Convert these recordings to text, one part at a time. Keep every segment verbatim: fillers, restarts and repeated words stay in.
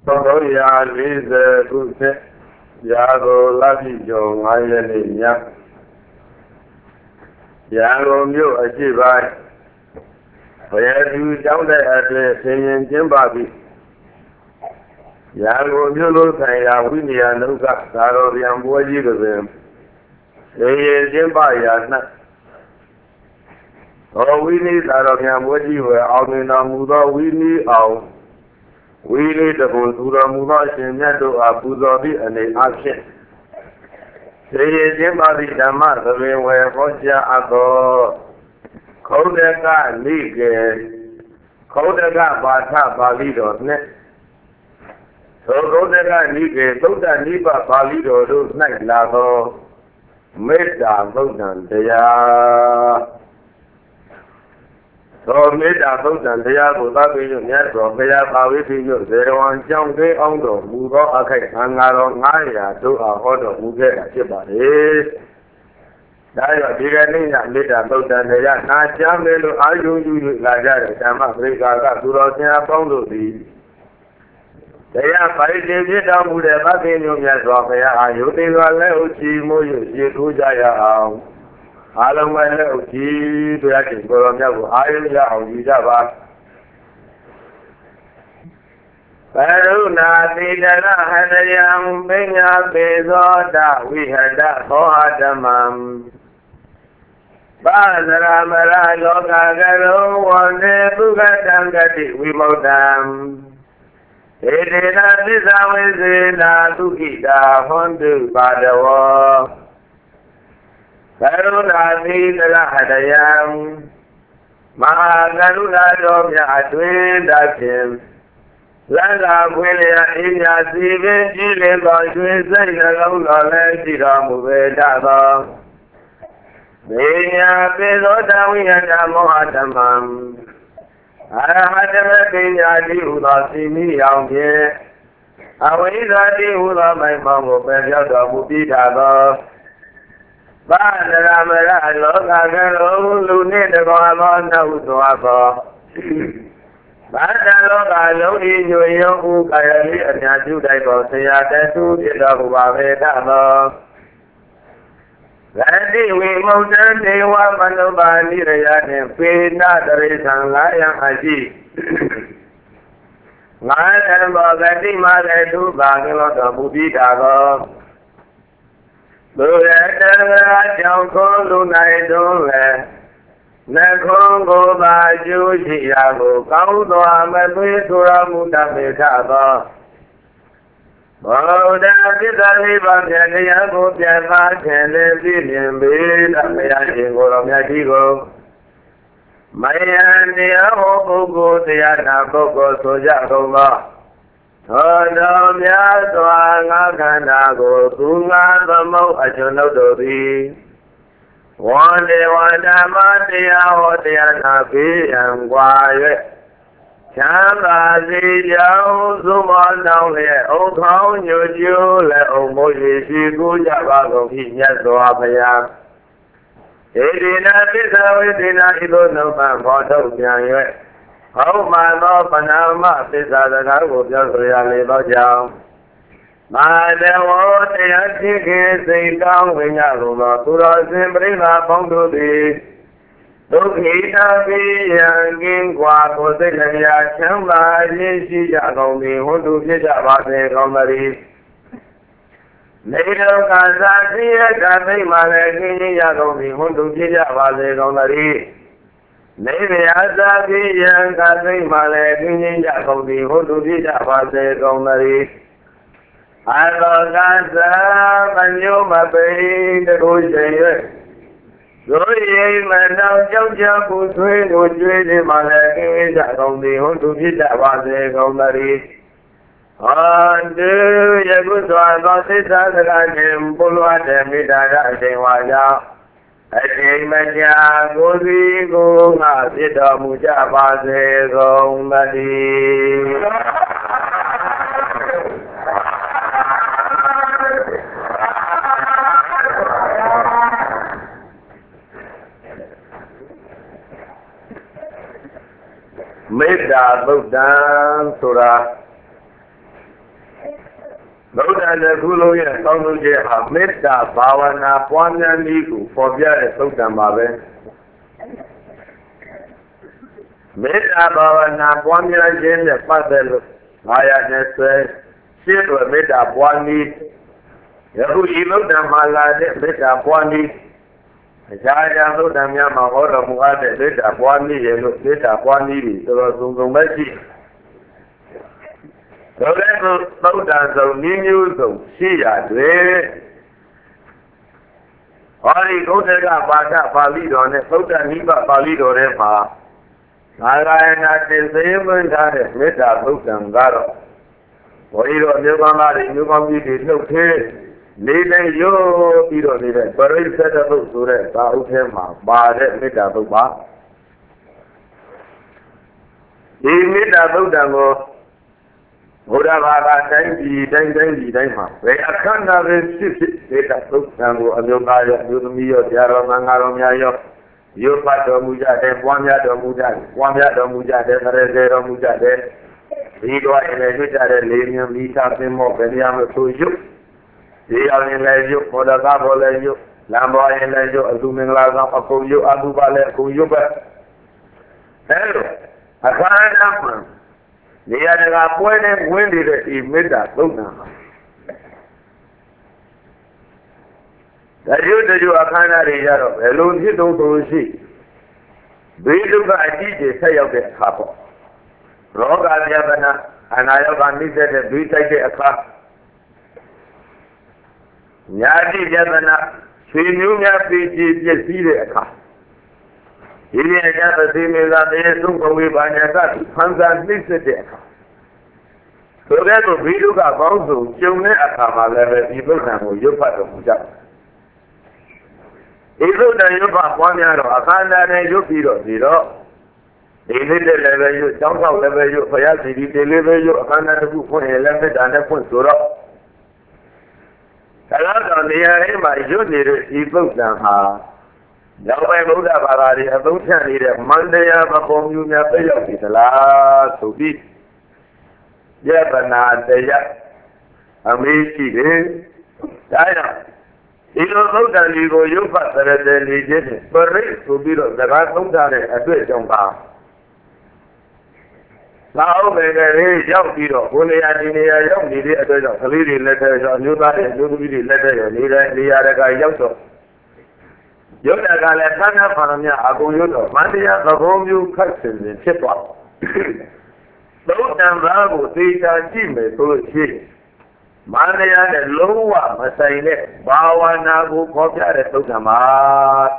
Though ya is a good Yago Lavi Jong, I am ya. Yago, you achieve I. Where you down there at the same Zimbabwe. Yago, you look at Yawini and Luka, Saro, the Amboy of them. They are Zimbabwe. Oh, we need Saro, the Amboy, where out in Amuda, we need out. We need the Bundura Mubashi Neto Abuzabi and the action. Say Zimbabwe Dama, the way where Rosia Ago Kodega League Kodega Bata Balido net. So Kodega League, Toda Niba Balido, those night Lago Meda Bodan, they are. So made a boat and they are without being yet from they are how it is. They want young day on the move out and I Naya to a order who get a chip. Eh, I are beginning and made a boat and they are not young. Are you like that? I'm afraid I got to rock in a pound of these. They are fighting it down with a bucket in your yet of a are you think I let you move you to Jaya? Alam wala uji to yakin gorom ya bu ayu ya uji ja ba Karuna tidala hadayam binya bezoda wihada sohadamam Badara mara yoga garo wande bugadam gati wimodam Edena disawizina tukida hondu badawa Karuna Nidala Hadayam Mahakaruna Domya Twin Dakim Lala Willia Inya Sivan Chile Bashwin Sayala Leshira Muvedava Binya Pizota Wiyata Mohatamam Arahadama Binya Dihuda Simi Yamye Awida Dihuda Maimamu Penyada Mubidava Badara Loka Lune the Gohamana Utuapa Badaloka Lodi Yoyo Kayali and Yadu Daikosea to the Dagubaveta. Randy, we moved and they were Manobani and Pina, the reason Lion Haji. My and Bogati Mother to Bangalore, the Buddha. Luretta Janko Lunai Nakongo Baju Chiago, Kaudo Amatura Mutamekaba. Oh, that is a river, Yako, Yama, and the Villian Bill, and the Yango of Yadigo. My Andia Hogo, the Anako, Sojakoma. Odom ya soanga kanago tunga bamo ajono dori. Wande wanda mati ya hote ya nabi angwaye. Chamba zi yao sumo naule o kong yu ju le o moji shiku jabago hinya soapaya. Edina bisa wedina ido no pa koto nyaywe. Oh, my love, and I'm not this other guy will just really love you. My devil, the antique is down when you are to us and bring up on to thee. Look, he can be young, what was the reaction by she got me, who to get about the comedy. Later, Kazaki, got me my leg, got me, who to get about the comedy. Maybe as I be young, I think my leg Jacobi, who do this about the Gomari. I love Gaza, and you, my baby, the Roger. So, ye, my now, Joja, who trained with you, my leg Jacobi, who do this about the Gomari. And do you go to our bosses as I can pull out and be that I think why out. Atimanya Goli Gunga Sita Mujabase Gomadi. Meda Buddha Surah Buddha the Guru and Kanuja Metta Bhavana Pwanya Ligu for Via Sutta Mabe. Metta Bhavana Pwanya Jen the Father Maya Nese, Silver Metta Pwani, Yahu Ilu Damala Metta Pwani, Jaya Ludamyama or Muade Metta Pwani, Metta Pwani, so Sungumachi. So that Buddha so new so see at it. Only go to the Bata Palido on it, Buddha Niba Palido Repa. Narayana is the Imran Gade, Meta Buddha Garo. For you don't live on that, you can be the no case. Leading you, you don't need it, but it's set up to that, Bahutema, Bade, Meta Buddha. He made a Buddha. Buddha Baba, thank you, thank you, thank you. They are kind of a ship, they are so young, and you buy a new meal, Yaro Mangaro Yayo, you pass a Muja, then one yard of Muja, one yard of Muja, then a reserve of Muja, then he go in a Muja, then leave me something more, when you have to you. They are in Layo, for the Gabo Layo, Lambo in Layo, assuming Laza, you, Abu Bale, who you bet. Hello, I can't have the other puede windy y meta luna. The you that you are kind of a yellow, alone you don't go see. We look at D J say of the couple. Roga Yavana, and I have admitted that we take a car. Yadi Yavana, she knew me up to see a car. He didn't have a female that they don't go with by their hands and mix it there. So that we look at also, June Akama level, people can you part of Mujak. If you don't have one year, I can't let you feel zero. They need the level you don't have level you for us, they deliver you, I can't let you for eleven and a point zero. A lot on the area, my unit, he looks down. Now I know that I don't need a Monday of you never is the last to be. Yeah, but not the ya. Amazing. I know. You don't know that you go, you pass the religion, but race to be the right of that a bit on bar. Now, when there is young people, only I need a young lady, a leading letters on you, but you read letter, you need the other guy young. Yoda Galatana Panamia Abu Yoda, Mandia, the home you customs in Chipwa. Both and Rabu, Theta, Jimmy, Bullshit. Mandia, the Lowa, Masai, Bawa Nabu, Popia, the Tokama.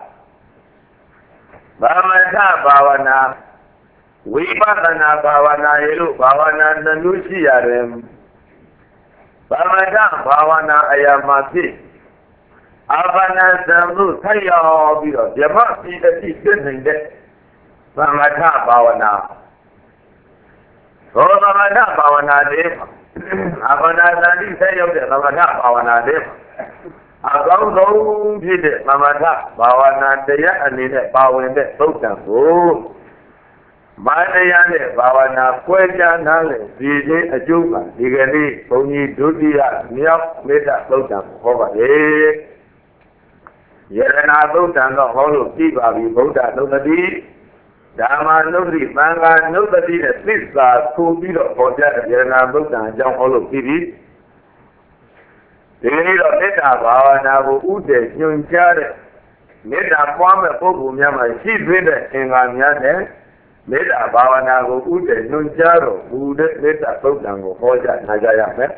Bamata, Bawana. We Batana, Bawana, Elu, Bawana, the Lucia. Bamata, Bawana, Ayamati. Avana Zamu, Taya, Bill, there must be a decent day. Samata Bawana. So Samata Bawana Deva. Avana Zandi say of the Samata Bawana Deva. Ago did it, Mamata, Bawana Dea, and in it, Bawin the Sultan. Oh, Madayane, Bawana, Quaja Nale, D J, a Juma, Digani, Pony, Dudia, Niak, Meta Sultan, over there. Yerana Buddha no Holo Kiba, Buddha nobody, Dama nobody, Manga nobody, at least two below for that, Yerana Buddha and John Holo Kibi. The need of Neta Bawana Ude, Yun Jare, Neta Kwame Pogumyama, she did it in Amiane, Neta Bawana Ude, Yun Jaro, Ude, Neta Buddha, Hoja, Nagaya.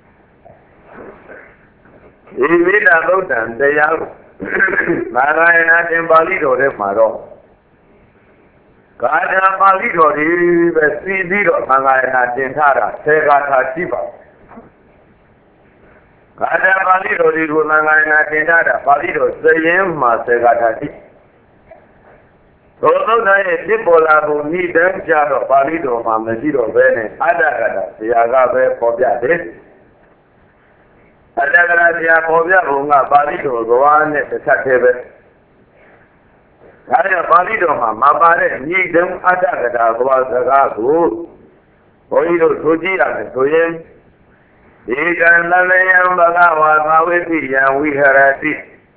He made a Buddha, they are. Narayana in Balido de Maro. Gada Balido de Sibido, Narayana Dentara, Segata Tiba. Gada Balido de Narayana Dentara, Balido, Sayema, Segata Tiba. Todo no es tipo la bonita en Jaro, Balido, Mamedido, Bene, Adagada, Siagabe, Popiade. Adagara Pobia Runga, Balido, Goan, the Satebe. I have Balido, Mamma, need them Adagada, was a Gagu. Oido Tudia, Toyen. Ikan lalayam bagawa mawiti yang wiharati.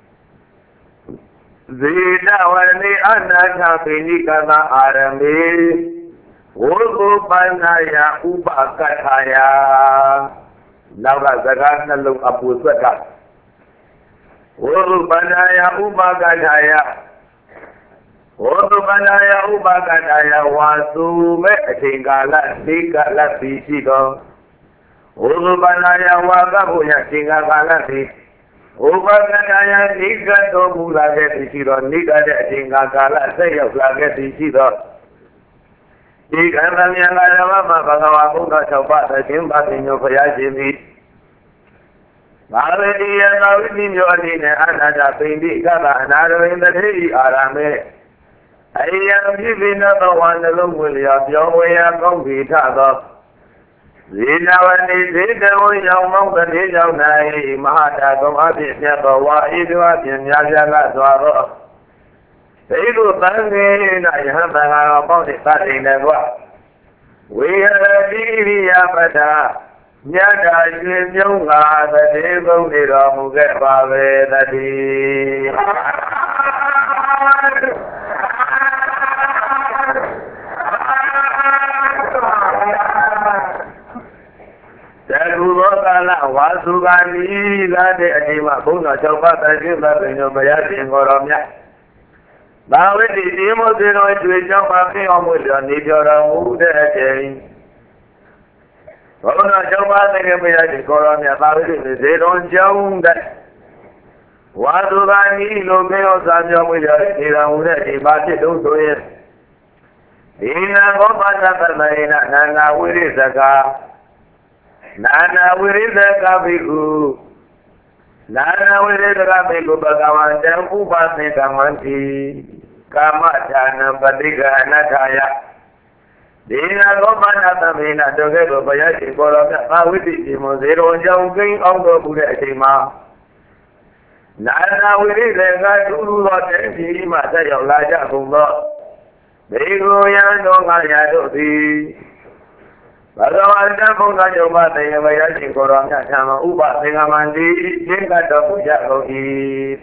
Zida wani anaka pini kata arambe. Urku panaya ubakataya. Laga zakat nalung apu zakat. Urku panaya ubakataya. Urku panaya ubakataya wasu me tinggalan tinggalan bisi dong. Urku panaya wagapunya tinggalan bisi. Ubakataya niga domu lagi bisi dong. Niga de tinggalan saya lagi bisi dong. Ikan yang ada apa kalau aku tak coba terjemah tinjau payah Kalau dia tahu tinjau ini ada pindi kalau ada yang tadi arame. Ayam dibina kawan dalam mulia jauh yang kau kita tu. Zina wani zina yang mau tadi jauh naik mahada kau habisnya bawa itu habisnya jaga suara. Itu tangga nak yang tengah apa di tadi negara. Wihara diri apa dah? Nyada jauh ada debau di ramu ke bawe tadi. Jago kalau wasugani lade ajimat pun nak coba tadi lade nyobaya tinggalnya. Bahawa di timur timur itu jauh pakai amulan di orang muda jadi. Kalau nak coba dengan menjadi korangnya bahawa di timur jauh dah. Waktu kami lokal sahaja menjadi orang muda di batu tu ya. Ina kau pada termaina nana wiri zakah, nana wiri zakah biku. Nana wiri zakah biku bagawan jauh ubat ni kamanti. Kama jana badiga anakaya. Dina gomana tamina doge baya di kolom awiti di mozero jauh geng anggo bude cima. Nana wiri lega dulu lote di masa yang laja kumbo. Bego yang dongal ya dodi. Bagawan dan punga coba tanya baya di kolomnya sama ubah dengan mandi jengka dopuja kogi.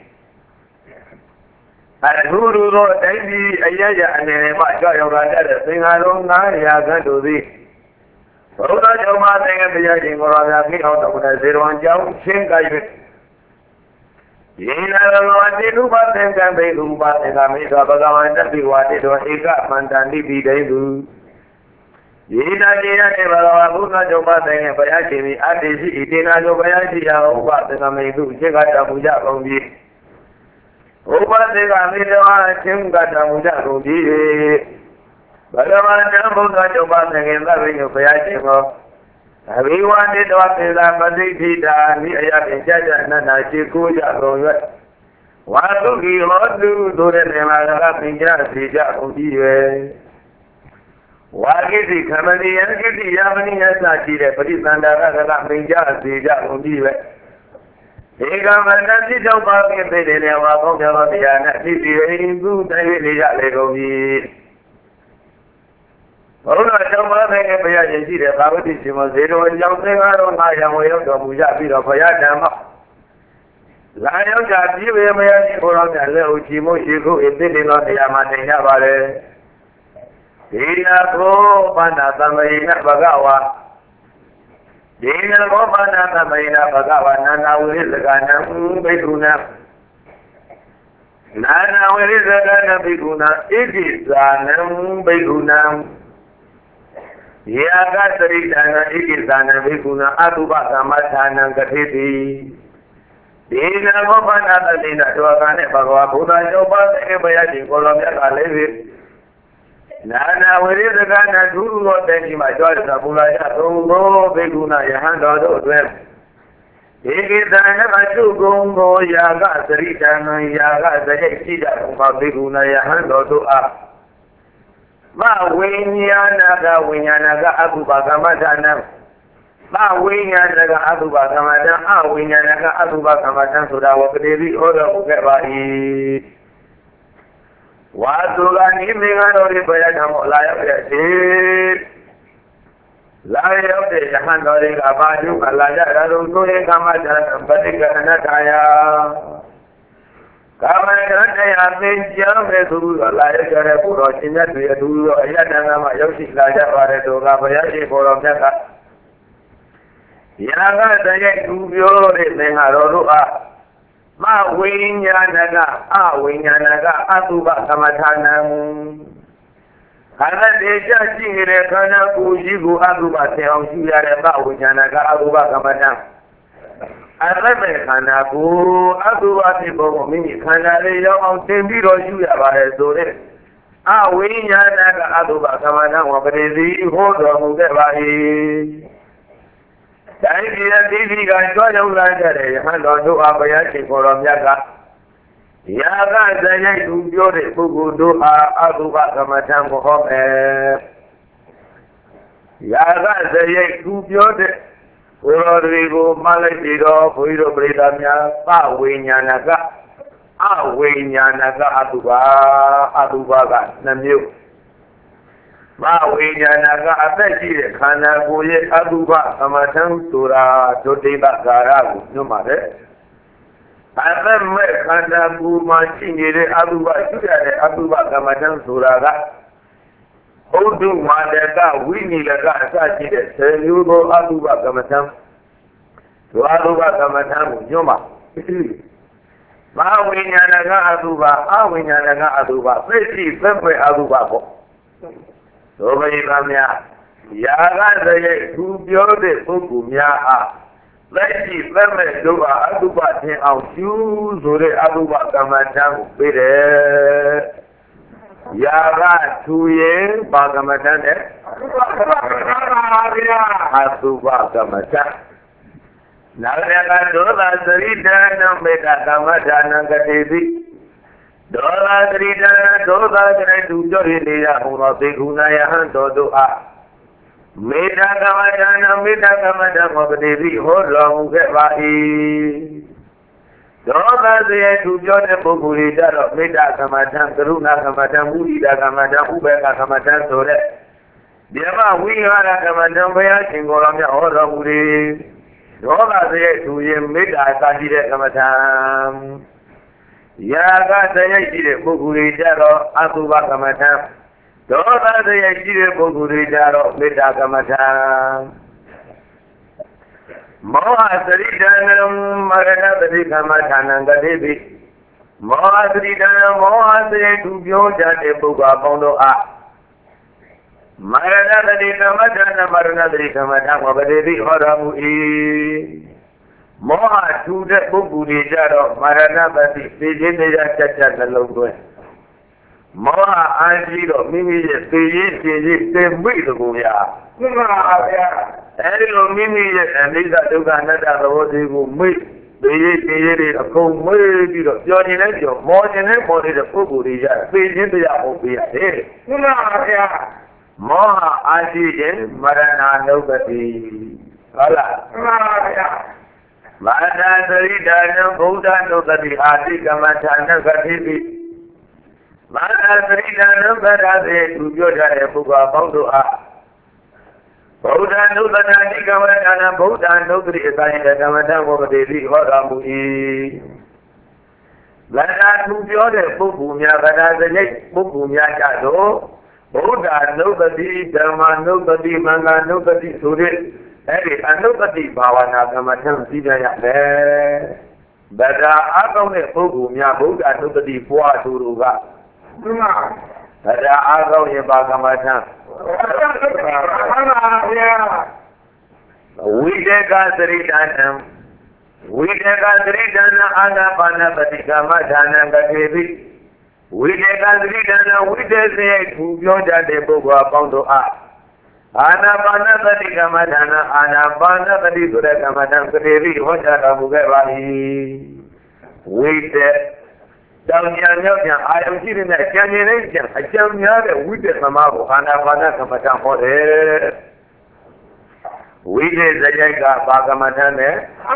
Al-Huru lo tadi ayah ane macam yang ada singalong ngaya kan dodi. Kalau tak cuma dengan dia jenggoran lagi kalau tak pernah seruan jauh singkai. Ini kalau ada lupa dengan baik lupa dengan itu bagaimana tapi wajib doa ikat mantan di bidai itu. Ini tadi yang kalau aku tak coba dengan banyak ini ada si ini nak coba yang dia lupa dengan itu jika tak punya kongsi. Ubat dengan minuman cingkat dan mudah rugi. Bagaimana bukan coba dengan tapi supaya cingok. Tapi wanita wanita pasti tidak ni ayat jajan nana ciku jago. Waktu kilodu turun lima pinjam sejak rugi. Wagi di kemudian kita yang ni sahaja daripada tanda kata pinjam sejak rugi. Ega mana si jauh pakai beli lewa kau jangan dia nak si dia itu dari lihat legogi. Kalau nak jauh pakai bayar jadi dia kalau di sini zero jauh tengah orang yang mau kamu jadi dah bayar nama. Lain jadi bayar orang yang le uji mu siku itu di luar dia macamnya bale. Ina pro pandai tambah ina bagawa. Dengan mana tamailah bagawan nana wiri legana beguna, nana wiri legana beguna, ini sana beguna. Ia agak sering dana ini sana beguna, aku bahasa macam ketiti. Dengan mana tamailah dua kali bagawan bukan coba saya bayar di kolomnya kali. Nana wiri legana dulu tadi macam sabula ya tunggu beguna ya handa do tuan. Ini sana macam gonggo ya gak cerita ya gak saja tidak cuma beguna ya handa doa. Ma winya naga winya naga aku bagaimana sana. Ma winya naga aku bagaimana ah winya naga aku bagaimana sudah waktu orang bukan baik. Waktu kan ini dengan orang banyak kamu layak berhasil. လာရောက်တဲ့ယဟန်တော်တွေကဘာကျုအလာကြတာတို့ကိုယ်ကမ္မတံပฏิကရဏထာယကာမရဏတရားသင်ကြားမဲ့သူတို့လာရကြတဲ့ဘုရားရှင်မြတ်တွေအတူတူအယတနာမှာရောက်ရှိလာကြပါတယ်တို့ကဘုရားရှင်ဘောတော်မြတ်ကယာကတရဲ့သူပြောတဲ့သင်္ဃတော်တို့အားမဝိညာဏကအဝိညာဏကအတုပသမထာနံခန္ဓာတေချရှိနေတဲ့ခန္ဓာကိုယ်ကြီးကိုအတုပဆင်အောင်ရှိရတဲ့မဝိညာဏကအတုပကမ္မထံအရမေခန္ဓာကိုအတုပဖြစ်ဖို့မိမိခန္ဓာလေးရောက်အောင်သင်ပြီးတော့ရှိရပါတယ်ဆိုတဲ့အဝိညာဏကအတုပကမ္မထံဝပရိသီဟောတော်မူခဲ့ပါ၏တိုင်းပြည်တိတိကကြွရောက်လာကြတဲ့ယဟန်တော်တို့အားဘုရားရှင်ကိုယ်တော်မြတ်ကယာကဇယိတ်သူပြောတဲ့ပုဂ္ဂိုလ်တို့အားအတုပကမ္မထံကိုဟောမယ်ယာကဇယိတ်သူပြောတဲ့ဘုရားတွေကိုမှတ်လိုက်ပြီးတော့ဘုရားပရိသတ်များပဝိညာဏကအဝိညာဏကအတုပအတုပကနှမျိုးမဝိညာဏကအသက်ရှိတဲ့ခန္ဓာကိုယ်ရဲ့အတုပကမ္မထံဆိုတာဒုတိယကာရကိုညွှန်ပါတယ်အသက်မဲ့ခန္ဓာကိုယ်မှာရှိနေတဲ့အတုပရှိရတဲ့အတုပကမ္မထံဆိုတာကဘုဒ္ဓမာတကဝိနိလကအစရှိတဲ့ဆယ်မျိုးသောအတုပကမ္မထံဒွါတုပကမ္မထံကိုညွှန်ပါမဝိညာဏကအတုပအဝိညာဏကအတုပသိရှိသက်မဲ့အတုပပေါ့သောဘိဗံများယာကတည်းကသူပြောတဲ့ပုဂ္ဂိုလ်များအားလက်ရှိသက်မဲ့တို့ဟာအတုပထင်အောင်ရှုဆိုတဲ့အတုပကမ္မထံကိုပေးတယ်ယာကသူရင်ပါကမ္မထံနဲ့အတုပကမ္မထံနာရကဒေါသသရိတနံမေတ္တာကမ္မဌာနံကတိတိဒေါသသရိတနဒေါသကရတူကြောရနေရဟောသောသေကုဏယဟံတော်တို့အားမေတ္တာကမ္မဌာနံမေတ္တာကမ္မဌာနကတိတိဟောတော်မူခဲ့ပါ၏ဒေါသစရဲ့သူပြောတဲ့ပုဂ္ဂိုလ်တွေကြတော့မေတ္တာကမ္မဌာနကရုဏာကမ္မဌာနမုဒိတာကမ္မဌာနဥပေက္ခကမ္မဌာနဆိုတဲ့ဒီမှာဝိဟာရကမ္မဌာနဘုရားရှင်ကိုယ်တော်မြတ်ဟောတော်မူသည်ဒေါသစရဲ့သူရင်မေတ္တာစာကြည့်တဲ့ကမ္မဌာနယာကတည်းရှိတဲ့ပုဂ္ဂိုလ်တွေကြတော့အတုပကမ္မထံဒေါသတည်းရှိတဲ့ပုဂ္ဂိုလ်တွေကြတော့မေတ္တာကမ္မထံမောဟသရိတနံမရဏတတိကမ္မဌာနံကတိပိမောဟသရိတနံမောဟသရိသူပြောကြတဲ့ပုဂ္ဂိုလ်အပေါင်းတို့အားမရဏတတိကမ္မဌာနမရဏတတိကမ္မထံဝပတိပိဟောတော်မူ၏မောဟထူတဲ့ပုဂ္ဂိုလ်တွေကြတော့မရဏပတိသိခြင်းတရားချက်ချက်နှလုံးသွင်းမောဟအာရှိတော့မိမိရဲ့သိရင်သိရင်သိမိတကူများမှန်ပါဗျာအဲဒီလိုမိမိရဲ့အနိစ္စဒုက္ခအနတ္တသဘောတွေကိုမိသိရင်သိရင်တွေအကုန်မေးပြီးတော့ပြောနေလဲပြောမောနေလဲပေါ်နေတဲ့ပုဂ္ဂိုလ်တွေကြသိခြင်းတရားဟုတ်ပြရတယ်မှန်ပါဗျာမောဟအာရှိခြင်းမရဏနုပတိဟုတ်လားမှန်ပါဗျာမာတာသရိတာနံဗုဒ္ဓနုတ္တိအာတိကမ္မဌာနကတိပိမာတာသရိတာနံဗရာသေသူပြောကြတဲ့ပုဂ္ဂိုလ်ပေါင်းတို့အားဗုဒ္ဓနုတ္တိအာတိကမ္မဌာနဗုဒ္ဓနုတ္တိအဆိုင်တဲ့ကမ္မဌာနဝပတိတိဟောတော်မူ၏ဗရာသူပြောတဲ့ပုဂ္ဂိုလ်များဗရာစရိတ်ပုဂ္ဂိုလ်များကြတော့ဗုဒ္ဓနုတ္တိဓမ္မနုတ္တိမင်္ဂနုတ္တိဆိုတဲ့အဲ့ဒီအနုပတိဘာဝနာကမ္မထံသိကြရတယ်ဗဒာအကောင်းတဲ့ပုဂ္ဂိုလ်များဗုဒ္ဓနုပတိဘွားသူတို့ကဒီမှာဗဒာအကောင်းရဲ့ဘာကမ္မထံဝိတေကသရိတနံဝိတေကသရိတနံအာနာပါနပတိကမ္မဌာနံကတိပိဝိတေကသရိတနံဝိတေစေသူပြောကြတဲ့ပုဂ္ဂိုလ်အပေါင်းတို့အားအာနာပါနသတိကမ္မဌာနအာနာပါနသတိဆိုတဲ့ကမ္မဌာနကတိပိဟောကြားတော်မူခဲ့ပါ၏ဝိတေတောင်ညာမြောက်ညာအာယုရှိတဲ့ကျန်ကျင်လေးကျန်အကျံများတဲ့ဝိတေသမားကိုအာနာပါနကမ္မဌာနဟောတယ်ဝိတေဇယိုက်ကဘာကမ္မဌာနနဲ့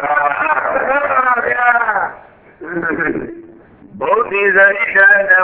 ဗုဒ္ဓိဇရိတနံ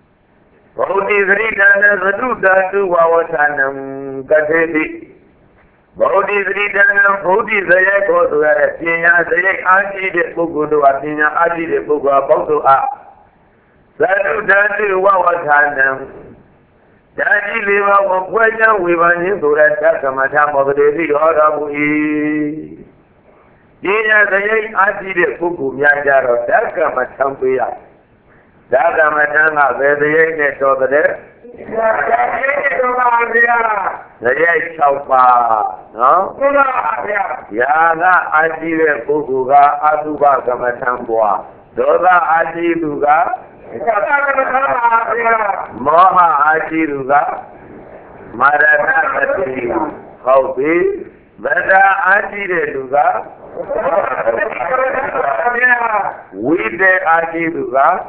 ဗုဒ္ဓိသရိတနသတုတတုဝဝဌာနံကတိတိ Bodhi Sridana, Bodhi Zayako, Pinya, Zayak Aji, the Pugudu, Pinya Aji, the Pugu, Bosu A. Sadu Dadu, what was Hanam? Daddy Liva, what we were into that Takamata of the Devi Odamu. Dina Zayak Aji, the Pugu, Yajaro, Takamatampuya. Takamatanga, where the Yank over there. Zayai Chaupa, no? Yaga Ajive Puguga, Aduba Gamatambua, Doga Ajiluga, Moha Ajiluga, Marana Hopi, Veda Ajiluga, Wide Ajiluga.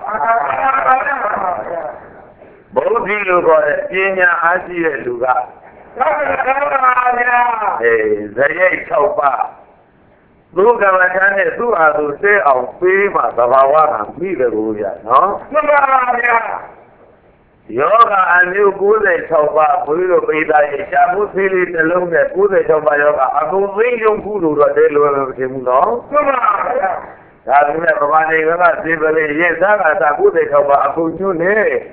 Bodhi Luga, Pinya Aji Luga. Zayay Chaupa. Luga Matane, two are to say of Pima, Sabawa, and Milaguya, no? Yoga and you Buddha Chaupa, Pulu Pida, Shamu Sili, the Lunga, Buddha Chaupa Yoga, I don't think you Pulu, they love him, no? That's never money, yes, that's a good Chaupa, I put you near.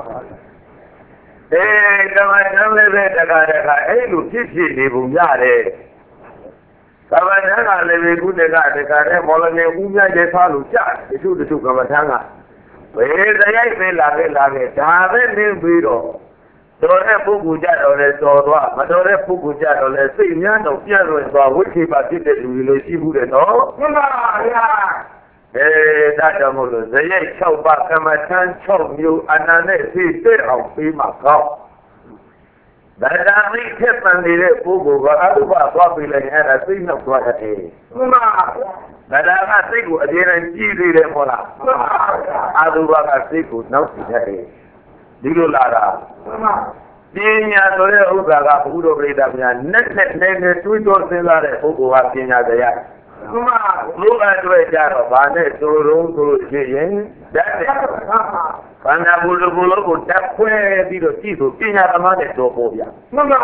Eh, Kamatanga, eh, Lucici, the Bungare. Kamatanga, the Buddha, the Kare, Molane, Uya, the Salucha, the two to Kamatanga. Where the Yai Lave Lave, Tave, the Budo. Dore Puguja or the Torah, Madore Puguja or the Simiano, Piano, which he participated in the Shibu, no? Eh, that's a mother. The Yay Chauba, Kamatan, Chom, you, and I see stay on Pima Cow. That I mean, kept on the Pugu, but I do a popular and a thing of what it is. That I think what they are easy them for us. I do what I think would not be happy. Dilulara. Pinya Dore Uga, Udo Reda, net net net, two doors in the Pugu, Pinya the Yak. Look at the Java, Bane, to room to Jay, that's it. Panabulu would tap where the people, Pina Amade to Pobia.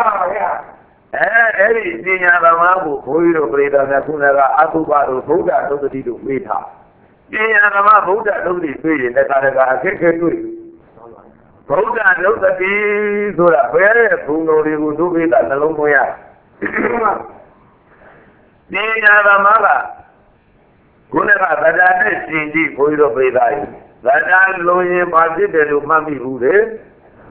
Eh, every Pina Ramabu, Puyo Breda, Napunara, Atuba, Buddha, to the Tito Vita. Pina Ramabuda, to the three, that I get to it. Buddha knows the tea, so that where Puno will do it at the Lomoya. Nina Ramala Guneva Badane Sindi Puyo Bedai. Badan Loye Mazid Mami Bude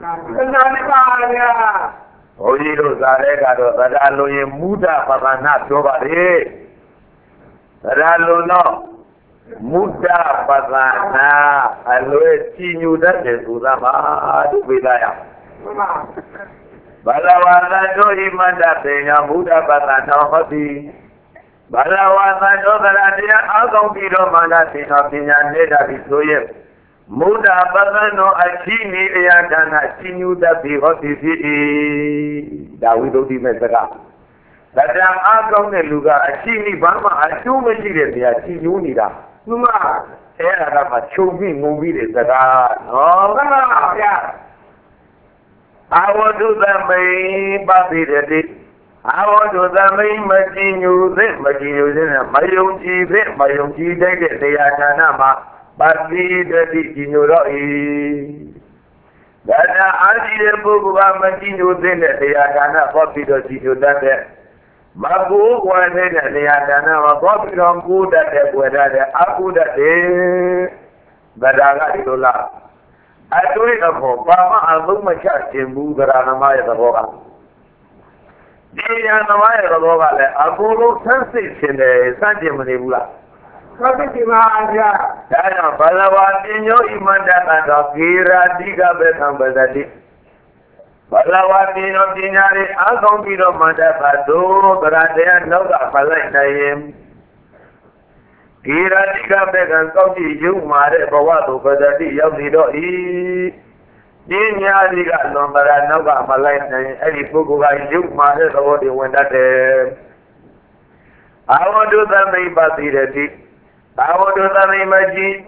Oyido Zarega, Badan Loye Muda Pavana Tobade Badalo no Muda Pavana Aloe Tinu that is Udama Bedaya Balawana Joimanda Pena Muda Pavana Hoti Balawana Nogalandia, Algongido Manasino, Pina Neda Visoye, Muda Balano, Achini, Yandana, Chinu, the Bihoti, Dawido di Mesera. That I'm Algon Luga, Achini, Bama, Achumini, Achinunida. Numa, Era, Chumi, movie, the no, I will do the main Babi the I want to the main machine use it, machine using a Mayon cheese, Mayon cheese, the Yakanama, but lead the Tinuroi. That I see a book about machine using the Yakana, copy the Tito that Mabu was in the Yakana, copy on good at the weather, the Aku that day, but I got to laugh. I do it for Pama and look my church in Bugaranamaya the Boga. Diyanamaya the Boga, Apollo sensation, Sanjay Manibula. Dana Balawa Dino Imanda and Akira Diga Betambazadi. Balawa Dino Dinari, Algongido Mandapado, but I dare know that Palai. Kira Diga Began County, you Mare Bawato, but the Yogido E. Dinya Diga number and Nova Malay, any Puguga, you Mare, or the one that I want to the name Basirati. I want to the name of G.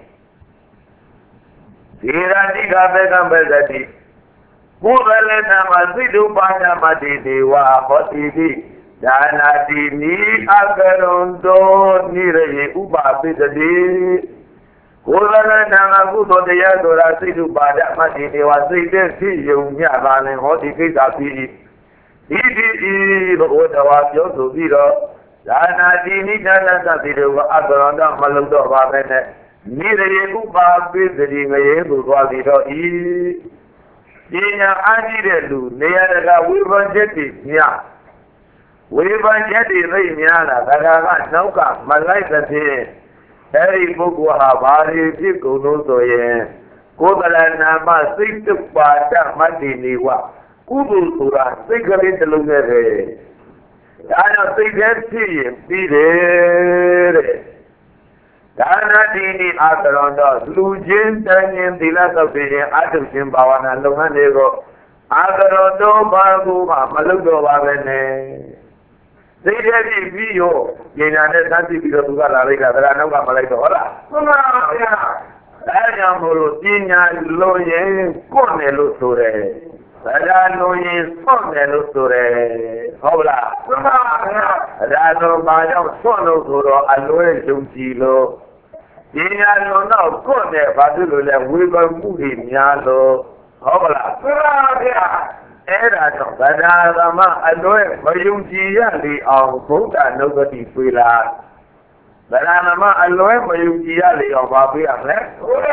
Kira Diga Began Bezati. Who let them as we do Panda Mati, wa Hoti, Danadini agarondo nire uba pidadi. Kurana nama kudo daya dora sidu pada mati dewa sida si yungnya balen hoti kita pi. Idi i lo dawa yo so biro. Danadini dana sa sidu agarondo maludo ba bene. Nire uba pidadi ngaye budwa biro i. Inya anire lu neya daga wibanje nya. Wibanje rai nya la daga nauka malai kate. Dari buku habari di gunung soye, kudalan nama situ pada mati niwa, kudu surah segala telungere, ada segala pire, karena dini asalnya lujen dan yang tidak sebiji ada simbawan lungan ego, asalnya baru malu doa bene. Jadi video, yang ada nanti video juga lari ke dalam nama malai doa. Mana ya? Saya mulutnya loye kone lusure, saya loye kone lusure. Hola. Mana ya? Saya lo banyak kone lusuro aloe jumjilo. Ini lo na kone padu lo le wiba mudi nyalo. Hola. Mana ya? Era no bana rama aloe mayungji ya li ang buddha nobody pila bana rama aloe mayungji ya li ang babi ang le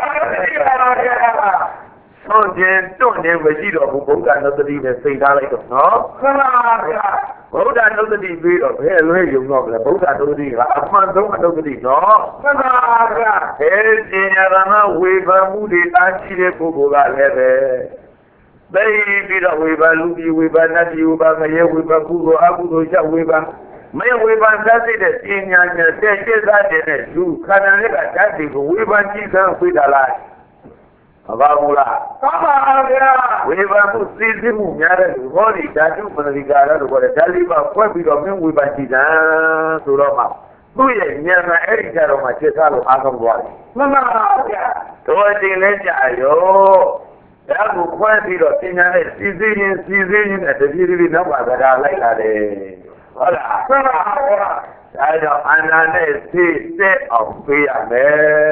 so je to ne waji do buddha nobody ne sai da lai do no buddha nobody bi do he aloe yung no le buddha nobody ga apman do nobody no he je rama we ba mu de ta chi de ko ko ga le be Baby, we ba lubi, we ba nati, we ba ngaye, we ba kugo, agudo, ja, we ba. May we ba dati de tinya, nya, te, te, dati de, du, kana ne ka dati ko, we ba ji kan kui dalai. Aba mula. Aba ya. We ba mu sisi mu nyara, hori, dati mu na vigara, do kore, dali ba kwa bi do men we ba ji dan, so ro ma. Kuye nyama eri jaro ma che salo agam wali. Mama ya. To ti le ja yo. Aku kuat tidak tinggal season season ada diri nama ada lain ada. Olah, ada anak si si apa me?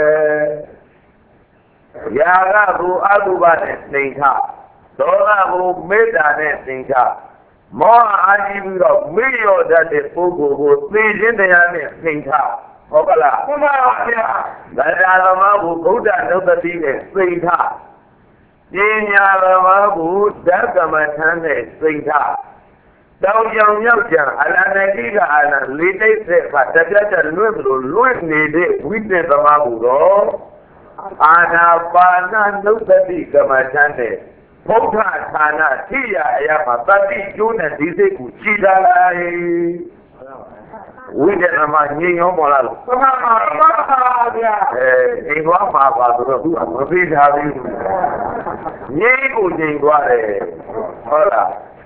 Ya aku aku baca sengkha, doa aku medan sengkha. Mau aji bila mio dari pugu pugu season ni sengkha. Olah, ada lama buku dan nota tiga sengkha. Inya lama Buddha kemana sehingga tahu yang yang jangan ala nanti ke ala lihat sepat saja luar luar ni witness sama buro anak pana nu tadi kemana Buddha tanah dia ya tadi juna dise kuci dalai witness sama ni yang moral eh ini apa apa tu apa sih hari Nyai ko nyai kwa le. Hola.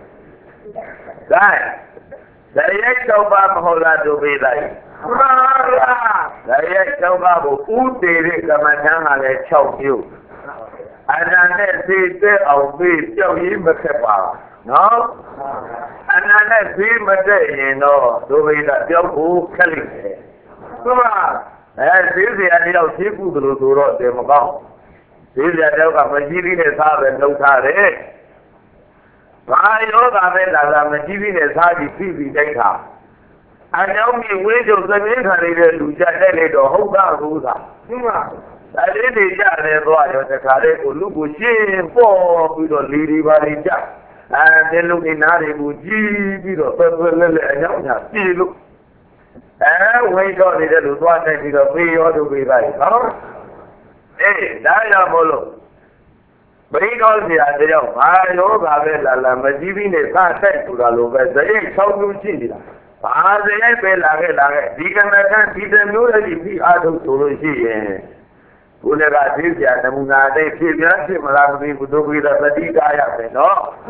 Dai. Saya coba menghola dobe dai. Mara. Saya coba bu udere kemana hale chau tiu. Anane si te au bi chau yi mekapa. No? Anane si mete yin no dobe da chau ku khali. Kuma. Eh si si ani au si ku do do ro de ma kaung. Sila daw ka majiri ne sabe nau tha de. Ba yo ka be la la majiri ne sa di phi phi dai tha. A nyau mi we jo samin kha ne de lu ja de le do hou da ru tha. Ma. Da le de ja le twa yo ta kha le ko lu ko shin po pi do li ri ba li ja. A de lu ni na de ko ji pi do pe pe le le a nyau nya pi lu. Eh we do ni de lu twa ne pi do pi yo do pi bai. No? Eh, dah bolo. Beri kau siapa dia? Ayo, babe lala, majibi ne sah sah tu lalu. Jadi kau nuci dia. Pas dia belage lage. Jika mereka tidak nuri di adu solusi. Boleh kasih siapa mungkin ada siapa sih malam ni butuh kita tadi kaya no.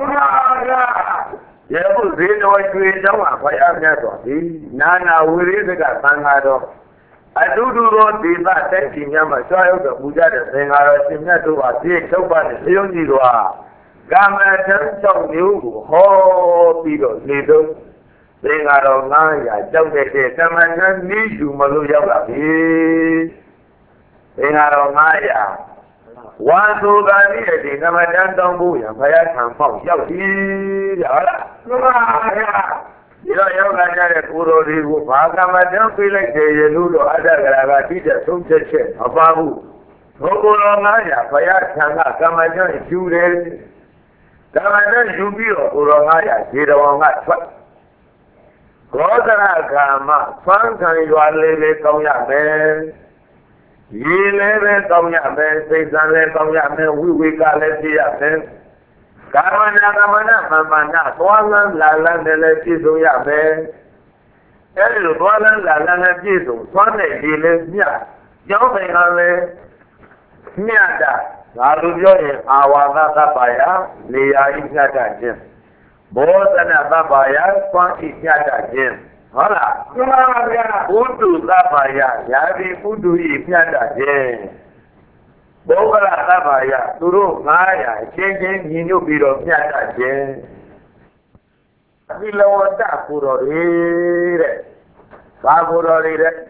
Ya pun zero itu jauh apa yang dia tu. Nana uri dekat sangat. Aduh di mana timnya macam itu puja dan sengaja timnya tu asyik coba ni siung di luar. Gambar cengcong ni, ho, tidak, tidak. သင်္ဃာတော်ငါးရာကြောက်တဲ့ကမ္မထန်နီးယူမလို့ရောက်လာပြီသင်္ဃာတော်ငါးရာဝါဆိုကနည်းဒီကမ္မထန်တောင်းဖို့ရဘုရားထံပေါက်ရောက်ပြီတဲ့ဟုတ်လားမှန်ပါဗျာဒီတော့ယောဂကြတဲ့ကိုယ်တော်တွေကိုဘာကမ္မထန်ပြေးလိုက်တယ်ရလို့တော့အတ္တကရာကတိကျဆုံးဖြတ်ချက်မပါဘူးဘုကိုယ်တော်ငါးရာဘုရားထံကကမ္မထန်ယူတယ်ကမ္မထန်ယူပြီးတော့ကိုယ်တော်ငါးရာခြေတော်ကထွက်ကောသရကမ္မဖန်ခံရွာလေးလေးကောင်းရမယ်ရေလည်းပဲကောင်းရမယ်စိတ်ဆန်းလည်းကောင်းရမယ်ဝိဝေကလည်းပြရမယ်ကာမနာကာမနာမမနာသွားလန်းလာလန်းလည်းပြည့်စုံရမယ်အဲဒီလိုသွားလန်းလာလန်းလည်းပြည့်စုံသွားတဲ့ရေလည်းမြတ်ကျောင်းပင်ကလည်းမြတ်တာငါတို့ပြောရင်အာဝါဒသဗ္ဗယနေရာဤမြတ်တာခြင်းဘောဓနာသဗ္ဗယသွားဤမြတ်တာခြင်းဟုတ်လားမှန်ပါဗျာဥဒ္ဓသဗ္ဗယယာတိဥဒ္ဓဤမြတ်တာခြင်းဘောဂရသဗ္ဗယသူတို့ငါးရာအချင်းချင်းညီညွတ်ပြီးတော့မြတ်တာခြင်းသီလဝတ္တကိုတော်တွေတဲ့ဘာကိုတော်တွေတဲ့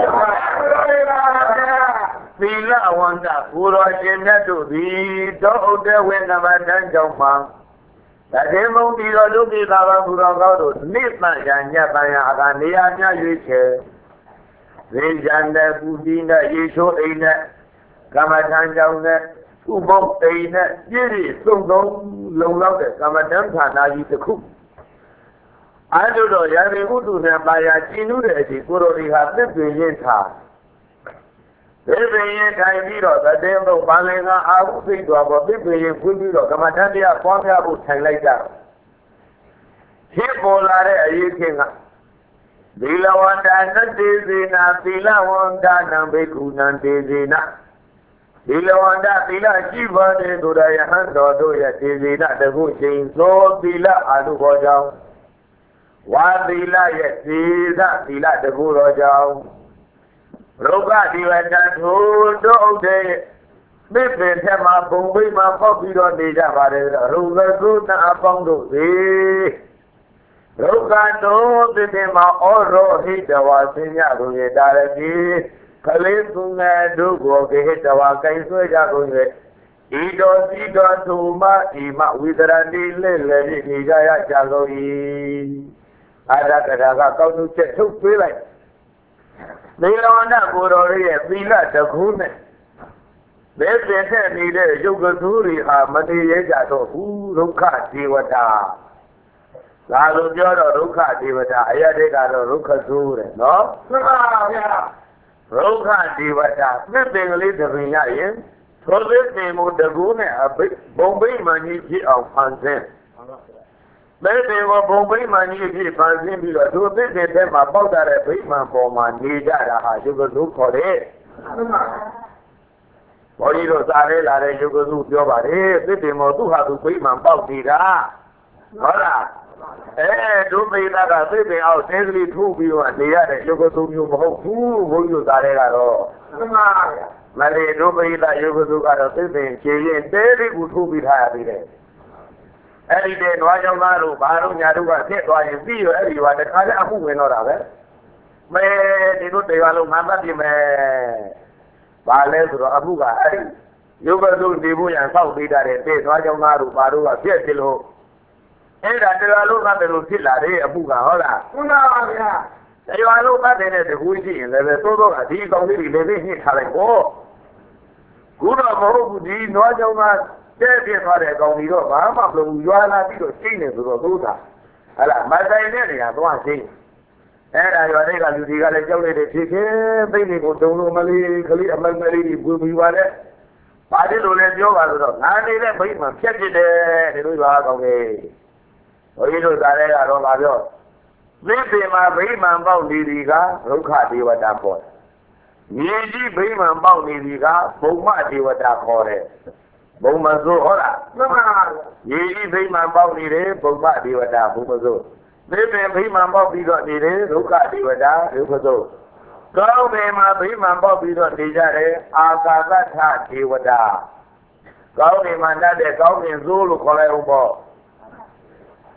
သီလဝန္တကိုတော်ရှင်မြတ်တို့သည်တောဥဒ္ဒဝေကမ္မထံကြောင့်မှာတတိမုံပြီးတော့ဒုက္ခိတာဘဘုရောကောတို့နိသံညာညပံယအခါနေရာများရွေးချယ်ဝိဇန္တပူတိနဲ့ယေချိုးအိမ်နဲ့ကမ္မထံကြောင့်နဲ့ဥပုပ်အိမ်နဲ့ပြည့်ပြည့်စုံစုံလုံလောက်တဲ့ကမ္မထံဌာနကြီးတစ်ခုအဲလိုတော့ရာဇဝုတုနဲ့ပါရကျင်းလို့တဲ့အချိန်ကိုရိုဒီဟာသစ်ပင်ရင်းထားသစ်ပင်ရင်းထိုင်ပြီးတော့တည်တော့ဘာလဲကအာဟုသိတော်ပေါ်သစ်ပင်ရင်းဖွင့်ပြီးတော့ကမ္မထံတရားပွားများဖို့ထိုင်လိုက်ကြဖြစ်ပေါ်လာတဲ့အရေးချင်းကသီလဝန္တာနတေဇေနာသီလဝန္တာနံဘေကုဏံတေဇေနာသီလဝန္တာသီလရှိပါတယ်ဆိုတဲ့ယဟန်တော်တို့ရဲ့တေဇေနာတခုချင်းသောသီလအာနုဘောကြောင့်ဝါသီလရဲ့သီလသီလတကူတော်ကြောင့်ရုက္ခဒီဝတ္တထိုတို့ဥဒေသစ်ပင်ထက်မှာပုံပိမှာပေါက်ပြီးတော့နေကြပါတယ်ရုက္ခသုတအပေါင်းတို့သည်ရုက္ခတို့သစ်ပင်မှာဩရောဟိတဝါဆင်းရကုန်ရဲ့တာရတိခလေးသူငယ်တို့ကိုဟိတဝါကိုင်ဆွဲကြကုန်ရဲ့ဤတော်စီတော်သူမဤမဝိတရတိလက်လည်းနေကြရကြကုန်၏အာရကရာကကောက်နှုတ်ချက်ထုတ်ပေးလိုက်သီလဝန္တကိုတော်ရဲ့သီလတခုနဲ့ဘယ်ပင်ထက်နေတဲ့ယုတ်ကသူတွေဟာမတည်ရကြတော့ဘူးဒုက္ခဒေဝတာဒါလိုပြောတော့ဒုက္ခဒေဝတာအရတဲ့ကတော့ဒုက္ခသူတဲ့နော်မှန်ပါဗျာဒုက္ခဒေဝတာသစ်ပင်ကလေးတစ်ပင်ရရင်သောသစ်ပင်ကိုတကူနဲ့အဘိဘုံဘိမှန်ကြီးဖြစ်အောင်ဖန်ဆင်းသစ်ပင်ကိုဘုံဘိမှန်ကြီးဖြစ်ဖန်ဆင်းပြီးတော့သူသစ်ပင်ထဲမှာပေါက်တဲ့ဗိမှန်ပေါ်မှာနေကြတာဟာယုတ်ကသူခေါ်တယ်မှန်ပါဘောကြီးတို့စားရဲလာတဲ့ယုတ်ကသူပြောပါတယ်သစ်ပင်ပေါ်သူ့ဟာသူဗိမှန်ပေါက်နေတာဟုတ်လားအဲဒုပိသကသစ်ပင်အောက်တင်းကလေးထိုးပြီးတော့နေရတဲ့ယုတ်ကသူမျိုးမဟုတ်ဘူးဘုန်းကြီးတို့စားရဲကတော့မှန်ပါမလေးဒုပိသယုတ်ကသူကတော့သစ်ပင်ခြေရင်တဲလေးကိုထိုးပြီးထားရသေးတယ်အဲ့ဒီတဲ့နွားကြောင့်သားတို့ဘာလို့ညာတို့ကဖြစ်သွားရင်ပြီးရောအဲ့ဒီကတခါကျအမှုဝင်တော့တာပဲမဲဒီတို့တရားလုံးငါသတ်ပြမယ်ဘာလဲဆိုတော့အမှုကအဲ့ဒီယုတ်ကသူနေဖို့ရန်ဆောက်ပေးတာတဲ့တဲ့နွားကြောင့်သားတို့ဘာတို့ကဖြစ်ဖြစ်လို့အဲ့ဒါတရားလုံးသားတယ်လို့ဖြစ်လာတယ်အမှုကဟုတ်လားမှန်ပါဗျာတရားလုံးသားတယ်တဲ့တကူရှိရင်လည်းသို့တော့ဒီအကောင်လေးတွေလည်းသိညှိထားလိုက်ပေါ့ခုတော့မဟုတ်ဘူးဒီနွားကြောင့်သားတဲ့ပြသွားတဲ့အကောင်ကြီးတော့ဘာမှမလုပ်ဘူးရွာလာပြီးတော့ရှင်းနေဆိုတော့သို့တာဟဲ့လားမဆိုင်တဲ့နေရာသွားရှင်းအဲ့ဒါရွာတွေကလူတွေကလည်းကြောက်နေတဲ့ဖြစ်ခင်သိနေကိုတုံလို့မလေးကလေးအမိုက်မလေးကြီးဝင်ပြီးပါလေဘာဖြစ်လို့လဲပြောပါဆိုတော့ငါနေတဲ့ဗိမှန်ဖြတ်ဖြစ်တယ်ဒီလိုရွာကောင်ကြီးဘုန်းကြီးတို့သားတွေကတော့ဗာပြောသစ်ပင်မှာဗိမှန်ပေါက်နေသည်ကဒုက္ခဒေဝတာပေါ်မြေကြီးဗိမှန်ပေါက်နေသည်ကဘုံမဒေဝတာခေါ်တယ်ဘုံမစိုးဟုတ်လားမှန်ပါရေကြီးဗိမာန်ပေါက်နေတယ်ဘုံမဒေဝတာဘုံမစိုးသစ်ပင်ဗိမာန်ပေါက်ပြီးတော့နေတယ်ဒုက္ခဒေဝတာဒုက္ခစိုးကောင်းပင်မှာဗိမာန်ပေါက်ပြီးတော့နေကြတယ်အာကာသထဒေဝတာကောင်းပင်မှာတတ်တဲ့ကောင်းပင်စိုးလို့ခေါ်လိုက်အောင်ပေါ့အဲ့ဒီ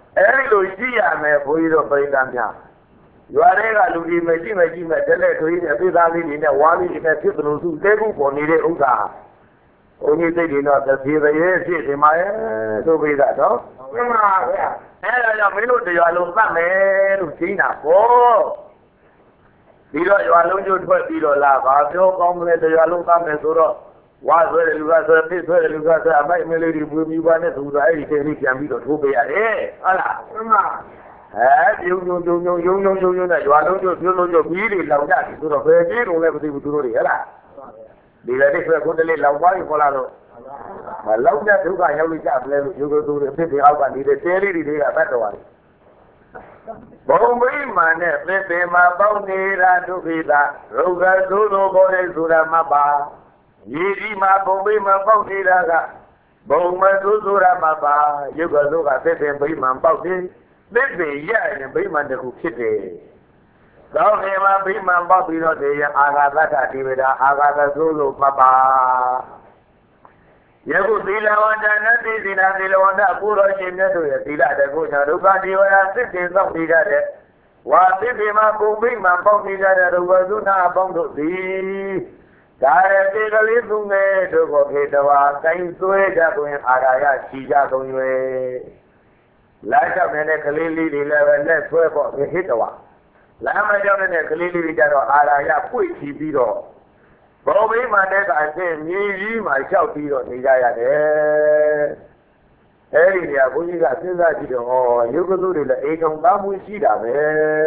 လိုရှိရမယ်ဘုန်းကြီးတို့ပြည်သားများရွာတွေကလူကြီးမရှိမရှိမဲ့တလက်ထွေးနဲ့ပြည်သားလေးတွေနဲ့ဝါလေးတွေနဲ့ဖြစ်လို့စုတဲခုပေါ်နေတဲ့ဥစ္စာဘုန်းကြီးသိတယ်တော့သတိရဲဖြစ်ဒီမှာရဲ့တို့ပြည်သားတော့မှန်ပါဗျာအဲ့ဒါကြောင့်မင်းတို့တရားလုံးသတ်မယ်လို့ရှင်းတာပေါ့ဒီတော့ရွာလုံးကျိုးထွက်ပြီးတော့လာဘာပြောကောင်းမလဲတရားလုံးသတ်မယ်ဆိုတော့ဝါဆွဲတယ်လူကဆွဲပြစ်ဆွဲတယ်လူကဆွဲအမိုက်အမလေးတွေပွေပြီးပါနဲ့သူတို့အဲ့ဒီတဲလေးပြန်ပြီးတော့ထိုးပေးရတယ်ဟုတ်လားမှန်ပါအဲပြုံပြုံပြုံပြုံယုံယုံယုံယုံနဲ့ရွာလုံးကျိုးပြုံလုံးကျိုးပြီးတွေလောင်ကြတယ်ဆိုတော့ဘယ်ကြီးတုံးလဲမသိဘူးသူတို့တွေဟဲ့လားဒီလည်းဒီဆွဲခုတလေးလောင်သွားပြီခေါ်လာတော့မလောက်တဲ့ဒုက္ခရောက်လို့ကြပလဲလို့ယုံယုံသူတွေအဖြစ်တွေအောက်ကနေတဲ့တဲလေးတွေကတတ်တော်တယ်ဘုံမိမှန်နဲ့သင်္ပေမှာပေါင်းနေတာဒုက္ခိတာရုပ်ကသို့သောဘောလေးဆိုတာမှပါရေဒီမှာဘုံမိမှန်ပေါက်နေတာကဘုံမသို့ဆိုတာမှပါယုတ်ကသို့ကသင်္ပေမိမှန်ပေါက်တယ်သင်္ပေရရင်မိမှန်တစ်ခုဖြစ်တယ်သောခေမှာမိမှန်ပေါက်ပြီးတော့တရားအာဃာတတတိဝဒအာဃာတသို့လို့မှပါယခုသီလဝန္တနတိသီလသီလဝန္တပူရောရှင်မြတ်တို့ရဲ့သီလတကုသဒုက္ခဒီဝရစစ်တင်သောပြီးကြတဲ့ဝါသစ်ပေမှာပုံပိမှန်ပေါက်ပြီးကြတဲ့ရူပသုနာအပေါင်းတို့သည်ဒါရတေကလေးသူငယ်တို့ကိုခေတဝါတိုင်းသွဲကြတွင်အာရာယရှိကြကုန်၍လာလျှောက်နေတဲ့ကလေးလေးတွေလည်းပဲလက်ဆွဲပေါ့ခေတဝါလမ်းမကြောက်တဲ့ကလေးလေးတွေကြတော့အာရာယပွေ့ချီပြီးတော့ဘောမိမှန်တဲ့ကအချင်းမြေကြီးမှာလျှောက်ပြီးတော့နေကြရတယ်အဲဒီနေရာဘုန်းကြီးကစဉ်းစားကြည့်တော့ဟောယုတ်ကစုတွေလည်းအိမ်ထုံသားမှုရှိတာပဲ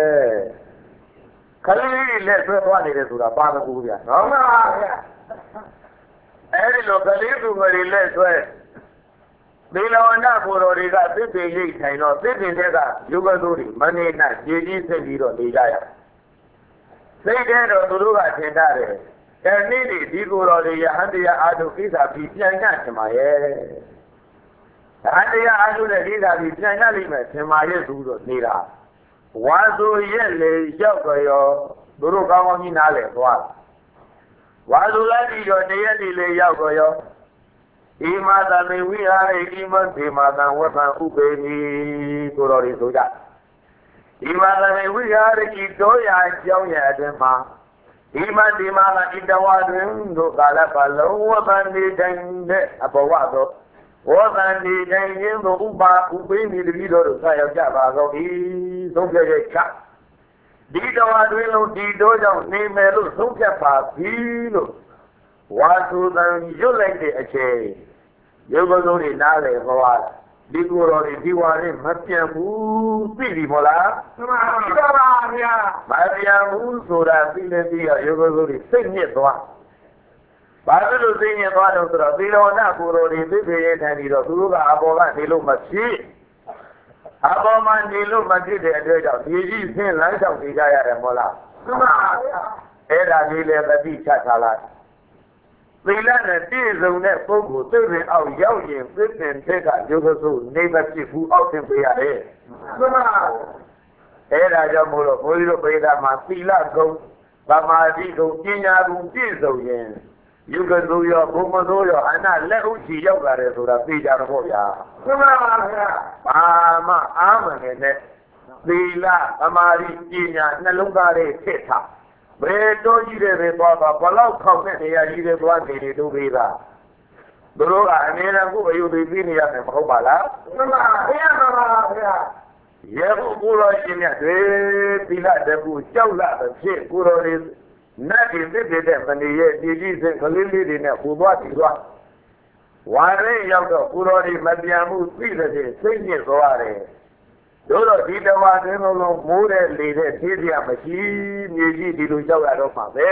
ခလေးလေးလက်ဆွဲသွားနေတယ်ဆိုတာပါမကူဗျာနော်မှန်ပါဗျာအဲဒီလိုကလေးသူငယ်တွေလက်ဆွဲသီလဝန္တကိုတော်တွေကသစ်ပင်ရိတ်ထိုင်တော့သစ်ပင်တွေကယုတ်ကစုတွေမနေနဲ့ခြေကြီးဆက်ပြီးတော့နေကြရစိတ်ထဲတော့သူတို့ကထင်တာတယ်အဲနေ့ဒီဒီကိုတော်တွေယဟန်တရားအာထုကိစ္စပြီးပြန်ကြချင်ပါရဲ့ယဟန်တရားအာထုနဲ့ကိစ္စပြီးပြန်ကြလိမ့်မယ်ထင်ပါရဲ့သူတို့နေတာဝါဆိုရက်လေရောက်ကြရောသူတို့ကောင်းကောင်းကြီးနားလေသွားဝါဆိုလိုက်ပြီးတော့တရက်ဒီလေရောက်ကြရောဣမသမေဝိဟာရိဣမသေမာတံဝသံဥပေမိကိုတော်တွေဆိုကြဣမသမေဝိဟာရိတောရာအကြောင်းရဲ့အတွင်းမှာဣမသေမာကဣတဝါတွင်တို့ကာလပတ်လုံးဝသံနေတိုင်းတဲ့အဘဝသောဝသံဒီတိုင်းရင်းတို့ဥပါဥပိမိတတိတော်တို့ဆက်ရောက်ကြပါသောဤသုံးဖြတ်ရဲ့ချဒီတော်အတွင်းလုံးဒီတို့ကြောင့်နေမယ်လို့သုံးဖြတ်ပါပြီလို့ဝါသူတန်ရွတ်လိုက်တဲ့အချိန်ရုပ်ကစုံတွေနားလေဟောတာဒီကိုယ်တော်တွေဒီဝါနဲ့မပြန်ဘူးသိပြီမို့လားမှန်ပါပါဗျာမပြန်ဘူးဆိုတာသိနေပြီးတော့ရုပ်ကစုံတွေစိတ်ညစ်သွားဘာလို့သိညစ်သွားတော့ဆိုတော့သီလဝန္တကိုယ်တော်တွေသိပေရထိုင်ပြီးတော့သူတို့ကအပေါ်ကနေလို့မဖြစ်အပေါ်မှာနေလို့မဖြစ်တဲ့အတွက်ကြောင့်ဒီကြီးဆင်းလမ်းလျှောက်နေကြရတယ်မို့လားမှန်ပါဗျာအဲ့ဒါလေးလည်းသတိချထားလိုက်သီလနဲ့ပြည့်စုံတဲ့ပုဂ္ဂိုလ်သိပင်အောက်ရောက်ရင်သစ်ပင်ထက်ကရုပ်ကစုနေမဖြစ်ဘူးအောက်သင်ပေးရတယ်မှန်ပါအဲ့ဒါကြောင့်မို့လို့ဘုန်းကြီးတို့ပိဋကမှာသီလကုံသမာဓိကုံပညာကုံပြည့်စုံရင်ရုပ်ကစုရောဘုံမစိုးရောအနာလက်ဥချီရောက်လာတယ်ဆိုတာသိကြတော့ဗျာမှန်ပါပါဗျာဘာမှအာမငယ်နဲ့သီလသမာဓိပညာနှလုံးသားတွေဖြစ်တာဘယ်တော့ကြီးတယ်ပဲသွားပါဘလောက်ခေါက်တဲ့နေရာကြီးတွေသွားနေတယ်တို့ပေးတာသူတို့ကအမြဲတမ်းကိုအယူသိပြီးနေရမယ်မဟုတ်ပါလားမှန်ပါဗျာမှန်ပါဗျာယေဟုကိုတော်ရှင်မြတ်တွေသီလတကူကြောက်လာတဲ့ဖြစ်ကိုတော်တွေနတ်တွေသိတဲ့မနေရဲ့ဒီကြီးစိတ်ကလေးလေးတွေနဲ့ဟိုသွားဒီသွားဝါရဲရောက်တော့ကိုတော်တွေမပြန်ဘူးသိတဲ့စိတ်ညစ်သွားတယ်တို့တော့ဒီတဝါတွင်လုံးလုံးမိုးတဲ့လေတဲ့သေးစရာမရှိမြေကြီးဒီလိုကြောက်ရတော့မှာပဲ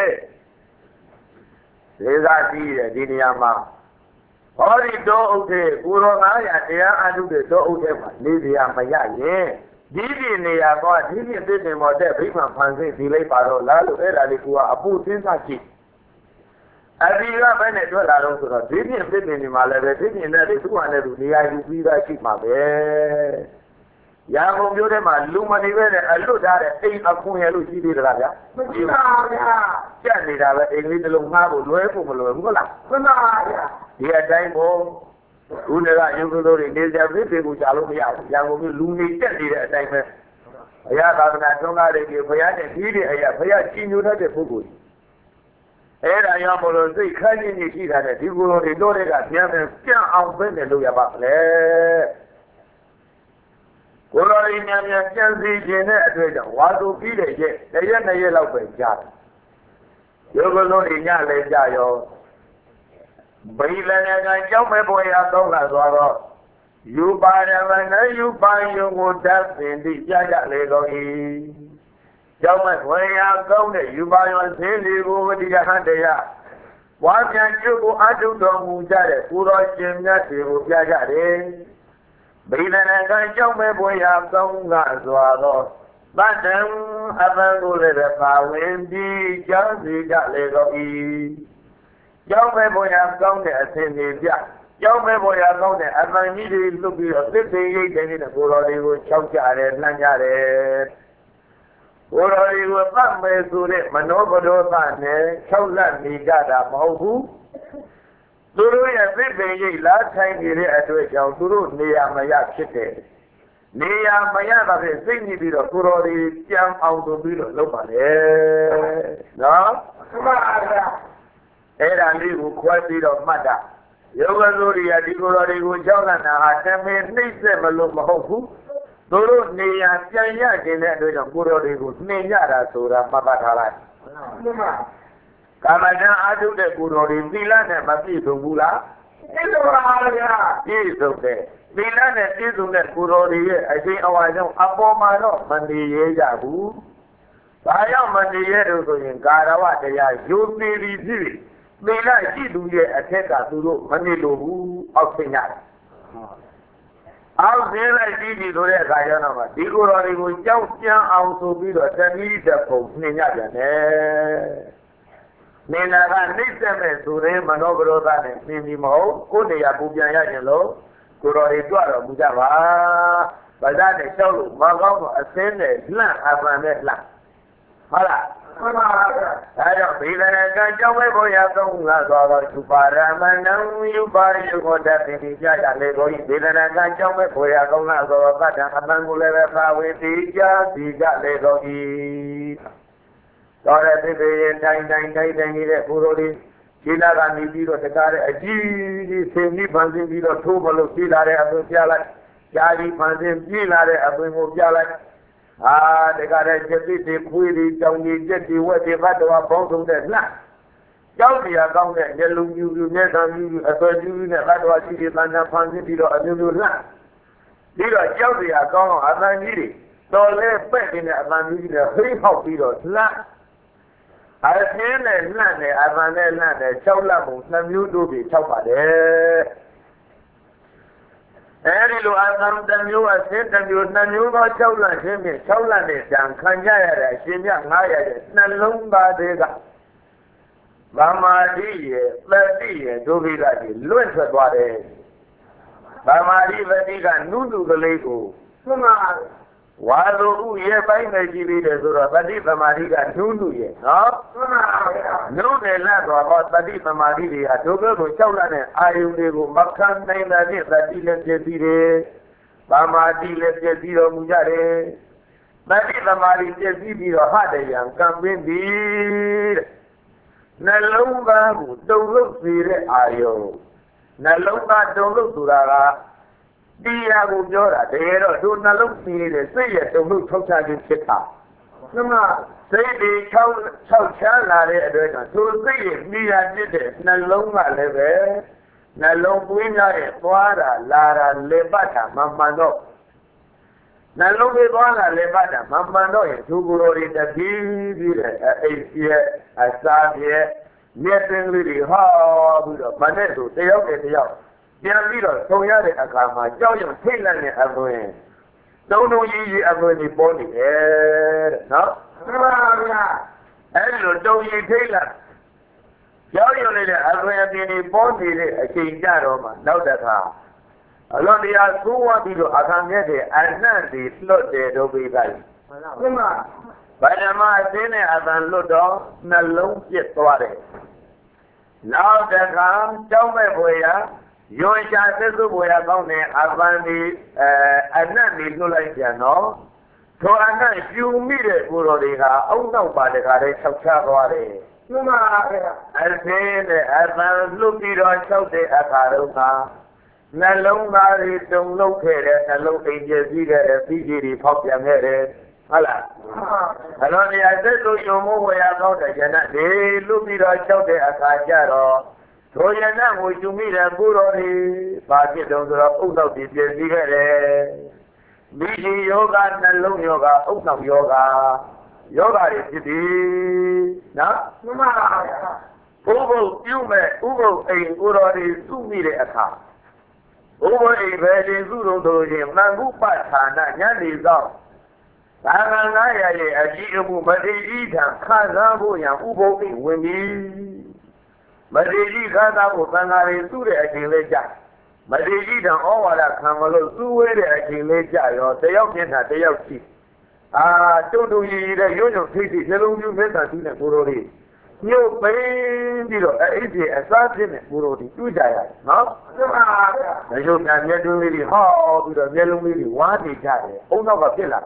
လေသာကြီးတဲ့ဒီနေရာမှာဟောဒီတော့ဥဒေကိုရောငါးရာတရားအထုတဲ့တော့ဥဒေမှာလေစရာမရရင်ဒီဒီနေရာတော့ဒီဒီသစ်ပင်ပေါ်တဲ့ဗိမာန်ဖန်ဆင်းဒီလိုက်ပါတော့လားလို့အဲ့ဒါလေးကအပူသင်းစားကြည့်အဒီကဘယ်နဲ့တွေ့လာတော့ဆိုတော့ဒီဒီသစ်ပင်ဒီမှာလည်းပဲဒီဒီနဲ့သူ့ဟာနဲ့သူနေရာယူပြီးသားရှိမှာပဲရန်ကုန်မြို့ထဲမှာလူမနေပဲနဲ့အလွတ်ထားတဲ့အိမ်အခွန်ရလို့ရှိသေးတယ်လားဗျာမရှိပါဘူးဗျာကြက်နေတာပဲအိမ်လေးတစ်လုံးငှားဖို့လွဲဖို့မလွယ်ဘူးဟုတ်လားမှန်ပါဗျာဒီအတိုင်းပေါ့ဦးနေကယုံလို့နေကြပြီပြေကိုရှာလို့မရဘူးရန်ကုန်လူနေတက်နေတဲ့အတိုင်းပဲဘုရားသာသနာထွန်းကားတဲ့ဒီဘုရားနဲ့ဒီဒီအရာဘုရားကြီးညိုတတ်တဲ့ပုဂ္ဂိုလ်အဲ့ဒါကြောင့်မလို့စိတ်ခန်းကြီးကြီးရှိတာနဲ့ဒီကိုယ်တော်တွေတော့တဲ့ကပြန်ပြန်ပြန့်အောင်ပဲနဲ့လုပ်ရပါလေကိုယ်တော်တွေမြန်မြန်ကြံစည်ခြင်းတဲ့အတွက်ကြောင့်ဝါသူပြီးတဲ့ရက်တစ်ရက်နှစ်ရက်လောက်ပဲကြာတယ်ရုပ်ကလုံးတွေညလဲကြရောဗိလနကကြောင့်မဲ့ပေါ်ရတော့လာသွားတော့ယူပါရမနဲ့ယူပါယုံကိုတတ်ပင်တိကြကြလေကုန်၏ကြောင့်မဲ့ဝေယကောင်းတဲ့ယူပါယောသေလီကိုဝတိယဟတရားဝါပြန်ကျုပ်ကိုအထုတော်မူကြတဲ့ကိုတော်ရှင်မြတ်တွေကိုပြကြတယ်ဗိလနကကြောင့်မဲ့ပေါ်ရကောင်းကစွာတော့တတ္တံအပံကိုလည်းပါဝင်ပြီးကြောင်းစီကြလေကုန်၏ကြောင်းမဲ့ပေါ်ရကောင်းတဲ့အစဉ်တွေပြကျောင်းမဲ့ပေါ်ရကောင်းတဲ့အပန်ကြီးတွေလွတ်ပြီးတော့သစ်ပင်ရိတ်တဲ့နေတဲ့ကိုတော်တွေကိုချောက်ကြတယ်နှမ်းကြတယ်ကိုတော်တွေကိုသတ်မယ်ဆိုတဲ့မနောပဒောသနဲ့ချောက်လက်နေကြတာမဟုတ်ဘူးသူတို့ရဲ့သစ်ပင်ရိတ်လားထိုင်နေတဲ့အတွက်ကြောင့်သူတို့နေရာမရဖြစ်တယ်နေရာမရတာဖြင့်စိတ်ညစ်ပြီးတော့ကိုတော်တွေကြံအောင်ဆိုပြီးတော့လုပ်ပါလေနော်မှန်ပါဗျာအဲ့ဒါလေးကိုခွဲပြီးတော့မှတ်တာယောဂလူတွေကဒီကိုယ်တော်တွေကိုကြောက်လန့်တာဟာတမင်နှိမ့်ဆက်မလို့မဟုတ်ဘူးသူတို့နေရာပြန်ရခြင်းတဲ့အတွက်ကြောင့်ကိုယ်တော်တွေကိုနှင်ရတာဆိုတာမှတ်ပါထားလိုက်ကာမဂဏအာထုတဲ့ကိုယ်တော်တွေသီလနဲ့မပြည့်စုံဘူးလားပြည့်စုံပါဗျာပြည့်စုံတယ်သီလနဲ့ပြည့်စုံတဲ့ကိုယ်တော်တွေရဲ့အရှင်အဝါကြောင့်အပေါ်မှာတော့မနေရကြဘူးဘာကြောင့်မနေရလို့ဆိုရင်ကာရဝတရားယုံနေပြီးဖြစ်ပြီးသီလရှိသူရဲ့အထက်ကသူတို့မနေလို့ဘူးအောက်ဆင်းရတယ်အောက်ဆင်းလိုက်ပြီးပြီဆိုတဲ့အခါကျတော့မှဒီကိုယ်တော်တွေကိုကြောက်ကြံအောင်ဆိုပြီးတော့တဏှိတဲ့ပုံနှင်ရပြန်တယ်နေနာကနှိမ့်ဆက်မဲ့ဆိုတဲ့မနောပရောသနဲ့နှင်ပြီးမဟုတ်ကိုယ်နေရာပူပြန်ရရင်လို့ကိုယ်တော်တွေကြွတော်မူကြပါဗဇာနဲ့လျှောက်လို့မကောင်းတော့အစင်းနဲ့လှန့်အပန်နဲ့လှန့်ဟုတ်လားမှန်ပါဗျာဒါကြောင့်ဗေဒနာကကြောင့်ပဲပေါ်ရသုံးငါသွားတော့သူပါရမဏံယူပါယုကိုတတ်ပြီးကြကြလေကိုဗေဒနာကကြောင့်ပဲပေါ်ရကောင်းလာသောတတ္တအပံကိုလည်းပဲပါဝေတိကြစီကြလေကိုဤတော်တဲ့သိပေရင်တိုင်းတိုင်းတိုင်းတိုင်းနေတဲ့ဘုရောလေးခြေလာကနေပြီးတော့တကားတဲ့အကြီးကြီးဆင်းပြီးဖန်ဆင်းပြီးတော့ထိုးမလို့ခြေလာတဲ့အသွင်ပြလိုက်ကြားပြီးဖန်ဆင်းပြေးလာတဲ့အသွင်ကိုပြလိုက်အာတကားတဲ့ကျက်တိတွေခွေးတွေကြောင်ကြီးကျက်တွေဝက်တွေဘတ်တော်ပေါင်းစုံတဲ့လှကြောက်တရားကောင်းတဲ့မျက်လုံးပြူပြူမျက်နှာပြူပြူအဆွဲပြူပြူနဲ့ဘတ်တော်ရှိတွေတန်တန်ဖန်ဆင်းပြီးတော့အမျိုးမျိုးလှပြီးတော့ကြောက်တရားကောင်းတော့အတန်ကြီးတွေတော်လဲပဲ့နေတဲ့အတန်ကြီးတွေဟိဟောက်ပြီးတော့လှအရှင်းနဲ့လှနဲ့အတန်နဲ့လှနဲ့၆လက်ပုံနှမျိုးတို့ပြီး၆ပါတယ်အဲဒီလိုအသံတစ်မျိုးအစင်းတစ်မျိုးနှစ်မျိုးသော၆လန့်ချင်းဖြင့်၆လန့်နဲ့ကြံခံကြရတဲ့အရှင်မြတ်ငါးရတဲ့နှလုံးသားတွေကဗမာတိရဲ့သတိရဲ့ဒုဗိဒကြီးလွင့်ထွက်သွားတယ်ဗမာတိသတိကနုနုကလေးကိုသွန်လာဝါလူဥရဲ့ပိုင်းနဲ့ကြည့်ပြီးတယ်ဆိုတော့သတိသမာဓိကနုနုရဲ့နော်သွန်လာနုတယ်လက်သွားတော့သတိသမာဓိတွေကဒုက္ခကို၆လနဲ့အာယုန်တွေကိုမခံနိုင်တဲ့သတိလည်းပြည့်စည်တယ်ဗမာတိလည်းပြည့်စည်တော်မူကြတယ်သတိသမာဓိပြည့်စည်ပြီးတော့ဟတယံကံပင်းပြီးတဲ့နှလုံးသားကိုတုံ့လုပ်စေတဲ့အာယုန်နှလုံးသားတုံ့လုပ်ဆိုတာကတရားကိုပြောတာတကယ်တော့သူနှလုံးစီးနေတဲ့စိတ်ရဲ့တုံ့လုပ်ထောက်ချခြင်းဖြစ်တာဒီမှာစိတ်တွေ၆၆ချမ်းလာတဲ့အတွက်ကြောင့်သူစိတ်ရဲ့မိရာဖြစ်တဲ့နှလုံးကလည်းပဲနှလုံးသွင်းရတဲ့သွားတာလာတာလေပတ်တာမမှန်တော့နှလုံးတွေသွားတာလေပတ်တာမမှန်တော့ရင်သူကိုယ်တော်တွေတပြေးပြီးတဲ့အိတ်ရဲ့အစားရဲ့မြတ်တင်လေးတွေဟောပြီးတော့မနဲ့ဆိုတယောက်နဲ့တယောက်ပြန်ပြီးတော့ဆုံရတဲ့အခါမှာကြောက်ရွံ့ထိတ်လန့်တဲ့အသွင်သုံးလုံးကြီးကြီးအသွင်ကြီးပေါ်နေတယ်တဲ့နော်မှန်ပါဗျာအဲဒီလိုတုံရီထိတ်လန့်ကြောက်ရွံ့နေတဲ့အသွင်အပြင်ကြီးပေါ်နေတဲ့အချိန်ကြတော့မှနောက်တစ်ခါအလွန်တရားသိုးဝပြီးတော့အခါမြတ်တဲ့အနှံ့တွေလွတ်တယ်တို့ပြီးသားမှန်ပါဗဒမအစင်းနဲ့အတန်လွတ်တော့နှလုံးပြစ်သွားတယ်နောက်တစ်ခါကြောက်မဲ့ဖွယ်ရ Yon Chassis Boya Gone, Avani, Anani Lulaisiano, so Anna, you meet it, Urodiha, oh no, by the Gare, Chawari. I say, as I look it on Saudi Akaruka, Nalonga, don't locate it, and locate your P G D, pop your head. Hala. Hello, I said to you, Moya, not again, they look it on Saudi Akajaro. So you know, would you meet a Burori, Party don't go to the Biji Yoga, Nalung Yoga, Ukam Yoga. Yoga is the no? Ugo, you may, Ugo, a Burori, two meter a car. Over a very Zulu to him, Nangu Patana, Yanni Zao. Tanganaya, a Jimu, but they eat a Kazabu, and Ugo, Wimmy. Madiji Gaza Ukangari Sure Akileja. Madiji dan Owala Kamalo Sue Akileja, or Tayokina Tayoki. Ah, don't you the union city, Hello, you met us in a Burodi. You pay easy as something in Burodi, two giants, no? And you can get really hard to the yellow million, one giant, oh no, a pillar.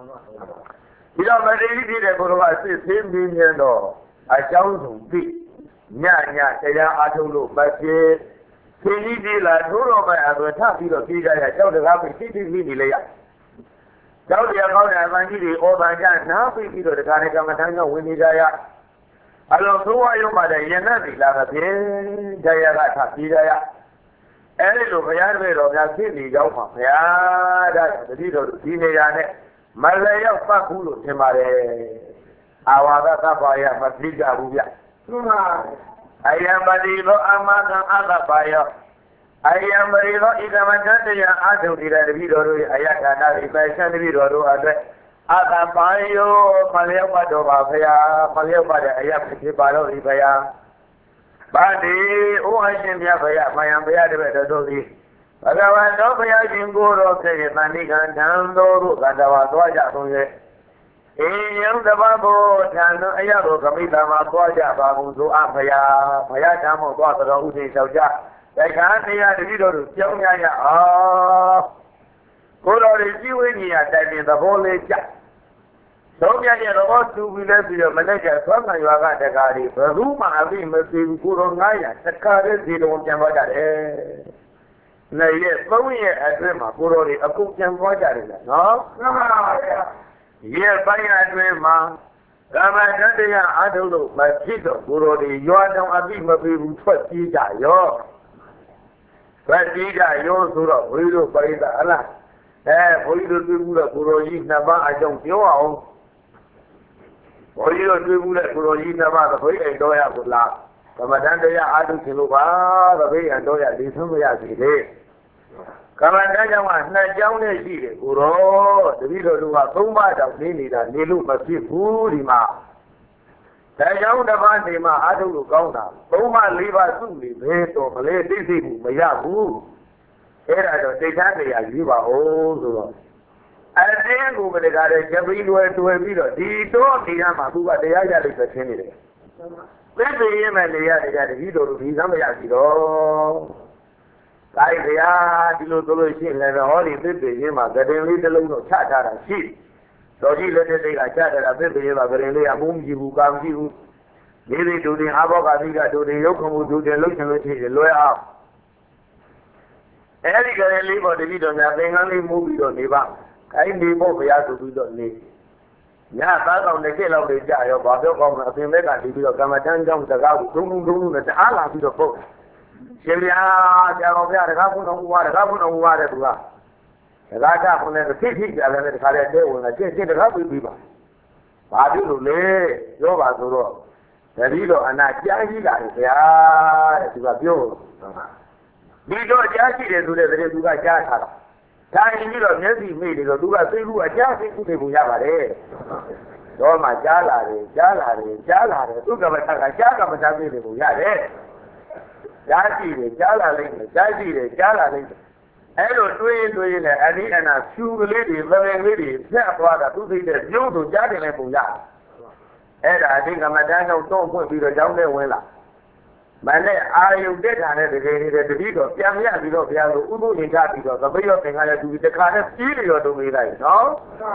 You know, Madiji did a Burova, same million or I sound big. Nya nya saya adulu baca sini di la dulu mai aku tak bila tiga ya jauh dekat sini sini ni ya jauh dia kau ni abang ni orang jangan nak pergi bila dekat ni kamu tanya wini jaya kalau semua yang ada yang nanti lah tapi jaya tak tak tiga ya eh lu bayar bero yang sini jauh mah ya dah jadi tu sini ya ni Malaya pak bulu semare awak tak bayar masih jauh ya. Ayam barido amakan agak bayo. Ayam barido ikan macam yang ada di dalam video ayat ada di bahasan video ada. Agak bayo Malaysia pada bahaya, Malaysia pada ayat kecil baru di bayar. Badi, oh ayam dia bayar, mayam bayar di bawah doli. Bagaimana tu bayar jinggur okey, tadi kan janggur, kan dapat dua jatuh je. Yang dapat buat jangan ayah tu kami dapat buat apa pun tu apa ya, apa jamu buat terus uji saja. Jangan ayah di situ jauhnya ya. Ah, kalau di sini ni ada ni tak boleh jah. Soalnya dia lepas tu bila dia manager sama juga ada kali. Rumah abi mesti kurang ayah. Sekarang di dalam jam baca eh. Nah ye, kau ni ada mah kurang ni aku jam baca ni, no? Ye banyak drama, ramai nanti yang ada tu masih tu guru di jual yang abi mabi buat tidak yo, buat tidak yo surau, boleh boleh tak lah, eh boleh tu boleh guru ini nama ajang tiaw, boleh tu boleh guru ini nama tu boleh endo ya pula, kemudian dia ada silupa, tapi endo ya di semua ya sini. Kawan jangan nak jauh ni sih, guru. Jadi dulu aku macam ni ni dah nilu masih puri mah. Saya jauh depan ni mah ada lu kau nak. Kau mah libat tu ni betul, boleh di sini bayar bu. Era tu tidak ada yang libat oh tu. Ada yang gua berdekat jadi dua dua bilo. Di tu dia mah gua dia jadi macam ni. Betul ye mana dia jadi hidup di sana ya sih doh. Saya dia di luar luar sini, lepas hari itu dia mah kadang ni dalam tu cak cara sih. Jadi lepas dia cak cara apa dia mah kadang ni abung jibu kam jibu. Ni tu ni apa kami kat tu ni, yuk kamu tu dia lok cakap sih, loya. Eh ni kadang ni pada video ni, dengan ni movie tu ni bang, kain ni mau bayar tu video ni. Ya, tak ni kalau dia jaya, bahawa kau nak pergi mereka di video, kamu jangan jangan tunggu tunggu nanti alah video kau. Jadi ah, jangan biar mereka pun orang buat, mereka pun orang buat itu lah. Mereka pun ada sisi jalan mereka ada dewan, jadi mereka pun biar. Baju tu le, yo baju tu. Jadi lo anak jadi lah, ya, juga bio. Bio jadi dia tu dia juga jadi. Tapi ini lo ni ni dia juga selalu aja sih tu dia punya bare. Lo macam jalan, jalan, jalan. Tu kalau tak jalan macam ni dia punya deh. Jadi deh, jalan lagi, jadi deh, jalan lagi. Hello, tuin tuin le, ani anak sugar lady, loving lady, siapa ada tu sih deh, jauh tu jadi le punya. Eh dah, ni kalau jangan jauh tu pun bila jauh le wala. မနဲ့အာယုတက်တာနဲ့တကယ်နေတဲ့တတိတော့ပြန်ရပြီးတော့ဘုရားတို့ဥပုသ်ရင်ကြပြီးတော့သပိရောသင်္ခါရသူတခါနဲ့ပြီးပြီးတော့တုံးပေးလိုက်နော်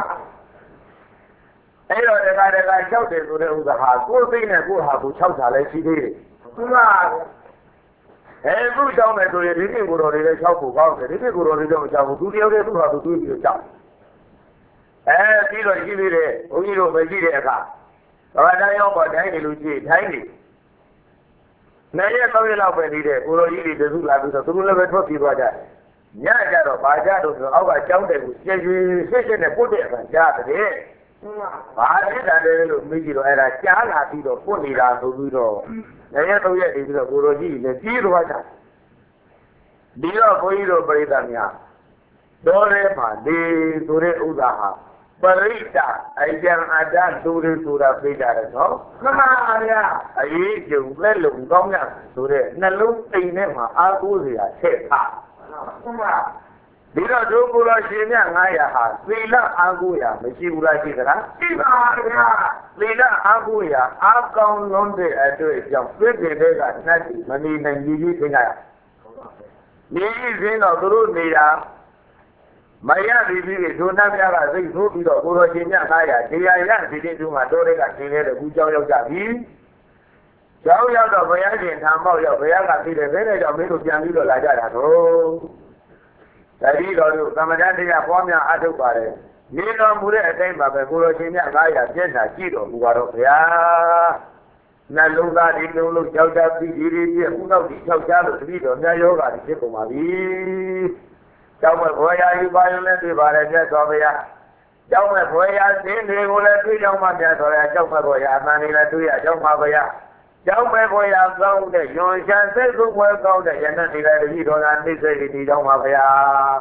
အဲ့တော့တခါတခါ၆တယ်ဆိုတဲ့ဥစ္စာဟာကိုယ်သိနဲ့ကိုယ်ဟာကို၆တာလည်းရှိသေးတယ်ဟုတ်လားအဲသူ့ကြောင့်လည်းဆိုရင်ဒီနေ့ကိုတော်တွေလည်း၆ဖို့ကောင်းတယ်ဒီနေ့ကိုတော်တွေတော့မကြောက်ဘူးသူတယောက်တည်းသူ့ဟာသူတွေးပြီးတော့ကြောက်အဲပြီးတော့ရှိသေးတယ်ဘုန်းကြီးတို့မရှိတဲ့အခါဘာသာရောက်ပေါ်တိုင်းနေလို့ရှိရင်တိုင်းနေနိုင်ရတော့ရလောက်ပဲနေတဲ့ကိုတော်ကြီးတွေတစုလာပြီးတော့သူတို့လည်းပဲထွက်ပြေးသွားကြတယ်ညကြတော့ဘာကြတော့ဆိုအောက်ကကြောင်းတယ်ကိုရှင်းရှင်းရှင်းရှင်းနဲ့ပုတ်တဲ့အခါကြားတယ်ဘာဖြစ်တာလဲလို့မေးကြည့်တော့အဲ့ဒါကြားလာပြီးတော့ပုတ်နေတာဆိုပြီးတော့နိုင်ရတော့ရနေပြီးတော့ကိုတော်ကြီးလည်းပြေးသွားကြဒီတော့ဘုန်းကြီးတို့ပြိဿများတော်ရဲမှာဒီဆိုတဲ့ဥစ္စာဟာပရိစ္ဆာအယံအတ္တလူတွေဆိုတာပြကြတယ်နော်မှန်ပါဗျာအရေးကြုံလက်လုံးကောင်းရဆိုတဲ့နှလုံးသိမ်ထဲမှာအားကိုးစရာချက်ထားမှန်ပါဒီတော့ဒုက္ခရရှင်မြတ်ငါးရာဟာသီလအားကိုးရာမရှိဘူးလားရှိသလားရှိပါဗျာသီလအားကိုးရာအားကောင်းလုံးတဲ့အတွေ့အကြောင်းပြည့်ပြည့်တဲ့ကနှက်မနေနိုင်ကြီးကြီးသင်္ကြရနေကြီးစင်းတော့သူတို့နေတာမရသည်ပြီးဒုနတ်များကစိတ်ဆိုးပြီးတော့ကိုတော်ရှင်မြတ်သားရတရားရဒီတိသူမှာတိုးတွေကရှင်နေတဲ့အခုကြောင်းရောက်ကြပြီ။ကြောင်းရောက်တော့ဘုရားရှင်ထံပေါက်ရောက်ဘုရားကသိတယ်ဘယ်နဲ့ကြောင့်မင်းတို့ပြန်ပြီးတော့လာကြတာတော့။တတိတော်တို့သမထတရားပွားများအထုတ်ပါတယ်။နေတော်မူတဲ့အတိုင်းပါပဲကိုတော်ရှင်မြတ်သားရပြည့်စုံကြည့်တော်မူပါတော့ဘုရား။နှလုံးသားဒီလုံးလုံးကြောက်ကြပြီးဒီဒီပြည့်ခုနောက်ဒီ၆ချားလို့တတိတော်များယောဂါဖြစ်ကုန်ပါပြီ။ကျောင်းမဲ့ဘွယ်ရာယူပါရင်လည်းတွေ့ပါတယ်မြတ်စွာဘုရားကျောင်းမဲ့ဘွယ်ရာသင်တွေကိုလည်းတွေ့ကြောင်းမှမြတ်စွာဘုရားကျောင်းမဲ့ဘွယ်ရာအမှန်တွေလည်းတွေ့ရကျောင်းမှာဘုရားကျောင်းမဲ့ဘွယ်ရာကောင်းတဲ့ယွန်ရှာစိတ်ဆုံးဘွယ်ကောင်းတဲ့ယန္တတွေလည်းတတိတော်သာနှိမ့်စိတ်ဒီကျောင်းမှာဘုရား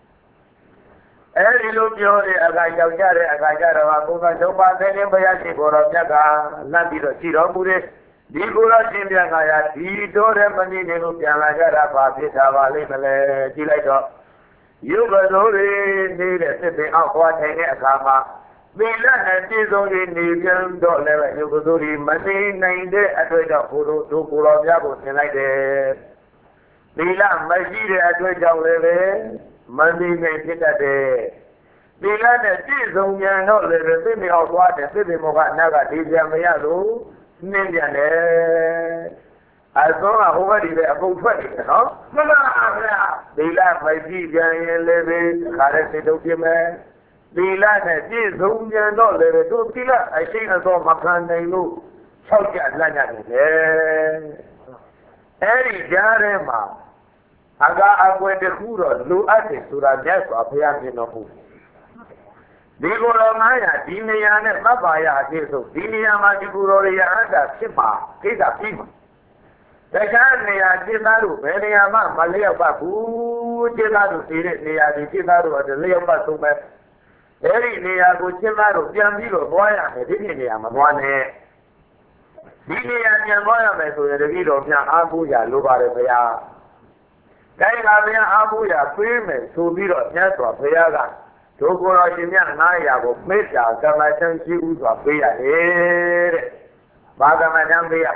အဲဒီလိုပြောတဲ့အခါကြောက်ကြတဲ့အခါကျတော့ဘုရားသုံးပါးသိတဲ့ဘုရားရှိခိုးတော်မြတ်ကလမ်းပြီးတော့ရှိတော်မူတဲ့ဒီကိုယ်တော်ရှင်မြတ်ကရာဒီတော်တဲ့မနည်းနေလို့ပြန်လာကြတာပါဖြစ်တာပါလိမ့်မလဲကြည့်လိုက်တော့ယုဂသိုလ်တွေနေတဲ့စစ်ပင်အောက်ခွာထိုင်တဲ့အခါမှာသီလနဲ့ပြည့်စုံရေးနေပြန်တော့လည်းယုဂသိုလ်တွေမနေနိုင်တဲ့အတွေ့အကြုံကိုတို့တို့ကိုယ်တော်များကိုသင်လိုက်တယ်။သီလမရှိတဲ့အတွေ့အကြုံလည်းပဲမနေနိုင်ဖြစ်တတ်တယ်။သီလနဲ့ပြည့်စုံပြန်တော့လည်းစစ်ပင်အောက်သွားတဲ့စစ်ပင်မောကအနာကဒီပြန်မရလို့နှင်းပြန်တယ်။အသောကဟိုဘက်ဒီပဲအကုန်ထွက်နေတယ်နော်မှန်ပါဗျာသီလမရှိပြန်ရင်လည်းပဲခါတဲ့စိတ်ထုတ်ပြမယ်သီလနဲ့ပြည့်စုံပြန်တော့လည်းတို့သီလအရှိန်အသောမခံနိုင်လို့၆ကြလန့်ကြနေတယ်အဲ့ဒီကြားထဲမှာအကအကွယ်တစ်ခုတော့လိုအပ်တယ်ဆိုတာမြတ်စွာဘုရားပြင်တော်မူဒီကိုယ်တော်ငါးရာဒီနေရာနဲ့သဗ္ဗာယအဖြစ်ဆုံးဒီနေရာမှာဒီကိုယ်တော်ရဟန္တာဖြစ်မှာကိစ္စပြီးမှာတခြားနေရာจิตသားတို့ဘယ်နေရာမှမလျောက်ပါဘူးจิตသားတို့ဒီတဲ့နေရာဒီจิตသားတို့ကလျောက်ပါဆုံးပဲအဲ့ဒီနေရာကိုจิตသားတို့ပြန်ပြီးတော့သွားရမယ်ဒီနေရာမှာသွားနေဒီနေရာပြန်သွားရမယ်ဆိုရင်တတိတော်များအားကိုးရလိုပါတယ်ဘုရားတိုင်းကဘုရားအားကိုးရပေးမယ်ဆိုပြီးတော့မြတ်စွာဘုရားကဒုက္ခတော်ရှင်မြတ်ငါးရာကိုမေတ္တာကမ္မထံရှိဥစွာပေးရတယ်တဲ့ဘာကမ္မထံပေးရ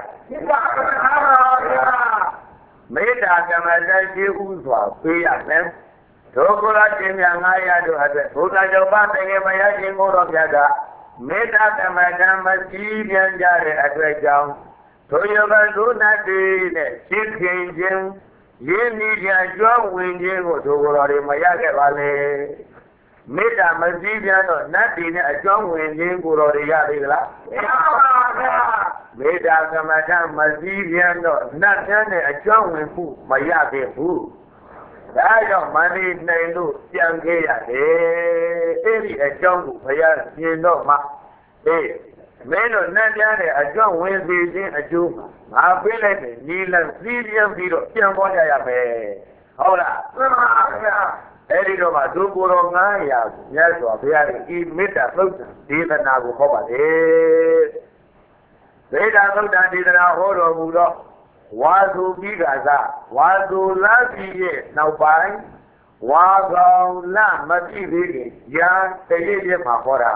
မေတ္တာကမ္မထံရှိဥစွာပေးရမယ်ဒုက္ခတော်ရှင်မြတ်ငါးရာတို့အတွက်ဘုရားကျော်ပါတကယ်မရခြင်းကိုတော့ပြတ်တာမေတ္တာကမ္မထံမရှိပြန်ကြတဲ့အတွက်ကြောင့်ဒုယဘဒုနတ်တွေနဲ့ရှင်းခင်ခြင်းရင်းနှီးကြကြွဝင်ခြင်းကိုဒုက္ခတော်တွေမရခဲ့ပါလေမေတ္တာမစည်းပြန်တော့နတ်တွေနဲ့အကြောင်းဝင်ခြင်းကိုတော်တွေရသေးသလားမရပါဘူးမေတ္တာကမ္မထမစည်းပြန်တော့နတ်တွေနဲ့အကြောင်းဝင်မှုမရသေးဘူးဒါကြောင့်မန္တိနိုင်လို့ပြန်ခဲ့ရတယ်အဲ့ဒီအကြောင်းကိုဘုရားမြင်တော့မှအေးမင်းတို့နတ်တွေနဲ့အကြောင်းဝင်စေခြင်းအကျိုးငါပေးလိုက်တယ်ညီလန်းစည်းပြန်ပြီးတော့ပြန်ပေါ်ကြရမယ်ဟုတ်လားမှန်ပါဗျာအဲ့ဒီတော့မှဒုကိုယ်တော်ငါးရာမြတ်စွာဘုရားရဲ့ဤမေတ္တာသုတ်ဒေသနာကိုဟောပါတယ်မေတ္တာသုတ်ဒေသနာဟောတော်မူတော့ဝါသူပြီးကစားဝါသူလာပြီးရဲ့နောက်ပိုင်းဝါကောင်လမပြည့်သေးခင်ရာတရည့်ရမှာဟောတာ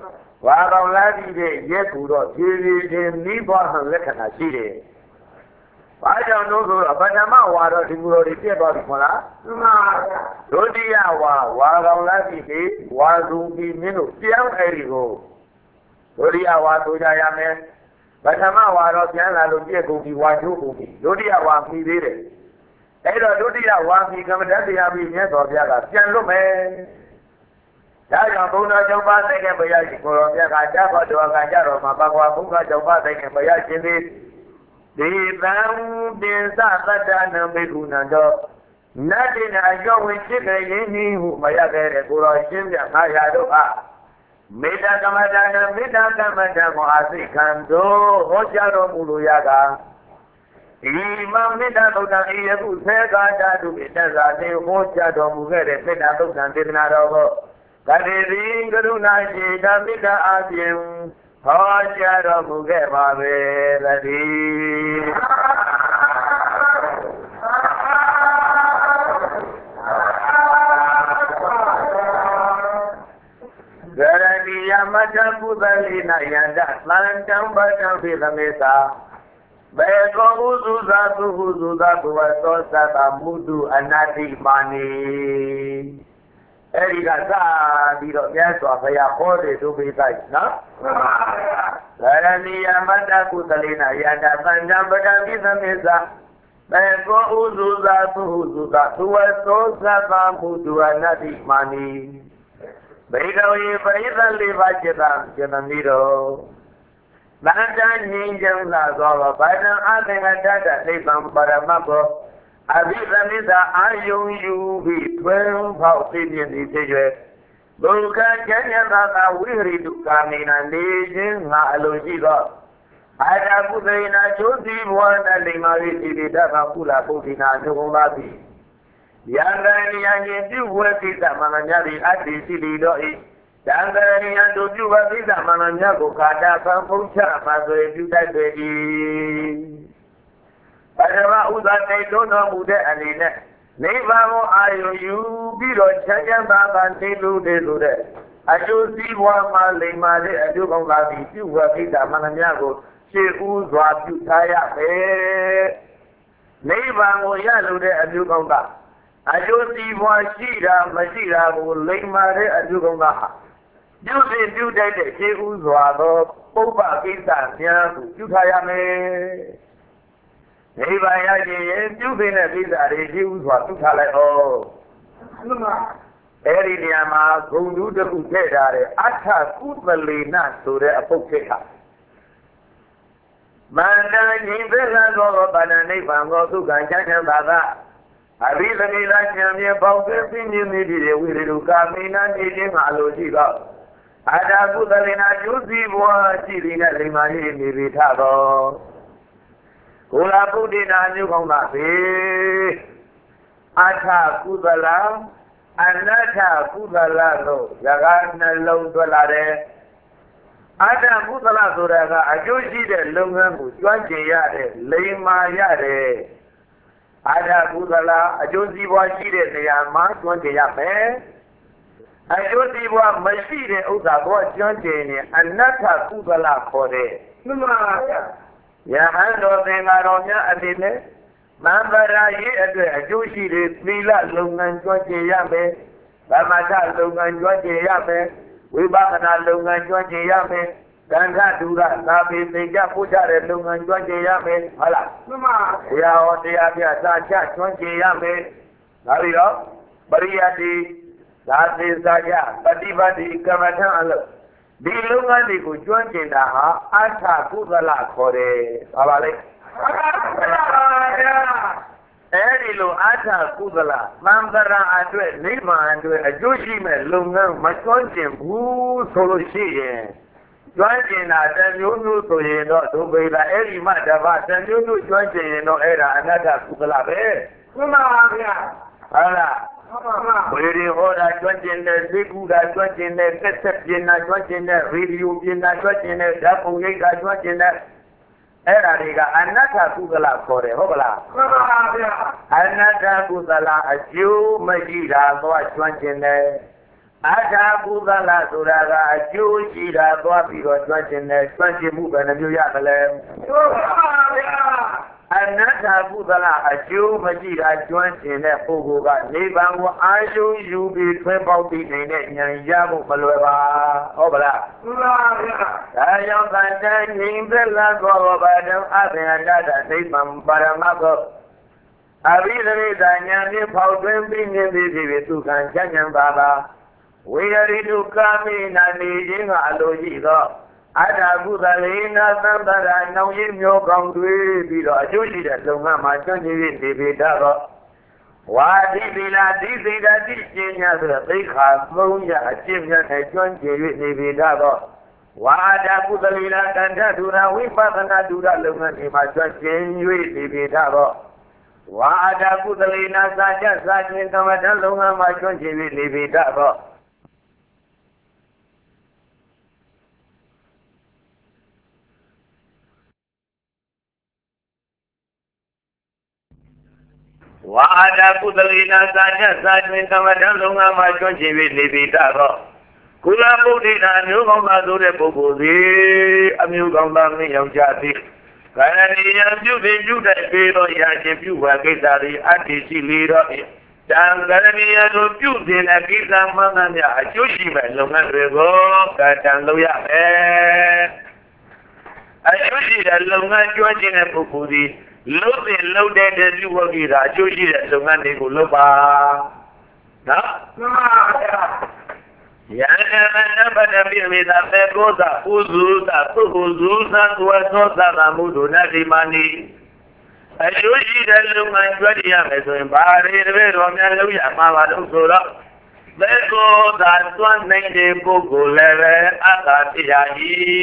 ဝါကောင်လာပြီးရဲ့ရက်ကူတော့ဖြည်းဖြည်းချင်းနိဗ္ဗာန်လက္ခဏာရှိတယ်ဘာကြောင့်လို့ဆိုတော့ပထမဝါတော့ဒီလိုတွေပြည့်သွားပြီမလားမှန်ပါဗျာဒုတိယဝါဝါကောင်လာပြီဒီဝါသူပြီးမင်းတို့ပြောင်းအဲ့ဒီကိုဒုတိယဝါဆိုကြရမယ်ပထမဝါတော့ပြန်လာလို့ပြည့်ကုန်ပြီဝါချိုးကုန်ပြီဒုတိယဝါပြီးသေးတယ်အဲ့တော့ဒုတိယဝါပြီးကမ္မဋ္ဌတရားပြီးမြတ်စွာဘုရားကပြန်လွတ်မယ်ဒါကြောင့်ဘုန်းတော်ကျောင်းပါသိတဲ့ဘုရားရှင်ကိုရောမြတ်ကကြားဖို့တော်ကကြတော့မှာပါကွာဘုရားကျောင်းပါသိတဲ့ဘုရားရှင်သည်ဒီတံတင်္စသတ္တနံဘေကုဏံတော့နတ်တိနာရောဝင်ဖြစ်ကြရင်းဤဟုမရခဲ့တဲ့ကိုရောရှင်းပြငါရတို့အားမေတ္တာကမ္မတာနံမေတ္တာကမ္မတာကိုအာသိခံတို့ဟောကြားတော်မူလိုရကဒီမှာမေတ္တာသုတ်တံဤယခုသေကာဓာတုဣတ္တဇာတိဟောကြားတော်မူခဲ့တဲ့မေတ္တာသုတ်တံဒေသနာတော်ကိုကတိတိကရုဏာရှိတာမေတ္တာအပြင်ဟောကြားတော်မူခဲ့ပါပဲတည်းဂရဏီယမတ္တပုသလိနယန္တသံတံပတံဖိသမေသာဘေကောဥစုသာသူဟုစုသာဘဝသောသတ္တမုတုအနတ္တိမာနိအဲ့ဒီကစပြီးတော့မြတ်စွာဘုရားဟောတယ်သူပိသိနော်ဂရဏီယမတ္တကုသလိနယန္တသံဃံပဒံပိသမေသာဘေကောဥစုသာသူဟုစုသာဘဝသောသတ္တမုတုအနတ္တိမာနိဘေကဝေပရိသလေးပါးจิตံจิตမိတော်ဗန္တငြိမ်းချမ်းသာသောဗန္တံအသင်္ကတ္တနိဗ္ဗာန်ပရမတ်ကိုအဘိသမိတာအာယုံယူပြီးထွန်းဖောက်သိပြင်းသည်ဖြစ်၍ဘုက္ခကျမ်းသာသာဝိဟရိတုကာမိနာနေခြင်းငါအလိုရှိသောအာရပုသေနာကျိုးစီဘဝနဲ့လိမ္မာရိတိတကကုလပုဒ္ဓိနာသုဘသာတိယံကရဏီယံပြုဝဲကိစ္စမန္တမြတ်သည်အတ္တိရှိလီတော့ဤယံကရဏီယံတို့ပြုဝဲကိစ္စမန္တမြတ်ကိုခါတာဖန်ဖုံးချမှာဆိုရင်ပြုတတ်ပေ၏ပထမဥဒ္ဒတိတွန်းတော်မူတဲ့အနေနဲ့နိဗ္ဗာန်ကိုအာရုံယူပြီးတော့ချမ်းချမ်းသာသာသိလို့တည်းဆိုတဲ့အကျိုးစီးပွားမှာလိမ္မာတဲ့အကျိုးကောင်းလာပြီးပြုဝဲကိစ္စမန္တမြတ်ကိုရှေ့ဦးစွာပြုထားရမယ်နိဗ္ဗာန်ကိုရလို့တဲ့အကျိုးကောင်းကအကျိုးစီးပွားရှိတာမရှိတာကိုလိမ္မာတဲ့အကျိုးကောင်းကပြုစဉ်ပြုတတ်တဲ့ခြေဥစွာသောပုပ္ပကိစ္စများကိုပြုထားရမယ်။နိဗ္ဗာန်ရခြင်းရဲ့ပြုစဉ်တဲ့ကိစ္စတွေခြေဥစွာပြုထားလိုက်အောင်။အဲဒီနေရာမှာဂုံတူးတစ်ခုထည့်ထားတဲ့အဋ္ဌကုသလေနဆိုတဲ့အပုတ်ထည့်ထား။မန္တန်ညီသစ္စာသောဗန္ဒနိဗ္ဗာန်ကိုသုခံချမ်းသာသာသာအဘိဓမ္မိလာဉာဏ်ဖြင့်ပေါင်းစည်းပြင်းပြင်းနေပြီးဝိရိတုကာမိနာနေခြင်းငါလိုရှိသောအာတာကုသလေနာကျူးစီဘဝရှိသည်နဲ့လိမ္မာရေးနေပြီးထသောကိုလာပုဒ္ဒိနာညုကောင်းသာပေအာထကုသလအနတ္ထကုသလတို့ရကနှလုံးသွက်လာတယ်အာထကုသလဆိုတာကအကျိုးရှိတဲ့လုပ်ငန်းကိုကျွမ်းကျင်ရတဲ့လိမ္မာရတယ်အာထကုသလအကျိုးစီးပွားရှိတဲ့နေရာမှာကျွမ်းကျင်ရမယ်အကျိုးစီးပွားမရှိတဲ့ဥစ္စာကိုကျွမ်းကျင်ရင်အနတ္ထကုသလခေါ်တယ်မှန်ပါဗျာယဟန်တော်သင်္ဃာတော်များအနေနဲ့မန္တရာရေးအတွက်အကျိုးရှိတဲ့သီလလုပ်ငန်းကျွမ်းကျင်ရမယ်ဗမထလုပ်ငန်းကျွမ်းကျင်ရမယ်ဝိပဿနာလုပ်ငန်းကျွမ်းကျင်ရမယ်ကံခဒုရသာပေသိကြပို့ကြတဲ့လုပ်ငန်းကျွမ်းကျင်ရမယ်ဟုတ်လားမှန်ပါဘုရားဟောတရားပြစာချကျွမ်းကျင်ရမယ်ဒါပြီးတော့ပရိယတ်တိသာသေစာချပฏิပတ်တိကမ္မထံအလုပ်ဒီလုပ်ငန်းတွေကိုကျွမ်းကျင်တာဟာအဋ္ဌကုသလခေါ်တယ်ပါပါလေအဲဒီလိုအဋ္ဌကုသလသံဃာအတွက်နိဗ္ဗာန်အတွက်အကျိုးရှိမဲ့လုပ်ငန်းမကျွမ်းကျင်ဘူးဆိုလို့ရှိရင်ကျွမ်းကျင်တာတမျိုးမျိုးဆိုရင်တော့ဒုဗေဒအဲ့ဒီမှတပါတမျိုးမျိုးကျွမ်းကျင်ရင်တော့အဲ့ဒါအနတ္တကုသလပဲမှန်ပါဗျာဟုတ်လားဝေဒီဟောတာကျွမ်းကျင်တဲ့သိကူတာကျွမ်းကျင်တဲ့သက်သက်ပြင်တာကျွမ်းကျင်တဲ့ရေဒီယိုပြင်တာကျွမ်းကျင်တဲ့ဓာတ်ပုံရိပ်တာကျွမ်းကျင်တဲ့အဲ့ဒါတွေကအနတ္တကုသလခေါ်တယ်ဟုတ်ပလားမှန်ပါဗျာအနတ္တကုသလအကျိုးမရှိတာတော့ကျွမ်းကျင်တယ်အဋ္ဌကုသလဆိုတာကအကျိုးရှိတာသွားပြီးတော့ကျွမ်းကျင်တယ်ကျွမ်းကျင်မှုပဲနှမျိုးရတယ်လေဟုတ်ပါဗျာ Another Buddha, a Jew, Majida, joined in a Puguga, Leban, Aju, you be twelve in a Yabu Palua, Obla. I am standing the Lago by them, other another, Leban, Baramago. I really Daniel, Paul, being in the two Kanjan Baba. We are to come in and leading a logic. Ada Buddha Lena Sambara, no him your come to be a duty that don't have my country in the Vidaro. Why did we not this is that this change as a big house, Moja, a chimney, a twenty with the Vidaro? Why that Buddha Lena can do that? We must not do that, look at him, I just change with the Vidaro. Why that Buddha Lena such as such in the Madalong, my country with the Vidaro? Wada Pudalina Saja Sajmin Kamadalunga Majon Jivi Libitaro. Kula Budina, Nugoma Dure Puguzi, Amugamba Yamjati. Kanani Jude Jude Piro Yajibu Wakitari, Ati Lira. Tangarania no Jude Nakita Manania, Jushima, Lunga Rego, Katandoya. I usually that Lunga joining a Puguzi. Low and low that you will get a Joji that the man will look at. Yana, but I mean, with a fair goza, Uzuza, Uzuza, Tuasosa, Ramudu, Nadi money. I Joji that look like Guardian, so in Bari, the red on Yaluya, Mama, don't go up. There goes that one named Bogo, Leve, Akatia.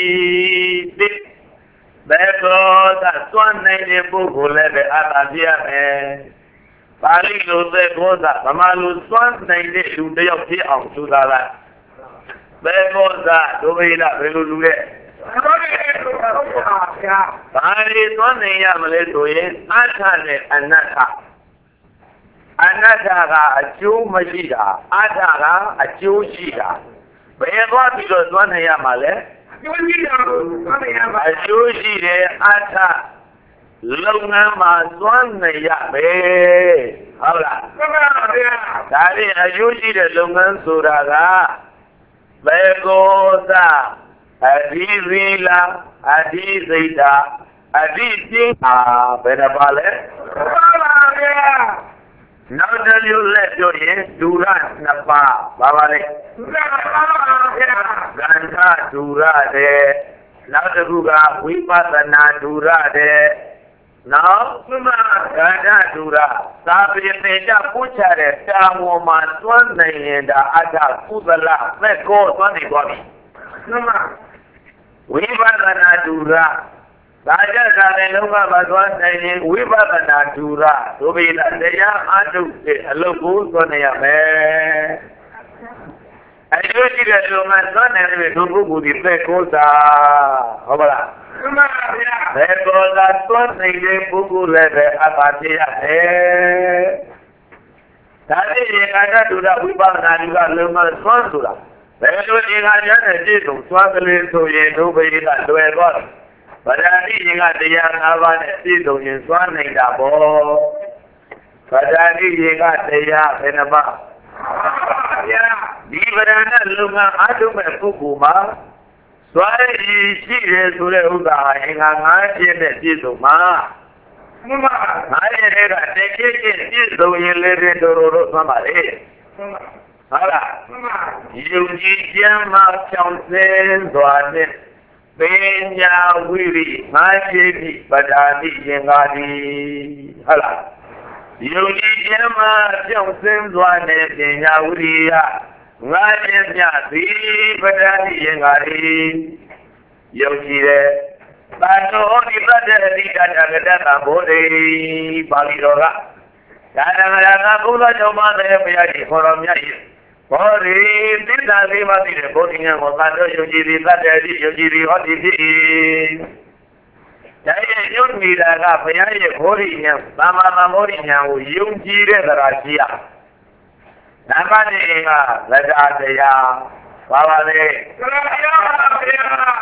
Because that's one native book who live at Abia. Pali goes that Amalu one native to the Yoki on Sudala. Because that, do we not really? Pali one name to it, Atane and Nata. Anatara, a Jew Majida, Atara, a Jew Shida. But because one Yamale. Ajuji de ata lunga mazwan ya be hola tari ajuji de lunga suraga begoza adizila adizida adizi ah benabale now that you let your yes duran napa babale Ganta dura de Nadaruga Vipasana dura de now Ganta dura Sabi Meja Puchare Tamoman Swan and Ada Puzala Meko Swanny Bobby Vipasana dura Raja Karenuma Bazwan saying Vipasana dura to be Landeya Adu Hello Puzania. I do see that you must not have to go with the Cosa. Hola. Because that one thing they Bugu level Apatia. That is, I got to that we found that you got Luma Swansula. They do think I got a deal, Swansula to you, nobody got to a god. But I think you got the young Avan Sido in Swanning that ball. But I think you got the young in a bar. Divarana lunga adum pukuma swai shi re so le uga enga nga chin de pit so ma ma nga ye de ka te chi chin pit so yin le de do ro ro swan ba le hala yu ji jian ma chang sin zwa ne penya wiri ma chi ni padani yin ga di hala Yogi Yama Johnson Zwane Pinya Rajanya Si Padani Yangari Yogi Bato Oni Padani Kadagada Bode Balidora Kadagada Bula Joma Yaki Forum Yaki Bode Tita Lima Dine Bodinga Mosato Yogi Padani Yogi Hoti Yaya yung nila ka pa yaya hori niya, mama mamori niya yung jire darasiya. Naman niya, lagate ya, bawale.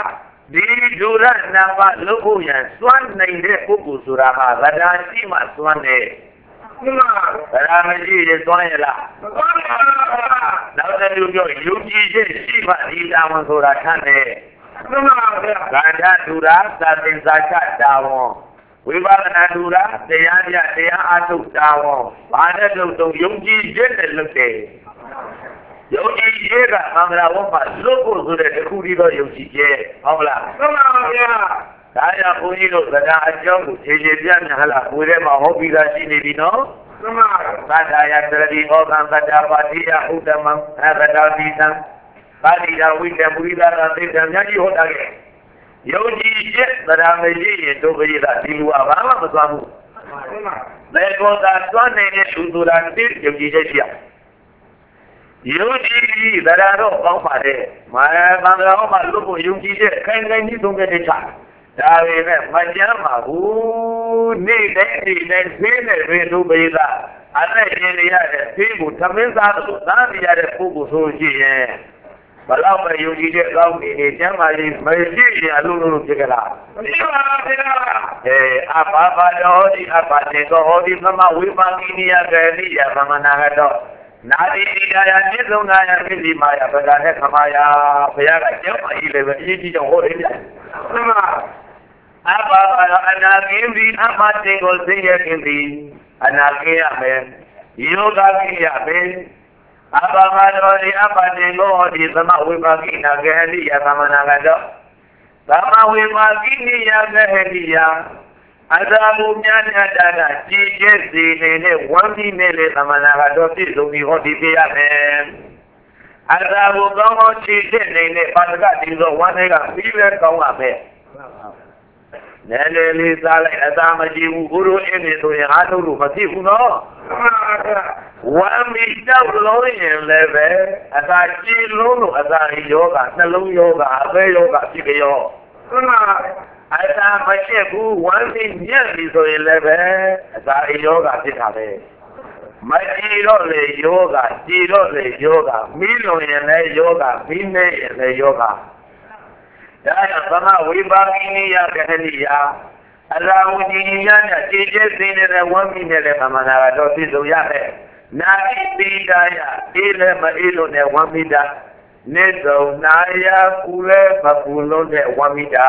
ဒီဒုရနာပါလုပ်ဖို့ရန်စွမ်းနိုင်တဲ့ပုဂ္ဂိုလ်ဆိုတာဟာဗဒာရှိမှစွမ်းတယ်မှန်ပါဗဒာမရှိရင်စွမ်းရလားမှန်ပါနောက်တစ်မျိုးပြောယုံကြည်ခြင်းရှိမှဒီတာဝန်ဆိုတာထမ်းတယ်မှန်ပါဗျာဂန္ဓဒုရသာသင်္စာချတာဝန်ဝိပဿနာဒုရတရားပြတရားအားထုတ်တာဝန်ဘာနဲ့လုပ်တော့ယုံကြည်ခြင်းနဲ့လုပ်တယ်ယုံကြည်ခြင်းကသံဃာဝတ်မှာလွတ်ဖို့ဆိုတဲ့တခုတည်းသောယုံကြည်ခြင်းဟုတ်လားမှန်ပါဗျာဒါရဘုန်းကြီးတို့ဗဒာအကြောင်းကိုခြေခြေပြတ်ညာဟလားကိုယ်ထဲမှာဟောပြီးသားရှိနေပြီနော်မှန်ပါသတ္တယသရတိဩကံသတ္တပါတိယဥဒ္ဓမံအဗဒာတိတံပါဠိတော်ဝိတ္တပုရိသတာသိတံများကြီးဟောတာကဲယုံကြည်ခြင်းဗဒာမရှိရင်ဒုပရိသဒီလူကဘာမှမသွားဘူးမှန်ပါဘယ်ကောသာသွားနေတဲ့လူဆိုတာသိယုံကြည်ခြင်းရှိရယုံကြည်ပြီးတရားတော့ကောင်းပါတယ်။မာယာသံဃာတော်မှာလွတ်ဖို့ယုံကြည်တဲ့ခိုင်ခိုင်ကြီးသုံးတဲ့ချာဒါပေမဲ့မကြမ်းပါဘူး။နေ့တိုင်းနေ့တိုင်းသိနေတွင်တို့ပိသာအသက်ရှင်နေရတဲ့သိကိုသမင်းသားတို့သာနေရတဲ့ပုဂ္ဂိုလ်ဆိုရှိရင်ဘလောက်ပဲယုံကြည်တဲ့ကောင်းနေနေကျမ်းမာရေးမရှိရင်အလုံးလုံးဖြစ်ကြလား။မရှိပါဘူးဗျာ။အဲအဘာဘာတော်ဒီအဘာတေကောဟောဒီသမဝိပါကိနိယကေနိယသမနာကတော့နာတိတိယာနိသုံးနာယပိတိမာယဗဒာနဲ့ခမယာဘုရားကကျောင်းမကြီးလည်းပဲအရေးကြီးကြောင့်ဟောတယ်ဗျာမှန်ပါအဘဘာအနာကင်းဒီအမတေကိုသိရကင်းဒီအနာကင်းရမယ်ယောဂကင်းရမယ်အဘဘာတော်ဒီအမတေကိုဒီသမဝိပါကိနာကေဟိယသမနာကတော့သမဝိပါကိနိယကေဟိယအသာမူများများတာကကြည်ကျက်စီနေတဲ့ဝမ်းပြီးနဲ့လေသမဏကတော့ပြည့်စုံပြီးဟောဒီပြရမယ်အသာမူကောင်းကောင်းကြည်ကျက်နေတဲ့ပါဠကဒီလိုဝမ်းတွေကပြီးလဲကောင်းပါပဲနည်းနည်းလေးစားလိုက်အသာမကြည့်ဘူးဘုရိုးအင်းနေဆိုရင်အားထုတ်လို့မဖြစ်ဘူးနော်ဝမ်းပြီးတောက်လုံးရင်လည်းပဲအသာကြည်လုံးလို့အသာယောဂနှလုံးယောဂအသေးယောဂဖြစ်ကြရောမှန်ပါအသာမရှိဘူးဝမ်းပြီးညက်ပြီးဆိုရင်လည်းပဲအသာယောဂဖြစ်တာပဲမကြည်တော့လေယောဂကြည်တော့လေယောဂမီးလုံးရင်လည်းယောဂမီးနေရင်လည်းယောဂဒါကြောင့်သမဝိပါကိနိယကဟဏိယအရာဝတိညနဲ့ကြည်ကျက်စေနေတဲ့ဝမ်းပြီးနေတဲ့သမဏကတော့ပြည့်စုံရမယ်နာတိပိဒါယအေးလည်းမအေးလို့နဲ့ဝမ်းပြီးတာနေစုံနာယကူလည်းမကူလို့နဲ့ဝမ်းပြီးတာ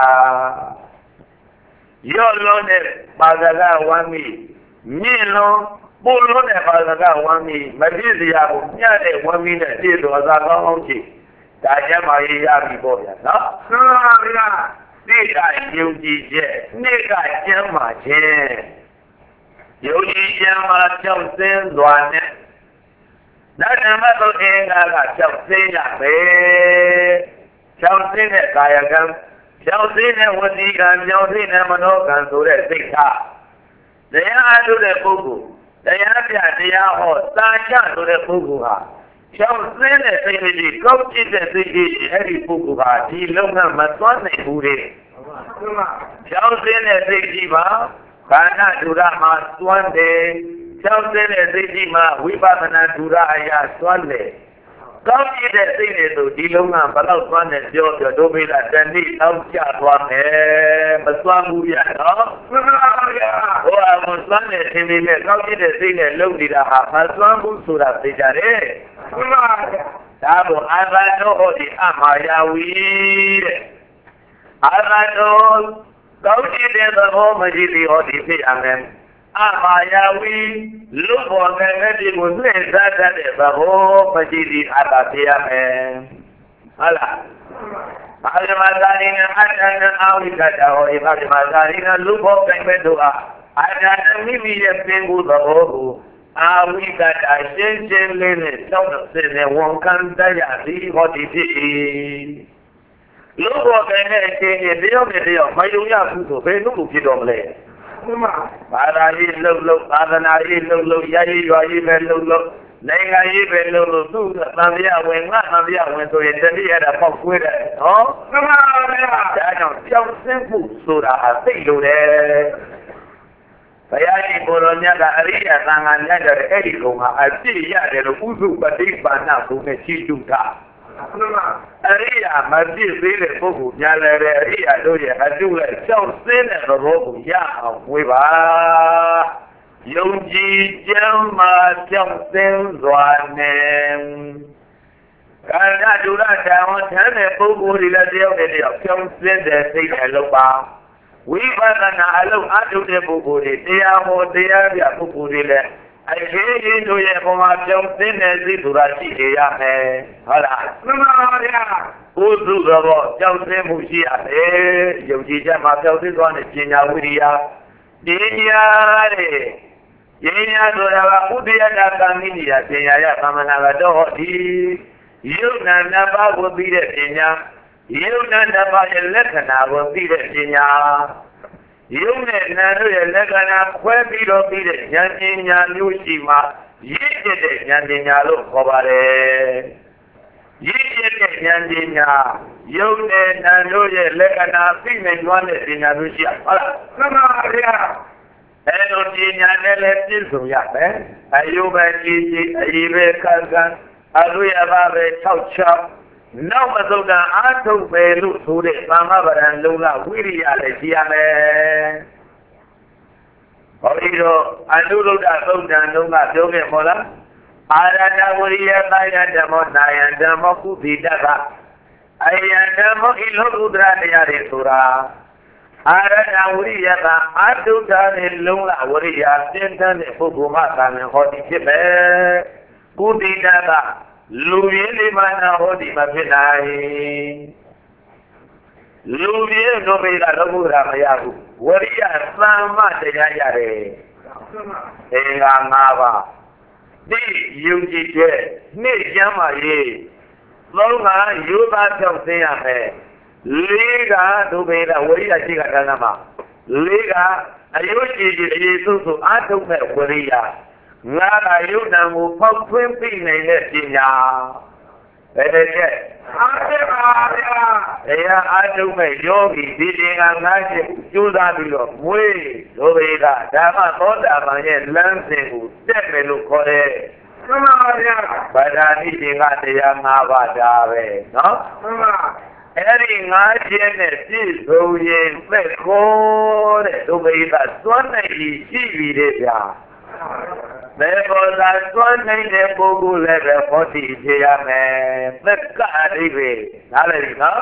ရော့လုံးနဲ့ပါဇကဝမ်းမိမြင့်လုံးပို့လုံးနဲ့ပါဇကဝမ်းမိမပြည့်စရာကိုညတဲ့ဝမ်းမိနဲ့ပြည့်စုံအသာကောင်းအောင်ကြည့်ဒါကျမ်းမာရေးရပြီပေါ့ဗျာနော်မှန်ပါဗျာဒီကယုံကြည်ချက်နေ့ကကျမ်းမာခြင်းယုံကြည်ခြင်းမှာကြောက်စင်းသွားနဲ့နောက်ဓမ္မသုတ်အင်္ဂါကကြောက်စင်းရပဲကြောက်စင်းတဲ့ကာယကံကြောက်သိတဲ့ဝစီကံကြောက်သိတဲ့မနောကံဆိုတဲ့စိတ်ထားတရားအားထုတ်တဲ့ပုဂ္ဂိုလ်တရားပြတရားဟောသာချဆိုတဲ့ပုဂ္ဂိုလ်ဟာကြောက်သိတဲ့စိတ်ကြီးကောက်ကြည့်တဲ့စိတ်ကြီးအဲ့ဒီပုဂ္ဂိုလ်ဟာဒီလုံကမသွားနိုင်ဘူးတဲ့ကြောက်သိတဲ့စိတ်ကြီးပါဘာနာဒုရမှာသွမ်းတယ်ကြောက်သိတဲ့စိတ်ကြီးမှာဝိပဿနာဒုရအရာသွမ်းတယ်ကောင်းကြည့်တဲ့စိတ်နဲ့ဆိုဒီလုံးကဘလောက်သွားနေပြောပြောဒုပိလာတဏိအောက်ကျသွားမယ်မသွားဘူးရနော်မှန်ပါဗျာဟိုအမသွားနေသင်ပြီးနဲ့ကောင်းကြည့်တဲ့စိတ်နဲ့လုပ်နေတာဟာမသွားဘူးဆိုတာသိကြတယ်မှန်ပါဗျာဒါကိုအာဘနောဟောဒီအမာယာဝီတဲ့အာဘနောကောင်းကြည့်တဲ့သဘောမရှိသေးဟောဒီဖြစ်ရမယ်အမာယာဝီလူပေါ်ငယ်ငယ်ဒီကိုနှိမ့်စားတတ်တဲ့သဘောမရှိသေးအတာပြရမယ်ဟုတ်လားဘာဝမသာရိနအတ္တနအာဝိကတဟောဒီဘာဝမသာရိနလူပေါ်ကံမဲ့တို့အားအတ္တမိမိရဲ့ပင်ကိုယ်သဘောကိုအာဝိကတရှင်းရှင်းလေးနဲ့တောင်းတဲ့စင်နဲ့ဝန်ခံတရားသည်ဟောဒီဖြစ်၏လူပေါ်ကံနဲ့အချင်းချင်းတယောက်နဲ့တယောက်မယုံရဘူးဆိုဘယ်လိုဖြစ်တော့မလဲဘာသာရေးလှုပ်လှုပ်သာသနာရေးလှုပ်လှုပ်ရရေးရွာရေးပဲလှုပ်လှုပ်နိုင်ငံရေးပဲလှုပ်လှုပ်သူ့သံဃာဝင်ငါသံဃာဝင်ဆိုရင်တတိယတာပေါက်ကွေးတယ်နော်မှန်ပါဗျာဒါကြောင့်ကြောက်စင်းမှုဆိုတာသိလို့တယ်ဘုရားရှင်ကိုရောမြတ်ကအရိယသံဃာမြတ်တဲ့အဲ့ဒီကောင်ကအပြည့်ရတယ်လို့ဥစုပฏิပါဏဘုံနဲ့ရှိကျူတာမှအရိယာမပြည့်သေးတဲ့ပုဂ္ဂိုလ်ညာလည်းတဲ့အရိယာတို့ရဲ့အတုနဲ့ကြောက်စင်းတဲ့သဘောကိုရအောင်ဝေးပါယုံကြည်ကြမ်းမှာကြောက်စင်းစွာနဲ့ကာရဒုရတံဝန်ထမ်းတဲ့ပုဂ္ဂိုလ်တွေလည်းတယောက်နဲ့တယောက်ကြောက်စင်းတဲ့စိတ်နဲ့လုပ်ပါဝိပဿနာအလုံးအထုတဲ့ပုဂ္ဂိုလ်တွေတရားဟောတရားပြပုဂ္ဂိုလ်တွေလည်းအရေးကြီးတို့ရဲ့ဘုံမှာကြောက်စင်းတဲ့စိတ်သူရာရှိရမယ်ဟုတ်လားမှန်ပါဗျာဥစုတော်ကြောက်စင်းမှုရှိရတယ်ယုံကြည်ချက်မှာကြောက်စင်းသွားတဲ့ပညာဝိရိယပညာတဲ့ပညာဆိုတာကဥဒယတာကံမိနိယပညာရသမဏကတော့ဟောဒီယုံနာနပါကိုသိတဲ့ပညာယုံနာနပါရဲ့လက္ခဏာကိုသိတဲ့ပညာယုံနဲ့နာတို့ရဲ့လက္ခဏာခွဲပြီးတော့ပြီးတဲ့ဉာဏ်ပညာမျိုးရှိမှရည်ကျက်တဲ့ဉာဏ်ပညာလို့ခေါ်ပါတယ်ရည်ကျက်တဲ့ဉာဏ်ပညာယုံနဲ့နာတို့ရဲ့လက္ခဏာသိနေကျွမ်းတဲ့ပညာမျိုးရှိဟုတ်လားမှန်ပါဗျာအဲလိုပညာနဲ့လည်းပြည့်စုံရမယ်အယုပဲကြည်ကြည်အည်ပဲကံကံအလူရပါပဲ၆၆နောက်မသုတ်တာအာထုတ်ပဲလို့ဆိုတဲ့သမ္မာပရံလုံးကဝိရိယလည်းရှိရမယ်။ဟောဒီတော့အနုရုဒ္ဓသုတ်တံလုံးကပြောခဲ့မို့လားအာရဏဝိရိယတာယဓမ္မောနာယံဓမ္မောကုပိတကအယံဓမ္မောဣလောကုတ္တရတရားတွေဆိုတာအာရဏဝိရိယကအတုဒ္ဓနဲ့လုံးကဝိရိယသင်္တန်းတဲ့ပုဂ္ဂိုလ်မှသာမန်ဟောဒီဖြစ်ပဲ။ကုပိတကလူရင်းလေးမှနာဟောဒီမဖြစ်နိုင်လူရင်းတို့ပေကတော့ဘုရားမရဘူးဝရိယသမ္မတရားရတယ်အင်္ဂါ၅ပါးဒီယုံကြည်တဲ့နေ့ကျမ်းမာရေးသုံးကယူသားဖြောက်သိရမယ်လေးကတို့ပေကဝရိယရှိကတဏ္ဍမှာလေးကအယုတ်ကြည်ကြည်အရေးဆုံးဆိုအာထုံးမဲ့ဝရိယငါကယုတ်တံကိုဖောက်ထွင်းပြနိုင်တဲ့ပညာဘယ်တဲ့ချက်အားရပါဗျာတရားအားထုတ်မဲ့ယောဂီဒီတင်ကငါးချက်ကျိုးစားပြီးတော့မွေးလိုပေကဓမ္မသောတာပန်ရဲ့လမ်းစဉ်ကိုတက်မယ်လို့ခေါ်တယ်မှန်ပါဗျာဗဒာတိတင်ကတရား၅ပါးဒါပဲနော်မှန်ပါအဲ့ဒီငါးချက်နဲ့ပြည့်စုံရင်သက်ခေါ်တဲ့ဒုဗေဒသွမ်းနိုင်ရှိပြီတဲ့ဗျာဘေဘောသာသွမ်းနိုင်တဲ့ပုဂ္ဂိုလ်လည်းပဲဟောတိဖြစ်ရမယ်သက်ကအရိပဲနားလည်ပြီနော်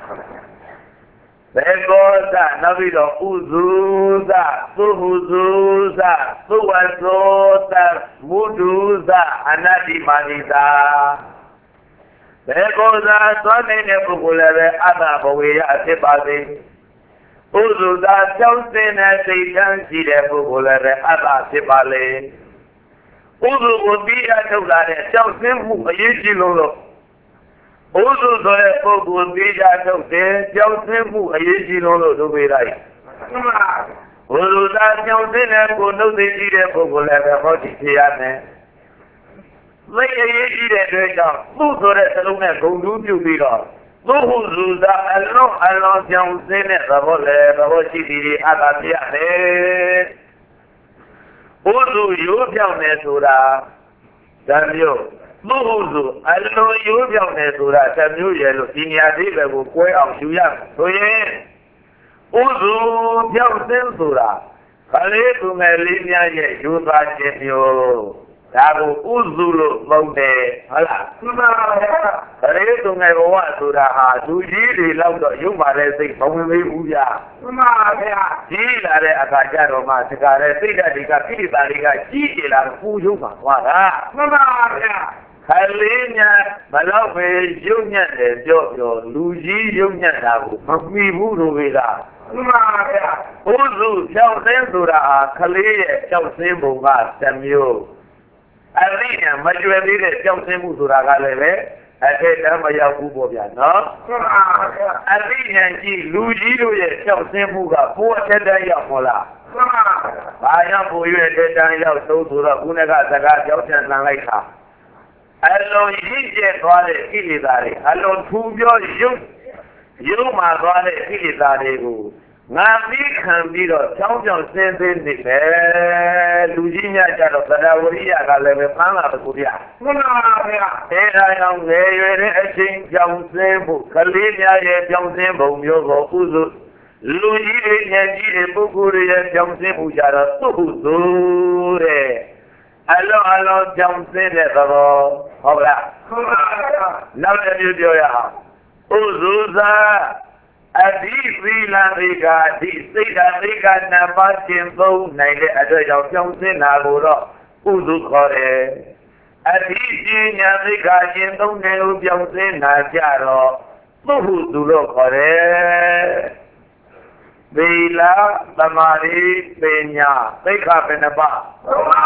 ဘေဘောသာနောက်ပြီးတော့ဥဇုသာသုဟုဇုသာသုဝသောသာမုဒုသာအနတ္တိမာနိသာဘေဘောသာသွမ်းနိုင်တဲ့ပုဂ္ဂိုလ်လည်းပဲအတ္တဘဝေယအဖြစ်ပါစေဥဇုသာကြောင့်စင်တဲ့စိတ်ဓာတ်ရှိတဲ့ပုဂ္ဂိုလ်လည်းပဲအတ္တဖြစ်ပါလေဥဇုကိုပြီးရထုတ်လာတဲ့ကြောင့်စင်မှုအရေးကြီးလို့လို့ဥဇုဆိုတဲ့ပုဂ္ဂိုလ်ပြီးရထုတ်တဲ့ကြောင့်စင်မှုအရေးကြီးလို့လို့ဆိုပေးလိုက်ဥဇုသာကြောင့်စင်တဲ့ကိုနှုတ်သိရှိတဲ့ပုဂ္ဂိုလ်လည်းပဲဟောဒီဖြစ်ရမယ်သိအရေးကြီးတဲ့အတွက်ကြောင့်သူ့ဆိုတဲ့စလုံးနဲ့ဂုံတူးပြုပြီးတော့သုဟုဇုသာအလုံးအလုံးကြောင့်စင်းတဲ့သဘောလေသဘောရှိပြီးအတ္တပြရတယ်ဘုသူရိုးပြောင်းနေဆိုတာဓာမျိုးသုဟုဇုအလုံးရိုးပြောင်းနေဆိုတာဓာမျိုးရဲ့လို့ဒီနေရာသေးပဲကိုကွဲအောင်ယူရဆိုရင်ဥဇုပြောင်းစင်းဆိုတာခလေးသူငယ်လေးများရဲ့ယူသားခြင်းမျိုးဒါကိုဥဇုလို့သုံးတယ်ဟုတ်လားမှန်ပါဗျာခလေးသူငယ်ဘဝဆိုတာဟာသူကြီးတွေလောက်တော့ရုပ်ပါတဲ့စိတ်မဝင်သေးဘူးဗျာမှန်ပါဗျာကြီးလာတဲ့အခါကျတော့မှဒီကရဲစိတ်ဓာတ်တွေကကိလေသာတွေကကြီးကျလာတော့ပူရုပ်ပါသွားတာမှန်ပါဗျာခလေးများဘလောက်ပဲရုပ်ညက်တယ်ပြောပြောလူကြီးရုပ်ညက်တာကိုမမီဘူးလို့ပဲလားမှန်ပါဗျာဥဇုကြောက်စင်းဆိုတာဟာခလေးရဲ့ကြောက်စင်းပုံကတစ်မျိုးအရိညာမကျွယ်သေးတဲ့ကြောက်စင်းမှုဆိုတာကလည်းပဲအထက်တမ်းမရောက်ဘူးပေါ့ဗျာနော်မှန်ပါဗျာအရိညာကြီးလူကြီးတို့ရဲ့ကြောက်စင်းမှုကဘိုးအထက်တမ်းရောက်မလားမှန်ပါဘာရောက်ဘိုးရဲ့အထက်တမ်းရောက်သုံးဆိုတော့ခုနကစကားကြောက်ချန်လှန်လိုက်တာအလုံးရင့်ကျက်သွားတဲ့ကိလေသာတွေအလုံးထူပြောရုပ်ရုပ်မှာသွားတဲ့ကိလေသာတွေကို Ngami can be the town of Saint Denis, Lucinia Jado, Sadawaria, Galera, Pana, Kuria. And I am there, a change young Sambo, Kalinia, young Sambo, Yogo, Uzu, Luigi, and Bukuria, young Sambo, Jada, Suzu. Hello, hello, young Sambo, Hola. Now that you do ya. Uzuza. Adi Sri Lanka, Di Sri Lanka, Nabatin, Bo, Nile, Adjo, Johnson, Nagoro, Uzu Kore. Adi Yanrika, Jindon, Johnson, Najaro, Muhu Duro Kore. Vila, Tamari, Pena, Beka Penaba.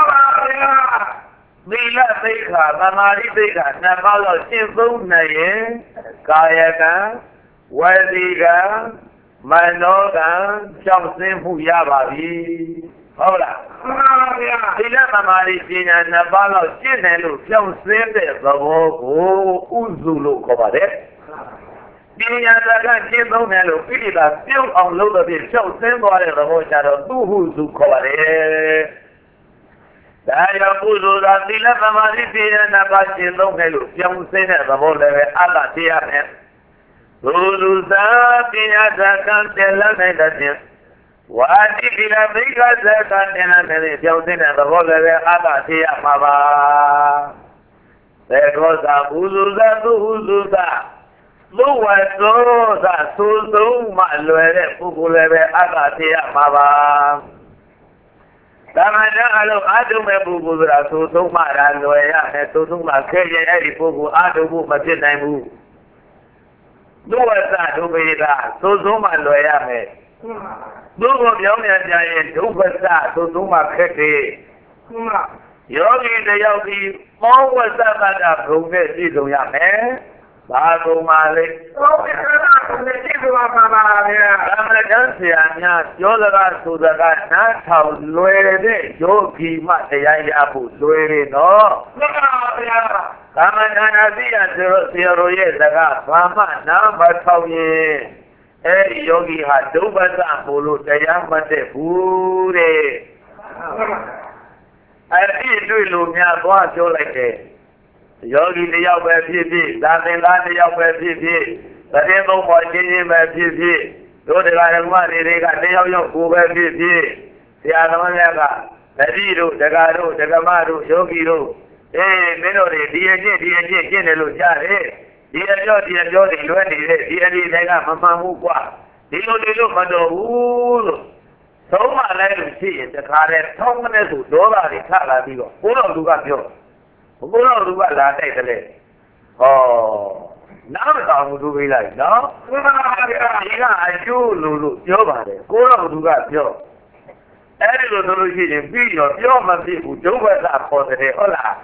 Vila Beka, Tamari Beka, Nabalo, Jindon, Naye, Kayaka. Wadiga, Manoga, Johnson, who Yababi. Hola. Ila Marisina, Navalo, Chinelu, Johnson, the Vogo, Uzulu, Covade. Diana, Jimbo, Philippa, still on load of the Johnson, or the Rochado, Uzu, Covade. Daya Uzu, the Villa Marisina, Navajin, Longelu, Johnson, the Vogue, Alatia. Uzuza pinyata kantela medatin. Wadi bila bika zakantela medatin. Jautina babolere abati amaba. Sekoza uzuza tu uzuza. Luwa soza suzu malwere pukulere abati amaba. Tamanya alo adume pukura suzu maralwaya. Suzu makeye eri puku adumu matinaimu. Luwasa Dubida, Suzuma Loyame. Lugo Yomi, Dubasa, Suzuma Kete. Yogi the Yogi, Mo was that Rume Yame. Bago Malik. Ramadansia, Yola Sudaga, not how Loere, Yogi Mataya Abu, Loere, no. Kamanana zero years ago, Mama, number Tony. Hey, Yogi had Dubasa, Pulu, the young Mate, Pure. I see you, Lumia, what you like it. Yogi, the Yahweh P P, Dancing Land, the Yahweh P P, the Rainbow for Jimmy P P, though the Lion Money, they got the Young Uber P P, the Adamaga, the Dido, the Garo, the Gamaro, Yogi. Eh, Melody, D N G, D N G, Genelo, Jare, D N G, D N G, D N G, Nega, Mamma Mukwa, Dilo Dilo Mado, so my life is the car at Thomas, Dora, the Kala, Digo, Uno Dugatio, Uno Dugala, oh, now I'm to be like, no? I do Lulu, Jova, Uno Dugatio. Every solution be your young people, Jova for the day. Hola.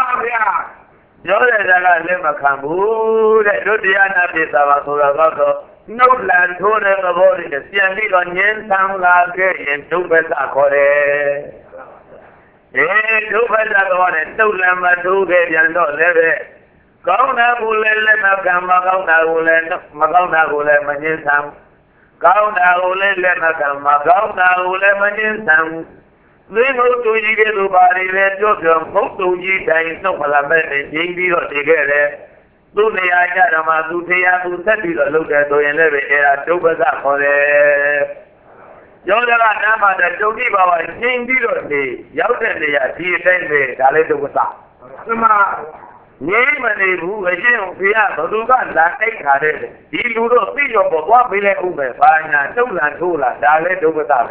Jola Lema Kambu, Ludiana de Savasura, no land to the body, the Siamil on Yen Sam Lage and Jubasa Core. Eh, Jubasa Core, and two Lamba two baby and no leve. Gauna Gule, Magama, Gule, Magana Gule, Manin Sam. Gauna Ule Lemaka, Gauna Ule Manin Sam. We go to you get to body, let your hope to you, there is no parliament, and Jingy or together. Do the Ayama, do the Abu Sabi, look at the eleven, and Jobasa for the Yoda Nama, the Jogi Baba, Jingy or the Yautan, the Tea, Daletosa. Name and who again, we are the Lugan, that eight hundred. He do not see your Bob, we let Uber, Fine, Tola, Tola, Daletova.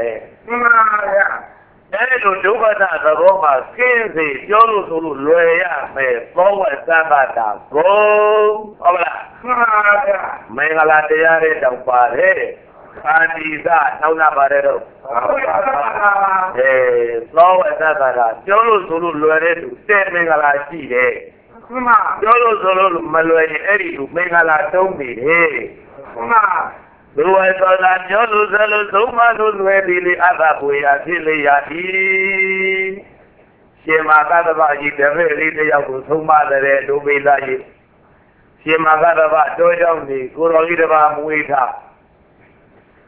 Hello, Jubata, the Roma, Skinzy, Yolu, Loya, forward Sabata, go. Mengala de Dampare, Andiza, Nauna Barredo. Eh, forward Sabata, Yolu, Loredo, ten Mengala Chile. Yolo Solo Malay Eri, Mengala Tombi, hey. Do I saw that Yolo Solo Soma, who's ready, Abapuya, Tilia, Shemagaba, the very Yaku Soma, the Dubila, Shemagaba, Doyami, Kurogidaba, Muita.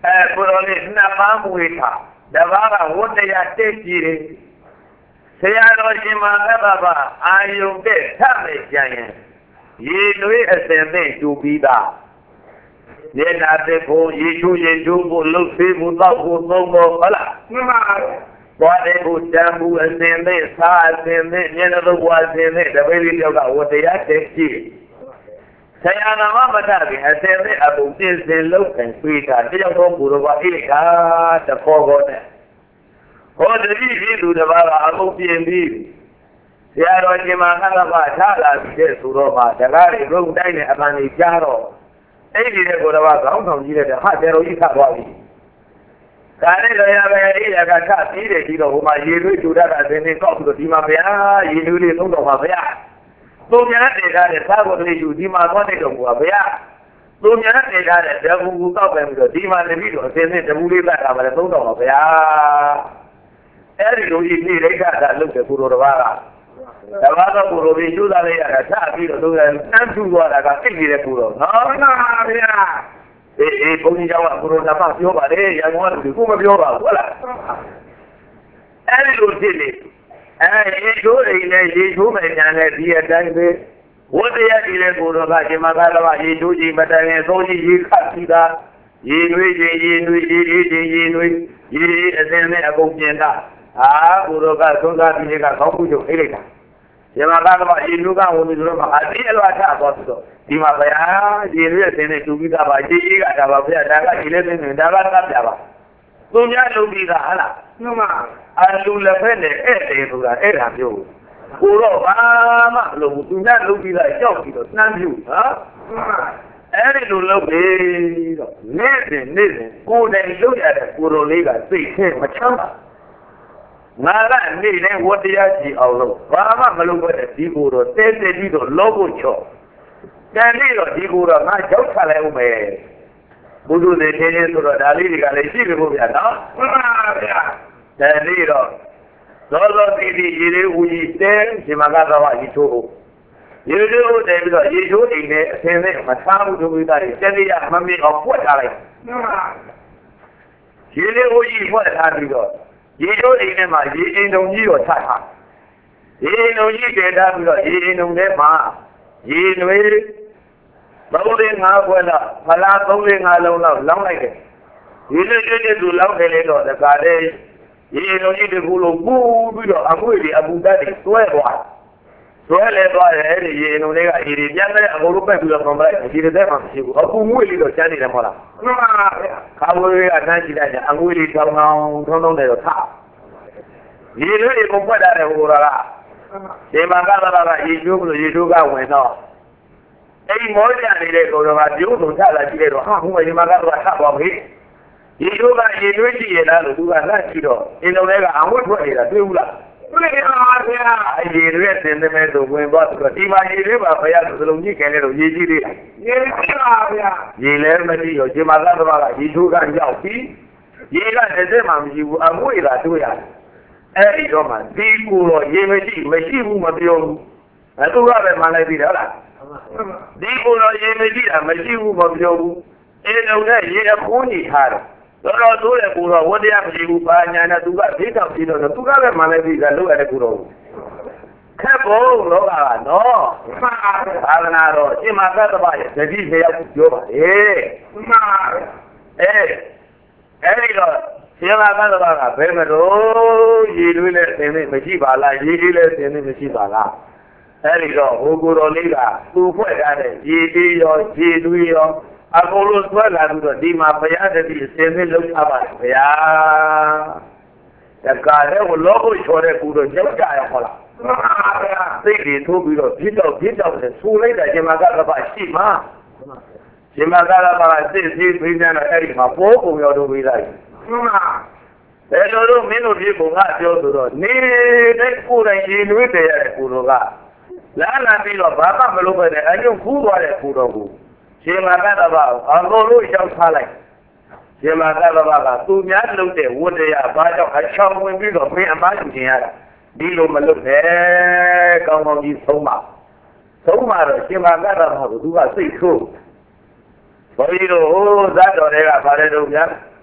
အဲကိုတော်လေးနှစ်ပန်းမွေထားတပါးကဝတ္တရားတက်ကြည့်တယ်ဆရာတော်ရှင်မသဗ္ဗဗအာယုန်တဲ့ထမယ်ကြရင်ရေနွေးအစင်နဲ့တူပြီးသားမျက်နာတဲ့ဖို့ရေချိုးရေချိုးဖို့လှုပ်သေးမှုတော့ဖို့သုံးဖို့ဟုတ်လားမှန်ပါသွားတဲ့ကိုတန်မှုအစင်နဲ့စားအစင်နဲ့မျက်နှာတော့ဘွားအစင်နဲ့တပည့်လေးယောက်ကဝတ္တရားတက်ကြည့်ဆရာနာမမထခင်အစင်နဲ့အပုံပြင်းစင်လုံးခံပြေးတာတယောက်တော့ကိုယ်တော်ကအေးကားတခေါ်ခေါ်နဲ့ဟောတတိပြည်သူတစ်ပါးကအကုန်ပြင်ပြီးဆရာတော်ရှင်မကကပထားလာတဲ့ဆိုတော့မှတကားတွေရုံတိုင်းနဲ့အပန်းကြီးကြားတော့အဲ့ဒီတဲ့ကိုယ်တော်ကခေါင်းဆောင်ကြီးတဲ့ဟာဆရာတော်ကြီးထသွားပြီ။ဒါနဲ့တော့ရပဲအဲ့ဒီကထပြီးတယ်ပြီးတော့ဟိုမှာရေလွှတ်ထူတာကအစင်းနဲ့ကောက်ပြီးတော့ဒီမှာဗျာရေလွှတ်လေးသုံးတော်ပါဗျာ။သူများနေထားတဲ့သာဝတိယူဒီမှာသွားနေတော့ကွာဗျာ။သူများနေထားတဲ့ဓမ္မကူကောက်ပဲပြီးတော့ဒီမှာနေပြီးတော့အစင်းနဲ့ဓမ္မလေးပတ်တာပါလေသုံးတော်ပါဗျာ။အဲ့ဒီလိုကြီးနေရိဋ္ဌတာလုပ်တယ်ကိုတော်တစ်ပါးကတပါးတော့ကိုလိုပြီးကျူးသားလိုက်ရတာထပြီးတော့သူကတန်းထူသွားတာကသိနေတဲ့ကိုတော့နော်နာဗျာအေးအေးဘုန်းကြီးကျောင်းကကိုလိုသားပြောပါလေရန်ကုန်ကလူကိုမပြောပါဘူးဟုတ်လားအဲ့ဒီလိုဖြစ်နေအဲရေချိုးအိမ်နဲ့ရေချိုးမယ်ညာနဲ့ဒီအတိုင်းပဲဝတ္တရားကြီးတဲ့ကိုတော်ကရှင်မကားတော့ရေချိုးကြီးမတိုင်ရင်သုံးကြီးရေခတ်ပြီးသားရေနွေးကြီးရေနွေးရေအေးကြီးရေနွေးရေအစင်းနဲ့အကုန်ပြင်တာအာကိုတော်ကသုံးသားပြီးကခေါင်းပူချုပ်အိတ်လိုက်တာဒီမှာကတော့ရေနုကဝင်ပြီးတော့အတိအလွာထသွားပြီးတော့ဒီမှာဗျာရေနွေးအစင်းနဲ့တူပြီးသားပါရေအေးကဒါပါဗျာဒါကရေလေးစင်းနဲ့ဒါကတတ်ပြပါသူများလုပ်ပြီးသားဟလားမှန်ပါအလူလက်ဖက်နဲ့ဧည့်တယ်ဆိုတာအဲ့ဒါမျိုးကိုတော့ဘာမှမလုပ်ဘူးသူများလုပ်ပြီးသားကြောက်ပြီးတော့နှမ်းပြူဟာမှန်ပါအဲ့ဒီလိုလုပ်ပြီးတော့နေ့စဉ်နေ့စဉ်ကိုယ်တိုင်လုပ်ရတဲ့ကိုယ်တော်လေးကစိတ်ထဲမချမ်းသာငါကနေတိုင်းဝတ္တရားကြည့်အောင်လို့ဘာမှမလုပ်ဘဲဒီကိုယ်တော်တဲတဲပြီးတော့လောဖို့ချော့တန်ပြီးတော့ဒီကိုယ်တော်ငါရောက်ချလိုက်ဦးမယ်ဘုဒ္ဓသေသေးလေးဆိုတော့ဒါလေးတွေကလည်းရှိပြီဖို့ဗျာနော်မှန်ပါဗျာတန်ပြီးတော့သောသောတိတိရေလေးဦးကြီးတဲရှင်မကသဘာကြီးထိုးဖို့ရေလေးဦးတဲပြီးတော့ရေချိုးအိမ်နဲ့အစင်းနဲ့မထားဘူးတို့ပြီးသားတွေတဲလေးရမမေ့အောင်ပွက်ထားလိုက်မှန်ပါရေလေးဦးကြီးပွက်ထားပြီးတော့ရေချိုးအိမ်ထဲမှာရေအိမ်တုံကြီးကိုထထားရေအိမ်တုံကြီးတည်ထားပြီးတော့ရေအိမ်တုံထဲမှာရေနွေးသုံးလေးငါးခွဲလောက်ဖလားသုံးလေးငါးလုံးလောက်လောင်းလိုက်တယ်ရေလေးကျွတ်ကျွတ်သူလောင်းတယ်လေတော့တခါတည်းရေအိမ်တုံကြီးတကူလုံးပူပြီးတော့အမွေတွေအပူဓာတ်တွေတွဲသွားတွဲလဲသွားတယ်အဲ့ဒီရေအိမ်တုံလေးကရေတွေပြန်တဲ့အကုန်လုံးပက်ပြီးတော့ပုံလိုက်ဒီတဲ့မှာမရှိဘူးအပူငွေလေးတော့ကျန်းနေတယ်မဟုတ်လားမှန်ပါဗျာခါဝေးကတန်းကြည့်လိုက်ကြအငွေလေးထောင်းထောင်းထုံးထုံးတယ်တော့ထားရေလေးတွေပုံပွက်တာတဲ့ဟိုကဒီမှာကတော့ရေချိုးလို့ရေချိုးကဝင်တော့အဲ့ဒီမောကြနေတဲ့ကိုတော့ကပြုံးဆုံးချလာကြည့်လိုက်တော့ဟာဟိုကဒီမှာကတော့ထသွားပြီရေချိုးကရေနွေးကြည့်ရလားလို့သူကလှမ်းကြည့်တော့အင်းလုံးလေးကအငွေထွက်နေတာတွေ့ဘူးလားတွေ့ပါဗျာရေတွေတင်နေမဲ့ဆိုဝင်သွားဆိုတော့ဒီမှာရေတွေပါဘုရားသလုံးကြီးခင်နေတော့ရေကြီးသေးရေကြီးပါဗျာရေလည်းမကြည့်ရောဒီမှာကတော့ကရေချိုးကရောက်ပြီးရေကတစ်စက်မှမရှိဘူးအငွေသာတွေ့ရတယ်အဲ့ဒီတော့မှဒီကူတော့ရေမရှိမရှိဘူးမပြောဘူးအဲသူကပဲမှန်လိုက်ပြီဟုတ်လားဒီကူတော့ရေမရှိတာမရှိဘူးမပြောဘူးအဲတော့လည်းရေအခိုးကြီးထားတယ်တော်တော်ဆိုးတဲ့ကူတော့ဝတ္တရားမရှိဘူးဘာညာနဲ့သူကဖေးတောက်ပြီးတော့သူကပဲမှန်လိုက်ပြီကလို့ရတဲ့ကူတော့ခက်ဖို့လောကကနော်သာသနာတော်အရှင်မသတ္တဗရဲ့တတိခေရောက်ပြောပါလေမှန်ပါအဲအဲ့ဒီတော့ရှင်မသတ္တဗကဘယ်မလို့ရေတွေးနဲ့သင်နေမရှိပါလားရေကြီးလည်းသင်နေမရှိပါလားအဲ့ဒီတော့ဟိုကိုတော်လေးကသူ့ဖွဲ့ထားတဲ့ရေကြီးရောရေတွေးရောအကုန်လုံးဆွဲလာပြီးတော့ဒီမှာဘုရားတတိစင်နေလုံးထားပါဘုရားတက္ကရာကိုလောဘချော်တဲ့ကူတော့ကြောက်ကြရဟောလားမှန်ပါဗျာသိတွေထိုးပြီးတော့ပြစ်တော့ပြစ်တော့ဆူလိုက်တာရှင်မကကပရှိမှာရှင်မကကပကစစ်စစ်ပြီးကြတော့အဲ့ဒီမှာပိုးပုံရောက်တော့ပြီးလိုက်မှန်ပါဘယ်လိုလို့မင်းတို့ပြေပုံကပြောဆိုတော့နေတဲ့ကိုယ်တိုင်ရေနွေးတယ်ရတဲ့ကိုတော်ကလာလာပြီးတော့ဘာမှမလုပ်ပဲနဲ့အညုံခူးသွားတဲ့ကိုတော်ကိုရှင်မကတ္တဗအကုန်လုံးရောက်ထားလိုက်ရှင်မကတ္တဗကသူများလုပ်တဲ့ဝတ္တရားဘာကြောင့်အချောင်ဝင်ပြီးတော့မင်းအမှားယူခြင်းရတာဒီလိုမလုပ်နဲ့ကောင်းကောင်းကြီးဆုံးပါဆုံးပါတော့ရှင်မကတ္တဗကိုသူကစိတ်ဆိုးဘုရားတို့ဟိုဇတ်တော်တွေကဗါတဲ့တို့များ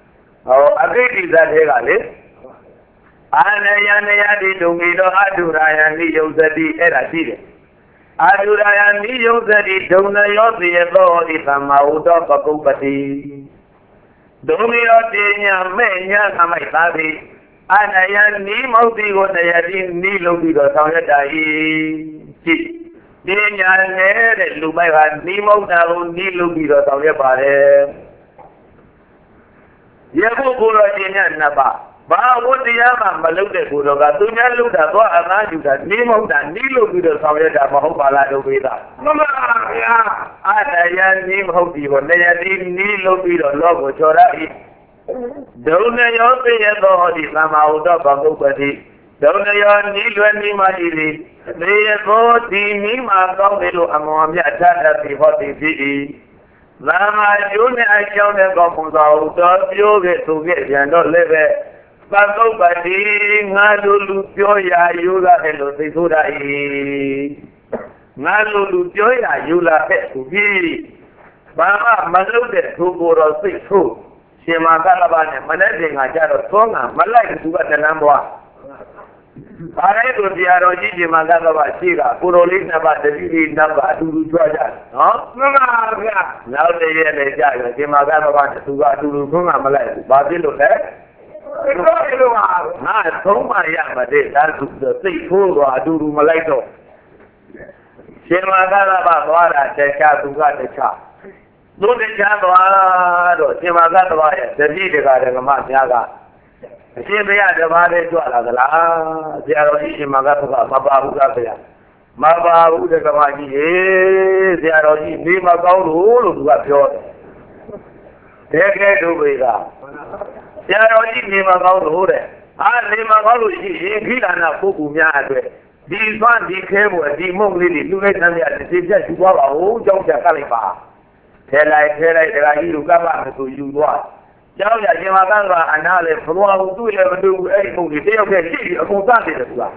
Oh, agree that Hegale. Anayani Dumido Adurayani Yosadi Eraside. Adurayani Yosadi Dona Yosi Evo Isamauda Bakupati. Domino Tenya Menya Samaitabi. Anayani Mauti Gonayadi Nilo Bido Saudai. Denya Nere Lumaya Nimo Nalu Nilo Bido Saudai. Yabu Gura Jenya Naba. Ba would the Yama Maluka Budoga, Dunya Luda, go around that Nemo and Nilo Budo Sauyada Mahopala Vida. Mama, I am Hopi, when they are in Nilo Budo Logo Chora. Don't they all be a body, Samauda Bangopati? Don't they all need when we might eat? They are both the Nima Gomelo among Yatata before the city. Lama Junior, I shall never come out, you get to get and not live it. Bago badi ngalu pyo ya yula hello tisura I ngalu pyo ya yula he kubi baba malu de thugoro sik thu shima ka ba ne manade nga ja ro thonga malai tu ka tanan bwa bare do dia ro ji shima ka ba shi ka puro li na ba de bi na ba tu tu chwa ja no ma bya naw de ye le ja yo shima ka ba tu ka tu tu thonga malai ba bi lo le Nah, Toma Yamade, that's the thing for Aduru Malaito. Shemagala Bawara, the Chatuga the Cha. No, the Chabado, Shemagala, the leader of the Matiaga. Shemaya the Vade to Alagala, the Aroshi Magata, Mabahu Gabia. Mabahu the Gamaki, the Aroshi, Nima Gauru, who got your. Take it over. Yaroji Nima Gauru, I Nima Gauru, she Gilana Fukumia. These one, the cable, the Mongli, you get them at the just to go out, John Califa. Tell I tell I that you come back to you what. Jauya Yamaganga and Ale from one who ever do a movie, they okay, see a Mozati as well.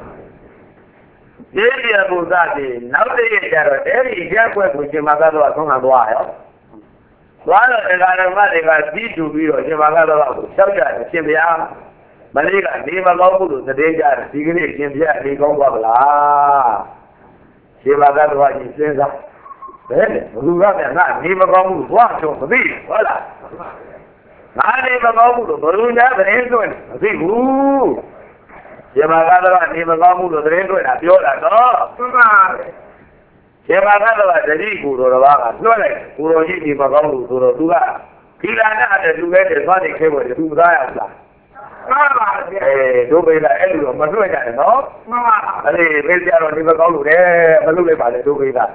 Delia Mozati, now they get every Jack with Yamagado at home a while. One of the Garamatical Bitu Biro, Yamagado, Sabja, Chimia, Malika, Nima Lobu, the Deja, Signi, Chimbia, Nicola. Shimagado was in Senza. Then, who got that? Nima Gomu, watch over me. Voila. I never go to Baruna, the England. See who? Yamagado, Nima Gomu, the England, at your door. Yamagado, the Riku, or the Vaga, no like Uroji, Magamu, or Duga. Kilana, the Duga, funny cable, the two dials. Eh, Dubila, Elio, Mazuka, no? I mean, on Nimago, there, Maluka, the Dubila.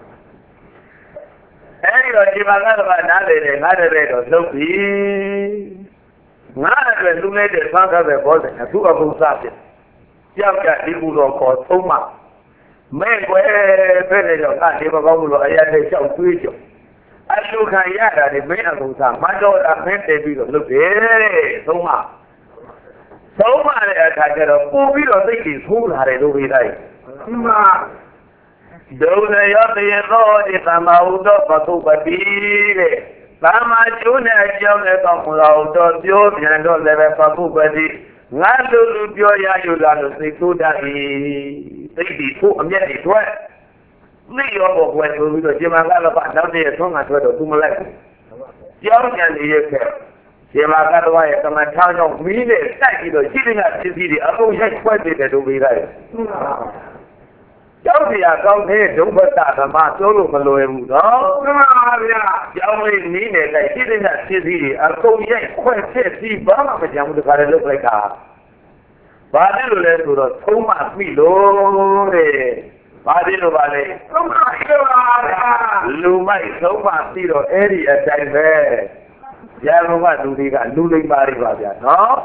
Anyway, Yamagado, another, another rate of Sophie. None of made the son of the body, and two of them started. Yamka, people don't call Toma. Men were better than that, Nimago, I had a show to you. I look at Yara, the men of them. My daughter meant they be look, eh, Toma. Toma, I got a four wheel of things who had a do with I. Don't they up the road if I'm out of Patupati? Lama Junior, young as I'm out of your and don't let a Patupati. Nando Lubioya, you learn to say to that he be two and yet it's what? Leo of when we go to Yamagala, down there, Tonga, to the Tumalek. Young and the year. Yamagala, I come and town of me, thank you, sitting at the city. I don't just quite it to be there. Cháu thì à không thế chúng phải trả thầm mà số lượng mà lùi mù đó. Cháu mình nghĩ này này chứ nên là chia gì à không nhé khoe chia gì bá mà phải chẳng được cái lúc này cả. Ba đi rồi lên rồi không mà bị lố để ba đi rồi ba này. Không mà đi rồi ba. Lưu mày không mà đi rồi ấy thì ở đây về. Giá không mà đủ đi cả lưu lên ba đi vào nhà nó.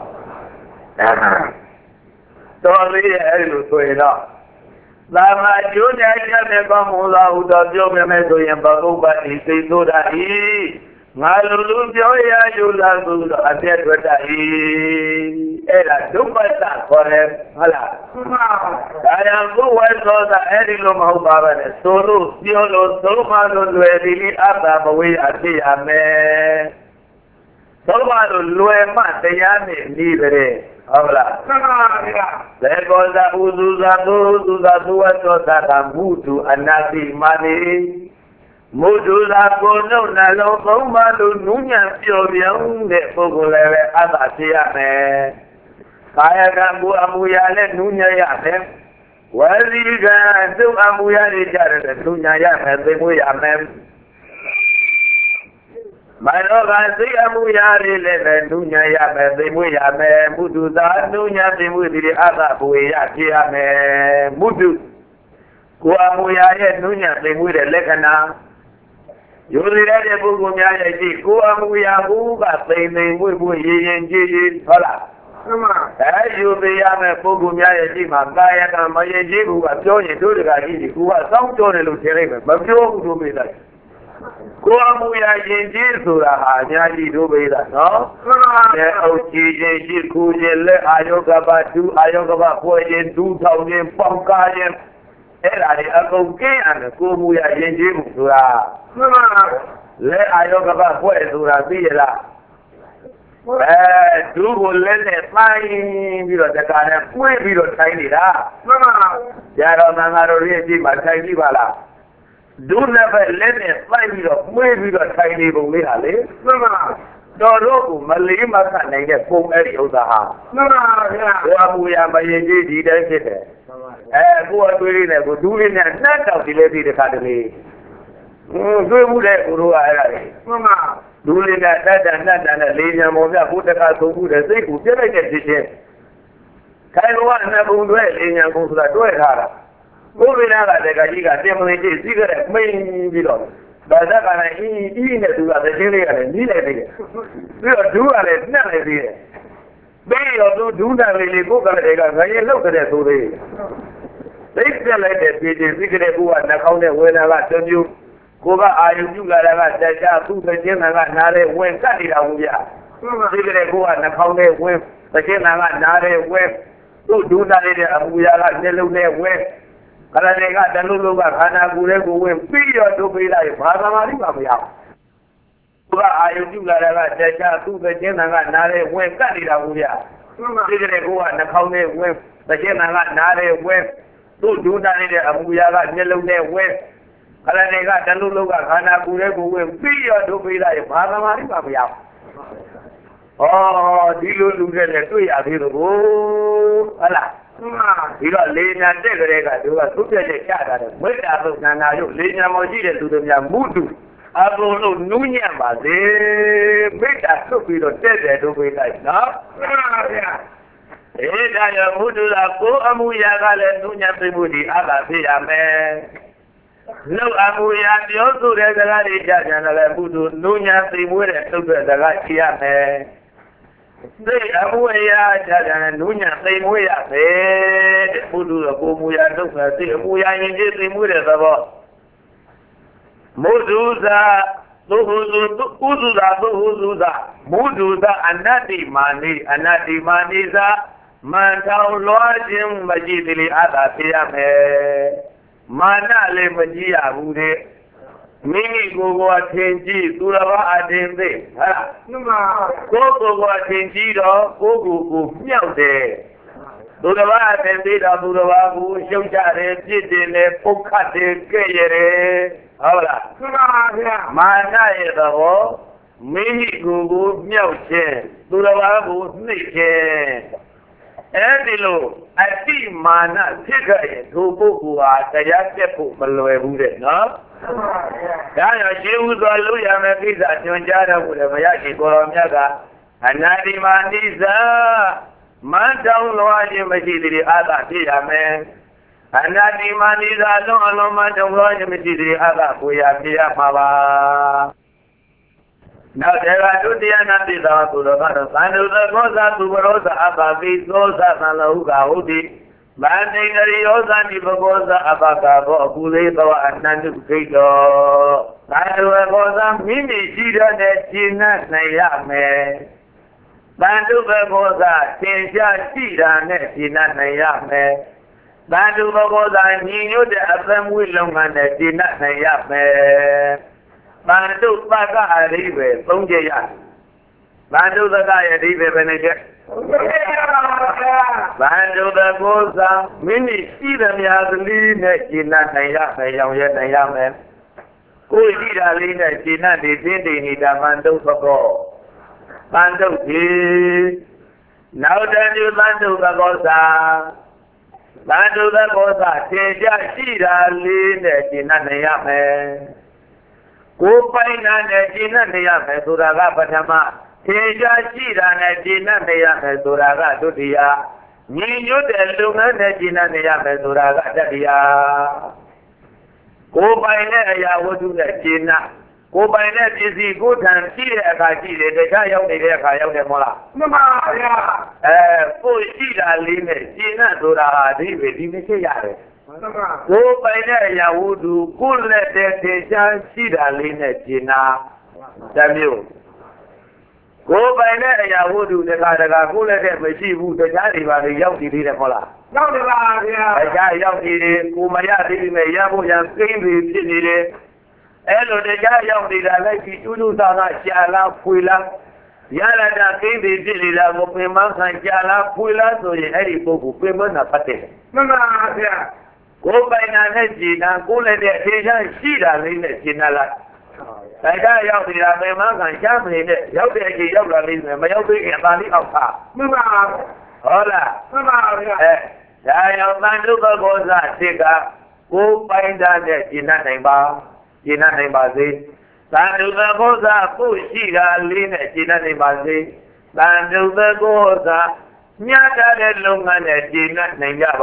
Tôi nghĩ ấy là tôi đó. Lama Junior, Yamagala, who does your memory and Bagoba is a good idea. Malu, Joya, you love a dead with a he. Ella, do my that for him. Hala. I am who was the Erilum of Baba, Solo, Siolo, Solomon, really up away at the Ame. သောဘာလိုလွယ်မှတရားနဲ့နေတယ်ဟုတ်လားမှန်ပါဗျာလေကောဇာဥစုဇာသုစုဇာသုဝတ္တောသတာမုတုအနာတိမာနိမုတုဇာကိုနှုတ်နှလုံးသုံးပါလို့နူးညံ့ပျော်ပြောင်းတဲ့ပုဂ္ဂိုလ်လည်းပဲအတ္တဖြစ်ရမယ်ကာယကံကိုအမူအရာနဲ့နူးညံ့ရမယ်ဝစီကံသူ့အမူအရာတွေကြတယ်နူးညံ့ရမယ်သိမွေးရမယ်မနောကစိတ်အမှုရာတွေလည်းပဲနုညံ့ရမယ်သိမွေးရမယ်မုဒုသာနုညံ့သိမွေးသည်အသဘဝေရဖြစ်ရမယ်မုဒုကိုအမှုရာရဲ့နုညံ့သိမွေးတဲ့လက္ခဏာယုံကြည်တဲ့ပုဂ္ဂိုလ်များရဲ့ရှိကိုအမှုရာဟုကသိသိမွေးမွေးရည်ရင်ကြည်ကြည်ဟုတ်လားမှန်ပါအဲယူသေးရမယ်ပုဂ္ဂိုလ်များရဲ့ရှိမှာကာယကံမရင်ကြီးဘူးကပြောရင်တို့တကကြီးကြီးကိုကစောင်းပြောတယ်လို့ထင်လိုက်မယ်မပြောဘူးတို့မေးလိုက်ကိုအမှုရာရင်ကြီးဆိုတာဟာအများကြီးတို့ပဲလားနော်မှန်ပါဗျာအုတ်ကြီးချင်းရှိခုချင်းလက်အာယောကပဒုအာယောကပဖွဲ့ရင်ဒူးထောင်ရင်ပေါင်ကားရင်အဲ့ဒါတွေအကုန်ကင်းရတယ်ကိုအမှုရာရင်ကြီးမှုဆိုတာမှန်ပါလက်အာယောကပဖွဲ့ဆိုတာသိရလားအဲဒူးကိုလက်နဲ့ပိုင်းပြီးတော့တကားနဲ့ပွေးပြီးတော့ထိုင်နေတာမှန်ပါဆရာတော်သံဃာတော်ရဲ့အကြည့်မှာထိုင်ကြည့်ပါလားဒုနဲ့ပဲလက်နဲ့ပိုင်းပြီးတော့မွေးပြီးတော့ထိုင်နေပုံလေးဟာလေမှန်ပါတော်တော့ကိုမလေးမဆနိုင်တဲ့ပုံအဲ့ဒီဥစ္စာဟာမှန်ပါဗျာဘုရားမူရမရင်ကြီးဒီတိုင်းဖြစ်တယ်အဲကိုယ်အတွေးလေးနဲ့ကိုဒူးလေးနဲ့နှက်တောက်ဒီလေးပြီးတခါတလေဟင်းတွေးမှုတဲ့ကိုတို့ကအဲ့ဒါလေမှန်ပါဒူးလေးနဲ့တက်တက်နှက်တက်နဲ့လေးညံပေါ်ပြကိုတခါသုံးခုတဲ့စိတ်ကိုပြည့်လိုက်တဲ့ဖြစ်ချင်းခိုင်ဘဝနှစ်ပုံတွဲလေးညံကုန်ဆိုတာတွဲထားတာကိုယ်ရတာတကကြီးကတင်မလေးကြီးစီးကြတဲ့မိန်ပြီးတော့ဒါသက်ကလည်းအင်းအင်းနဲ့သူကသချင်းလေးကလည်းနီးနေသေးတယ်ပြီးတော့ဒူးကလည်းနှက်နေသေးတယ်ပြီးတော့သူဒူးတန်လေးလေးကိုယ်ကလည်းကငရေလောက်တဲ့ဆိုသေးသိပြလိုက်တဲ့ပြည်ချင်းစီးကြတဲ့ကိုကနှာခေါင်းနဲ့ဝေနာကတမျိုးကိုကအာယုပြုလာတာကတက်ကြသူ့သချင်းကနားတဲ့ဝင်ကတ်နေတာဘူးဗျာစီးကြတဲ့ကိုကနှာခေါင်းနဲ့ဝင်သချင်းကနားတဲ့ဝင်သူ့ဒူးတန်လေးတဲ့အမူအရာကနှလုံးနဲ့ဝင်ခန္ဓာတွေကတလုံးလုံးကခန္ဓာကိုယ်ရဲ့ကိုဝင်ပြီးတော့ဒုပိလိုက်ဘာသမာဓိမှမရဘူး။သူကအာယုပြုလာတာကတက်ချသူ့တဲ့ကျင်းတန်ကနားတဲ့ဝင်ကတ်နေတာဘူးဗျာ။ဒီကနေ့ကိုကနှာခေါင်းနဲ့ဝင်တဲ့ကျင်းတန်ကနားတဲ့ဝင်သူ့ဒုတာနေတဲ့အမူအရာကမျက်လုံးနဲ့ဝင်ခန္ဓာတွေကတလုံးလုံးကခန္ဓာကိုယ်ရဲ့ကိုဝင်ပြီးတော့ဒုပိလိုက်ဘာသမာဓိမှမရဘူး။အော်ဒီလိုလူတွေနဲ့တွေ့ရသေးလို့ဟုတ်လားဒီတော့လေညာတက်ကြတဲ့ကသူကသူ့ပြည့်တဲ့ကြတာတယ်မေတ္တာသုဏနာရုပ်လေညာမရှိတဲ့သူတို့များမုတုအကုန်လုံးနူးညံ့ပါစေမေတ္တာသုတ်ပြီးတော့တက်တယ်တို့ပြေးလိုက်နော်မှန်ပါဗျာအေးဒါရမုတုကကိုအမှုရာကလည်းနူးညံ့သိမှုဒီအတာဖြစ်ရမယ်နှုတ်အမှုရာပြောဆိုတဲ့စကားတွေကြကြတယ်မုတုနူးညံ့သိမှုတဲ့သုတ်တဲ့စကားရှိရမယ်သိအမှုအရာကြတယ်နူးညံ့သိမွေးရပဲတဲ့ဘုသူကကိုမူရာထုတ်တာသိအမှုရာရင်ကြီးသိမွေးတဲ့သဘောမုဒုသာသုဟုသုဥဒုသာသုဟုသုသာမုဒုသာအနတ္တိမာနိအနတ္တိမာနိသာမန်ထောင်လွှားခြင်းမကြည့်သေးလေအသာဖြစ်ရမယ်မာနလည်းမကြည့်ရဘူးတဲ့မိမိကိုယ်ကိုအထင်ကြီးသူတော်ဘာအထင်သိဟာမှန်ပါကိုယ်ကိုယ်ကိုအထင်ကြီးတော့ကိုယ်ကိုယ်ကိုမြောက်တယ်သူတော်ဘာအထင်သိတော့သူတော်ဘာကိုရှုပ်ကြတယ်ပြစ်တယ်လေပုတ်ခတ်တယ်ကဲ့ရတယ်ဟုတ်လားမှန်ပါဗျာမာနရဲ့သဘောမိမိကိုယ်ကိုမြောက်ခြင်းသူတော်ဘာကိုနှိမ့်ခြင်းအဲ့ဒီလိုအတိမာနဖြစ်ခဲ့ရင်ဒုပုဂ္ဂိုလ်ဟာတရားပြတ်ဖို့မလွယ်ဘူးတဲ့နော်ဒါရောရှင်းဥစွာလို့ရမယ်ကိစ္စညွှန်ကြားတော်မူတယ်ဘုရားရှင်ကိုရောမြတ်ကအနာတိမာနိသမန်တောင်းလွှားခြင်းမရှိသေးအာသဖြစ်ရမယ်အနာတိမာနိသလုံးအလုံးမတောင်းလွှားခြင်းမရှိသေးအာသကိုရဖြစ်ရမှာပါနောက်တေကဒုတိယနာတိသာသူတော်ကတော့သံဃုသကောသသူဘရောသအပ္ပပိသောသသံလဟုကဟုတ်တိဗန္တိကရိယောသံဒီဘကောသအပ္ပကဘောအကုလေးသောအနန္တုခိတောသံဃုကောသမိမိရှိတဲ့ကျင့်နိုင်ရမယ်သံဃုဘကောသသင်ရှားရှိတာနဲ့ကျင့်နိုင်ရမယ်သံဃုဘကောသညီညွတ်တဲ့အသမွေးလုံးကနဲ့ကျင့်နိုင်ရမယ်တန်တုပ္ပကအရိပဲသုံးချက်ရ Bandu the guy at Eve Benedict. Bandu the Goza, Mini, see them Yazli, Gina, and young yet a young man. Who did Alina, Gina, the Dindi, the Bandu for go. Bandu, now then you Bandu the Goza. Bandu the Goza, Teja, Shida, Lina, Gina, and young man. Go find an Gina, the young man, to the Rapatama. Teja Shida Najina Nea Mesuraga Dudia. Nino de Luna Najina Nea Mesuraga Dadia. Go by Nea Wodu Najina. Go by Net is the good and see a Kaji, the Kayo de Kayo de Mola. Mamma, eh, for Shida Line, Gina Dura, David, Dimisiare. Go by Nea Wodu, good let the Teja Shida Line Gina. Samuel. Go by there, Yahudu, the Kadaga, who let them receive the Jariba, the Yogi did a Mola. I got Yogi, Kumaya, the Yabu, and Scream, Sidney. Hello, the Yogi, the Lady Udusana, Shala, Pula. Yala, the King, the Dilly, the Mopimas, and Shala, Pula, so the Eddie Boku, Women are Pate. Go by Nanajina, go let the Asian Shida in the Sinala. I got out the Ameman and Jamie, Yogi, Yoga, Mayobi, and Bali of her. Hola, I am Manduka Goza, Tika, go find that in a name bar, in a name bazi. Manduka Goza, Pushida, Lina, in a name bazi. Manduka Goza, Nyata de Lungan, Gina,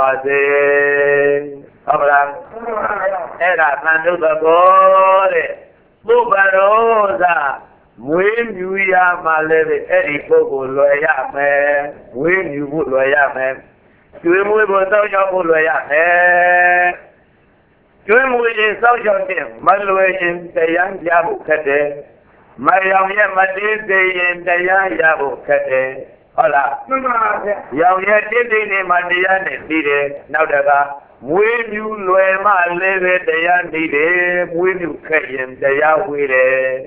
Ninjabazi. Hola, era Manduka Gore. Bubarosa, when you are my lady, Eddie Bogo, lawyer man, when you would lawyer man, to him we will tell your lawyer man. To him we is social team, my lawyer, the young Yabu Kate, my young Yamadi, the young Yabu Kate. Hola, young Yadini, my dear, needed, now that. When you learn my lady, they are needed. When you came, they are waited.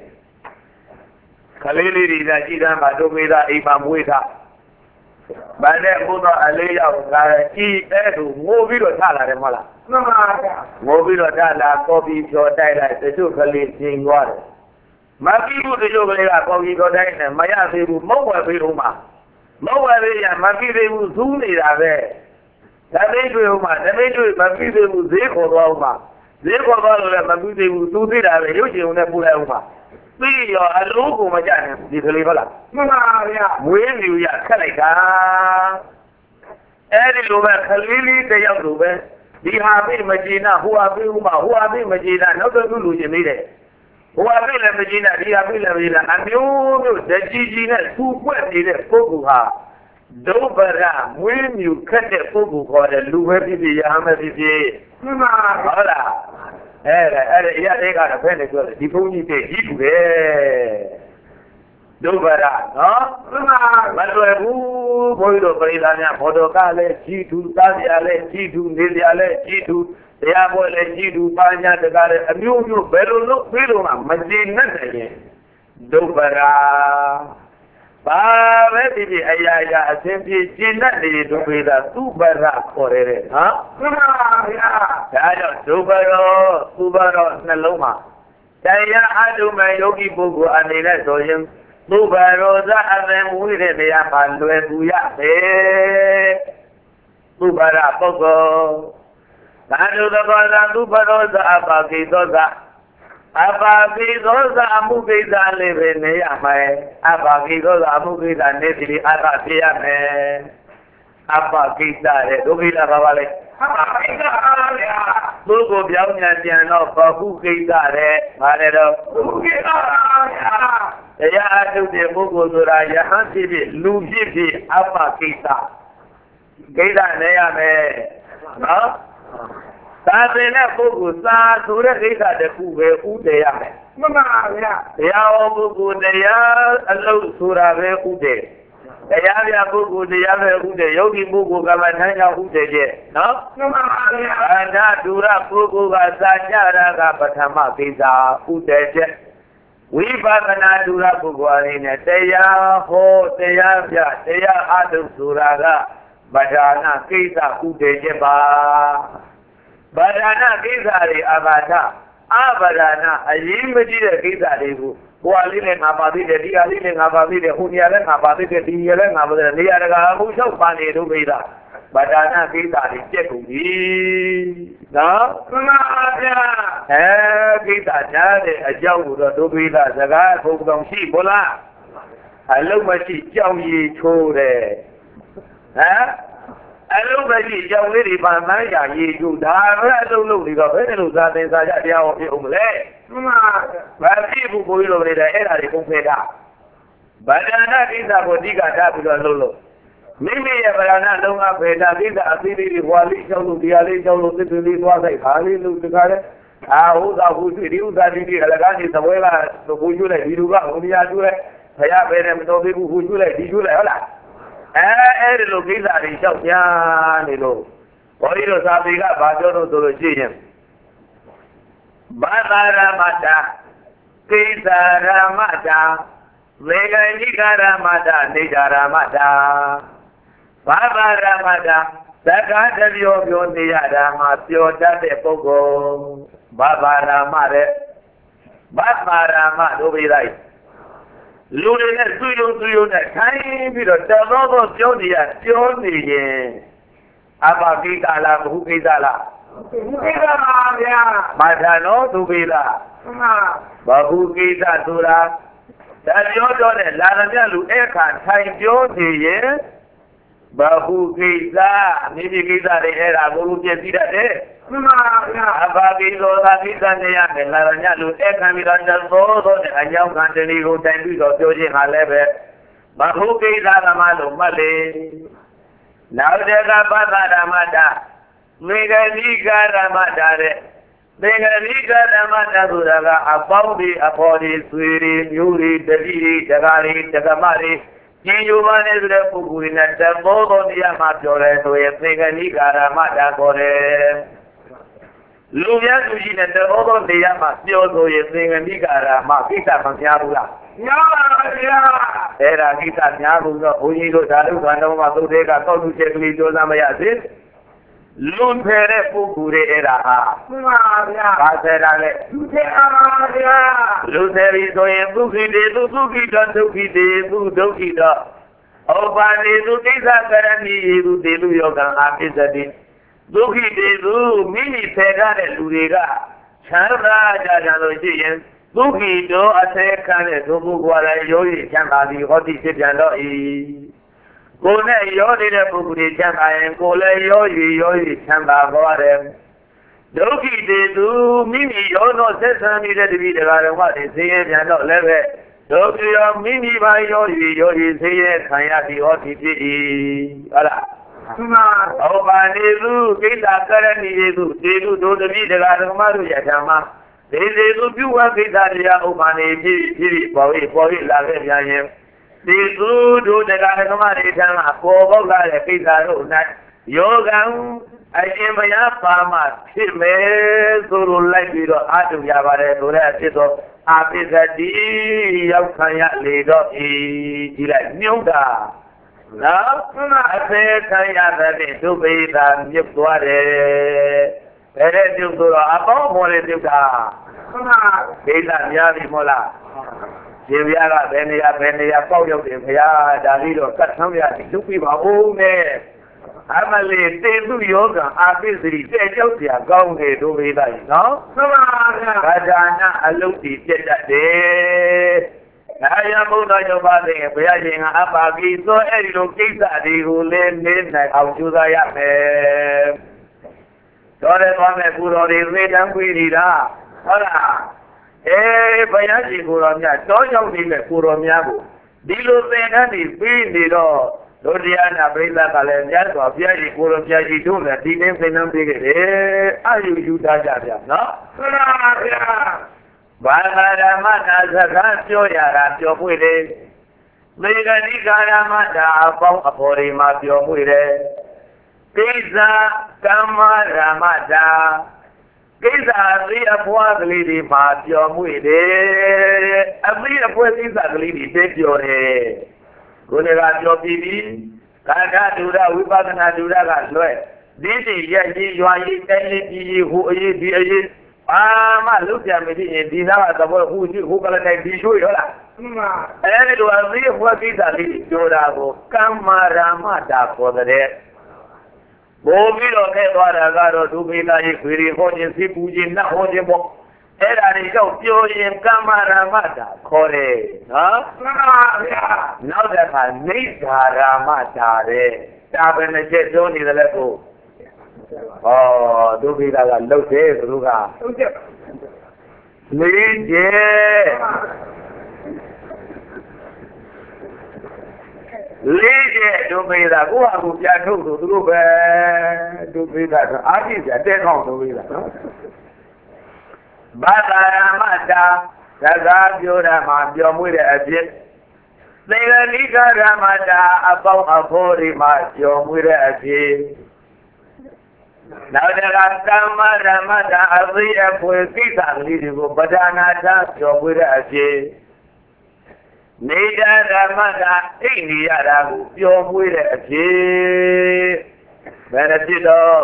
Kalili, that you don't have to be that Imam with her. But then, who not a lady of that, he had to move it or tell her, Mola. Move it or tell her, copy your daylight, the two colleagues in water. My people, the yoga, copy your daylight, my other people, Mowa Piruma. Mowa, my people, who need a there. That may do it, that may do it, but we will take over. They go over and we will do it as a usual never over. We are a local Majan, the Livala. When you are Kalika, Eddie Luber, Kalili, the young Luber, the Happy Magina, who are Buma, who are been Magina, not the Lulu Jimide. Who are been Magina, the Happy Lavina, and you, the Gina, who went in a Pokuha. Dobara, when you cut the food for the Luberti, the Yamadi, hola, yeah, they got a penny, the pony pay, you there. Dobara, no? But who, Boydo, Bailana, Podocale, G two, Tadiale, G two, Niliale, G two, the Abole, G two, Panya, the Gare, a new, you better look, Piluma, Majin, nothing. Dobara. Ba baby, I simply did not need to be the super for it, huh? I don't super, super, Naloma. Taya, I do my yogi bugu and the rest of him. Super Rosa and then we did the Apan, Buya, Super Pogo. I do the Bala, Super Rosa, Abaki Doza. Abaki Doza, Amuki, live in the Yamai. Abaki Doza, Amuki, and Nessie, Abaki, Abaki, Dubila Valley. Bugo Bian, no, Babuki, Maredo. Ya do the Bugo Zuraya, Hansi, Lujipi, Abakita. Geda Neame. Huh? Sabena Bugu, Sa, Sura Gita, the Kuwe, Udea. Mamma, ya Bugu, the Ya, Allo Surave Ude. The Yavia Bugu, the Yave Ude, Yogi Bugu, Gavananga Ude, no? And that Dura Bugu, Sanyara, Patama, Pizza, Ude. ဝိပဿနာဒုရပုဂ္ဂိုလ်အနေနဲ့တရားဟောတရားပြတရားအားထုတ်ဆိုတာကဗဒါနကိစ္စဥဒေချက်ပါဗဒါနကိစ္စတွေအဘာထအဗဒါနအရင်မကြည့်တဲ့ကိစ္စတွေကိုဟိုအလေးနဲ့ငါပါသေးတယ်ဒီအလေးနဲ့ငါပါသေးတယ်ဟိုနေရာလည်းငါပါသေးတယ်ဒီနေရာလည်းငါပါသေးတယ်နေရာတကာအခုလျှောက်ပါနေတို့ပိဒါဗဒါနကိစ္စတွေပြက်ကုန်ပြီနော်မှန်ပါဗျာအဲကိစ္စကြားတဲ့အကြောင်းကိုတော့တို့ပိဒါစကားဘုံကောင်ရှိဘလားအလုံးမရှိကြောင်ရည်ချိုးတယ်ဟမ်အလုံးမရှိကြောင်လေးတွေပါမှန်းရရည်ချိုးဒါပဲအလုံးလုံးတွေတော့ဘယ်လိုသာသင်စာကြတရားဟောပြအောင်မလဲမှန်ပါဘာဖြစ်ဘူးကိုကြီးလိုနေတဲ့အဲ့ဒါတွေပုံဖဲတာဗဒနာကိစ္စကိုအဓိကထားပြီးတော့လုပ်လို့မိမိရဲ့ဗဒနာလုံးဝဖေတာကိစ္စအသေးလေးတွေဟွာလေးချောင်းလို့တရားလေးချောင်းလို့သစ်သွေးလေးသွားဆိုင်ခါလေးလို့တခါလဲအာဟုတ်သာဟုတ်ဒီဥစ္စာဒီဒီအလကားကြီးသပွဲကဘုံကျွလိုက်ဒီလူကဟိုနေရာကျွလိုက်ဖရပဲနဲ့မတော်သေးဘူးဟိုကျွလိုက်ဒီကျွလိုက်ဟုတ်လားအဲအဲ့ဒီလိုကိစ္စတွေလျှောက်ပြနေလို့ဘောဓိတို့သာပေကဘာပြောလို့ဆိုလို့ရှိရင်ဘာသာရမတာကိစ္စရမတာဝေဂနိကာရမတာနေကြရမတာဘာသာရမတာသက္ကာတပြောပြောနေရတာမှာပြောတတ်တဲ့ပုဂ္ဂိုလ်ဘာသာရမတဲ့ဘာသာရမတို့ပြလိုက်လူတွေနဲ့သူယုံသူယုံနဲ့ခိုင်းပြီးတော့တော်တော်တော့ပြောနေရပြောနေရင်အဘကိစ္စလားဘုကိစ္စလားကိစ္စပါဗျာမာထာနောသူပိလားမှန်ဘဟုကိစ္စဆိုတာဒါပြောတော့တဲ့လာရမြလူအခါထိုင်ပြောနေရင်ဘဟုကိစ္စမိမိကိစ္စတွေအဲ့ဒါကိုလူပြည့်စည်တတ်တယ်မှန်ပါဗျာအဘကိသောသာကိစ္စနေရမယ်လာရမြလူအခါပြီးတော့သောသောတဲ့အကြောင်းခံတဏီကိုတိုင်ပြီးတော့ပြောခြင်းဟာလည်းပဲဘဟုကိစ္စကမှလို့မှတ်လေနောက်တကပသဓမ္မတာမေဂလိကာရမတာတဲ့မေဂလိကာရမတာဆိုတာကအပေါင်းဒီအဖော်ဒီဆွေဒီမျိုးဒီတတိဒီတကာဒီတကမဒီကျင်ယူပါနေဆိုတဲ့ပုဂ္ဂိုလ်နဲ့တဘောသောတရားမှပြောတယ်ဆိုရင်မေဂလိကာရမတာခေါ်တယ်လူများသူကြီးနဲ့တဘောသောတရားမှပြောဆိုရင်မေဂလိကာရမကိစ္စမများဘူးလားများပါဗျာအဲ့ဒါကိစ္စများဘူးတော့ဘုန်းကြီးတို့ဓာတုခန္ဓာမှာသုတ်တဲ့ကကောက်လူချက်ကလေးပြောစားမရသေးလွန်ဖယ်တဲ့ပုဂ္ဂိုလ်တွေအဲ့ဒါဟာမှန်ပါဗျာဘာဆဲတာလဲလူသေးပါဗျာလူသေးပြီဆိုရင်ဒုက္ခိတေသူဒုက္ခိတောဒုက္ခိတေသူဒုက္ခိတောဩပါနေသူကိစ္စကရဏီသူတေလူယောကံအာပိစတိဒုက္ခိတေသူမိမိဖယ်တဲ့လူတွေကချမ်းသာကြကြလို့ရှိရင်ဒုက္ခိတောအသေခံတဲ့ဒုက္ခကွာလည်းယောဂီချမ်းသာသည်ဟောတိဖြစ်ပြန်တော့၏ကိုယ်နဲ့ရောနေတဲ့ပုဂ္ဂိုလ်ချမ်းသာရင်ကိုယ်လည်းရောရည်ရောရည်ချမ်းသာသွားတယ်ဒုက္ခိတေသူမိမိရောသောဆက်ဆံနေတဲ့တပည့်တရားတော်ကသိရဲပြန်တော့လည်းပဲဒုက္ခရောမိမိပါရောရည်ရောရည်သိရဲခံရသည်ဟောတိဖြစ်၏ဟုတ်လားမှန်ပါဩပါနေသူကိစ္စကရဏီယေသူတေသူတို့တပည့်တရားတော်မှတို့ရထမှာဒေသေသူပြုဝကိစ္စတရားဥပ္ပါနေဖြစ်ဖြစ်ပေါ်၏ပေါ်၏လာခဲ့ပြန်ရင်ဒီသူတို့တရားဓမ္မတွေထံကပေါ်ပေါက်လာတဲ့ကိစ္စတို့၌ယောဂံအရှင်ဘုရားပါမဖြစ်မယ်ဆိုလို့လိုက်ပြီးတော့အာထုရပါတယ်ဆိုတဲ့အဖြစ်တော့အာပိသတိရောက်ခံရလေတော့ဤကြည့်လိုက်မြုပ်တာနော်အသေခံရတဲ့ဒုဗေဒာမြုပ်သွားတယ်ဘယ်တဲ့မြုပ်ဆိုတော့အပေါင်းပေါ်လေမြုပ်တာမှန်ပါဒိဋ္ဌများပြီမို့လားရှင်ဘုရားကဘယ်နေရာဘယ်နေရာပေါက်ရောက်တယ်ဘုရားဒါလေးတော့ကတ်ဆမ်းရဒုက္ခိပါဦးနဲ့အမလေးတေသူယောဂအာပိစရိတဲ့ကြောက်เสียကောင်းတယ်တို့ဘေးသားကြီးနော်မှန်ပါဗျာဗဒါနအလုတ်တည်ပြတ်တတ်တယ်ဒါယဘုဒ္ဓယောပါတဲ့ဘုရားရှင်ကအပါကိသောအဲ့ဒီလိုကိစ္စတွေကိုလည်းနေနိုင်အောင်ကြိုးစားရမယ်တော်တယ်သွားမယ်ပူတော်တွေသေတံခွေနေတာဟုတ်လားအေးဘုရားရှင်ကိုတော်များတောရောက်နေတဲ့ကိုတော်များကိုဒီလိုသင်္ကန်းတွေပြီးနေတော့ဒုတိယနာပြိဿကလည်းမြတ်စွာဘုရားရှင်ကိုတော်ဘုရားရှင်တို့လည်းဒီနေ့သင်္ကန်းပေးခဲ့တယ်အယူယူထားကြဗျာနော်မှန်ပါဗျာဘာသာဓမ္မနာစကားပြောရတာပြောပွေတယ်မေဂနိကာရမတာအပေါင်းအဖော်တွေမှာပြောပွေတယ်ကိစ္စကမ္မရမတာ Kisa ria puas lidi matio muide. Abria pues kisa lidi tetiore. Gunega jo bibi. Kanda dura wipasana dura ka loe. Didi ye ji ywa yi tele ji hu yi di yi. Ah ma lu pya me di di sa ka bo hu ji hu ka la dai di shui la. Ma. Eh do abria puas kisa lidi jora ko kamara ma da ko de. Bobi lo ke twara ka ro dubila yi khiri ho jin si pu jin na ho jin bo.အဲ့ဒါတွေတော့ပြောရင်ကမ္မရာမတာခေါ်တယ်နော်မှန်ပါဗျာနောက်တစ်ခါနိဒ္ဓာရာမတာတဲ့ဒါပဲနဲ့ချက်ပြောနေတယ်လေကိုဟောဒုပိဒါကလှုပ်တယ်သူကလှုပ်တယ်လေးကျဲလေးကျဲဒုပိဒါကိုဟာကိုပြန်ထုတ်လို့သူတို့ပဲဒုပိဒါဆိုအာကြည့်ကြတဲ့ကောင်းဒုပိဒါနော်ဘာသာရမတာစကားပြောတာမှာပြောမွေးတဲ့အဖြစ်သေဂလိကရမတာအပေါင်းအဖိုးတွေမှာပြောမွေးတဲ့အဖြစ်နောက်တကကမ္မရမတာအသိအဖွယ်ကိစ္စကလေးတွေကိုပဒနာတာပြောမွေးတဲ့အဖြစ်နေဒရမတာအိန္ဒိယရာကိုပြောမွေးတဲ့အဖြစ်ဘယ်ဖြစ်တော့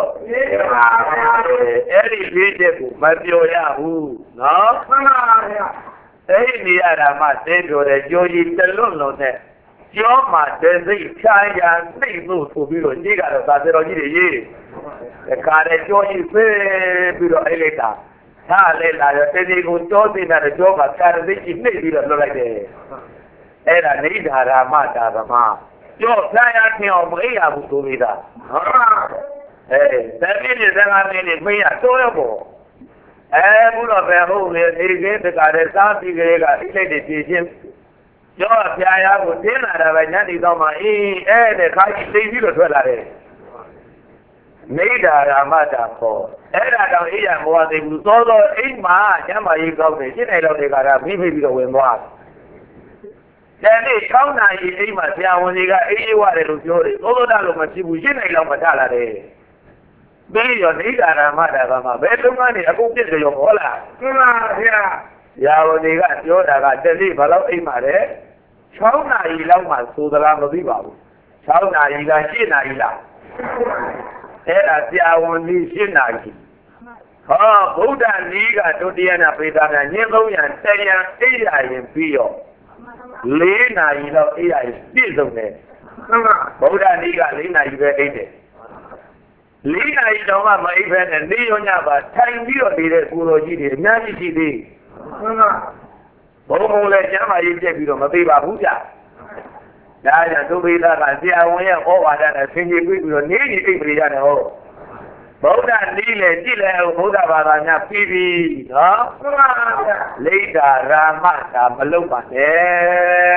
အဲ့ဒီလေးချက်ကိုမပြောရဘူးနော်မှန်ပါဗျာအဲ့ဒီနေရာဓမ္မသိတော်တဲ့ကြိုးကြီးတလွတ်လုံးနဲ့ကြောမှာတဲ့စိတ်ဖြာရစိတ်လို့ဆိုပြီးတော့ကြီးကတော့သာသတော်ကြီးတွေရေးတခါတဲ့ကြိုးကြီးဖေးပြီးတော့အဲ့လိုက်တာထားလဲလာရောတတိကိုကြောသိတာကြောကသာရစိတ်ကြီးနှိပ်ပြီးတော့လွတ်လိုက်တယ်အဲ့ဒါနေဓာရမတာဓမ္မကြောဖြာရထင်အောင်မအိပ်ရဘူးဆိုပြီးသားအဲတပည့်တွေစကားမင်းတွေမေးရတော့ရပေါ့အဲဘုရားပဲဟုတ်လေဒီကိတကာတဲ့စားပြီးကလေးကအိတ်လိုက်တွေပြင်းချင်းကြောဖြာရကိုတင်းလာတာပဲညနေတော့မှအေးအဲ့တဲ့ခါကြီးသိပြီးတော့ထွက်လာတယ်နေဓာရမတာခေါ်အဲ့ဒါတော့အိယာမောသိဘူးသောသောအိမ်မှာညမကြီးကောက်တယ်ရှင်းနေတော့ဒီကရာမိဖိပြီးတော့ဝင်သွားတယ်ဒီနေ့၆နာရီအိမ်မှာဆရာဝန်ကြီးကအေးအေးဝတယ်လို့ပြောတယ်သောသောတာလို့မရှိဘူးရှင်းနေတော့မထလာတယ်ပြီးရောနေဓာရမတာကမှဘယ်လုံးကနေအကုန်ပြည့်ကြရောဟောလားမှန်ပါဗျာဆရာဝန်ကြီးကပြောတာကတနေ့ဘယ်လောက်အိမ်မှာလဲ၆နာရီလောက်မှသိုးသလားမသိပါဘူး၆နာရီက၈နာရီလားအဲ့ဒါဆရာဝန်ကြီး၈နာရီဟောဗုဒ္ဓနီးကဒုတိယနာပေတာကညင်းသုံးရန်တရံအိရရင်ပြီးရော၄နာရီလောက်အိရရင်ပြည့်စုံတယ်ဗုဒ္ဓနီးက၄နာရီပဲအိတ်တယ်၄နာရီတော့မှမအိပ်ပဲနဲ့နေရောညပါထိုင်ပြီးတော့နေတဲ့ကိုတော်ကြီးတွေအများကြီးရှိသေးဘုံဘုံလည်းကျမ်းမာရေးပြက်ပြီးတော့မသေးပါဘူးဗျာဒါကြောင့်ဒုဗေဒကဆရာဝန်ရဲ့ဩဝါဒနဲ့ဆင်ခြင်ပြီးတော့နေနေအိပ်ပြေရတယ်ဟောဗုဒ္ဓနီးလေကြည့်လေဘုရားဘာသာများပြီးပြီနော်လိဒ္ဓာရာမတာမလုပ်ပါနဲ့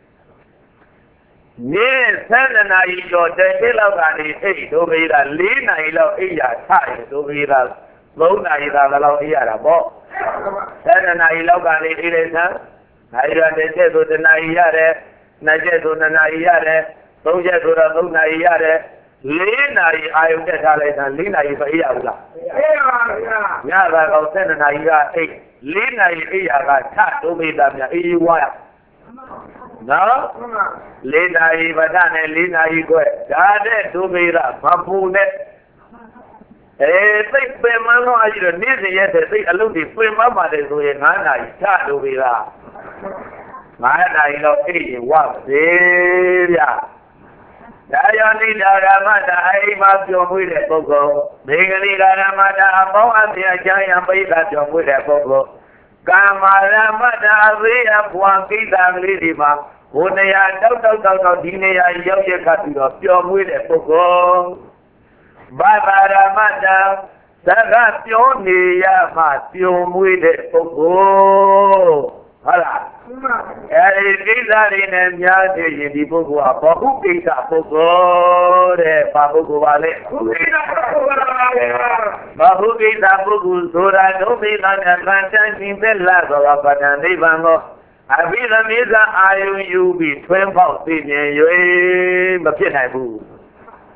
နေဆယ်နာရီတော့တည်းလောက်ကနေအိတ်ဒုဗေဒ၄နာရီလောက်အိပ်ရထရင်ဒုဗေဒ၃နာရီသာလောက်အိပ်ရတာပေါ့ဆယ်နာရီလောက်ကနေအိပ်လိုက်စမ်းနိုင်ရတဲ့ချက်ဆိုတနာရီရတယ်နှစ်ချက်ဆိုနှစ်နာရီရတယ်သုံးချက်ဆိုတော့သုံးနာရီရတယ်၄နာရီအာယုတက်ထားလိုက်စမ်း၄နာရီပဲအိပ်ရဘူးလားအိပ်ပါဗျာညသာတော့ဆယ်နာရီကအိပ်၄နာရီအိပ်ရကထဒုဗေဒများအေးဝါရနော်လေးနာရီပဒနဲ့လေးနာရီခွဲဒါတဲ့ဒုဗေဒမပူနဲ့အဲသိပင်မလို့အကြီးတော့နေ့စဉ်ရက်တဲ့သိအလုပ်တွေပင်မပါတယ်ဆိုရင်၅နာရီချဒုဗေဒ၅နာရီတော့အိပ်ရင်ဝသေးဗျာဒါရောနိဒာရမတာအိမ်မှာပြောမွေးတဲ့ပုဂ္ဂိုလ်ဒေဂလိကာရမတာအပေါင်းအသင်းအချမ်းရံပိဋကပြောမွေးတဲ့ပုဂ္ဂိုလ်ကာမရမတာအသေးအပွားကိစ္စကလေးဒီမှာဘုနေရာတောက်တောက်တောက်တောက်ဒီနေရာရောက်ရခတ်ပြီးတော့ပျော်မွေးတဲ့ပုဂ္ဂိုလ်ဘာသာရမတာသက္ကပြောနေရမှပျော်မွေးတဲ့ပုဂ္ဂိုလ်ဟုတ်လားအဲဒီကိစ္စတွေနဲ့များနေရင်ဒီပုဂ္ဂိုလ်ကဘဟုကိစ္စပုဂ္ဂိုလ်တဲ့ဘာပုဂ္ဂိုလ်ပါလဲဘဟုကိစ္စပုဂ္ဂိုလ်ပါပဲဘဟုကိစ္စပုဂ္ဂိုလ်ဆိုတာဒုဗေဒနာကံတန်ရှင်သက်လာသောပဏ္ဏနိဗ္ဗာန်ကိုအဘိဓမ္မေဇအာယုယူပြီးထွင်းပေါက်သိမြင်၍မဖြစ်နိုင်ဘူး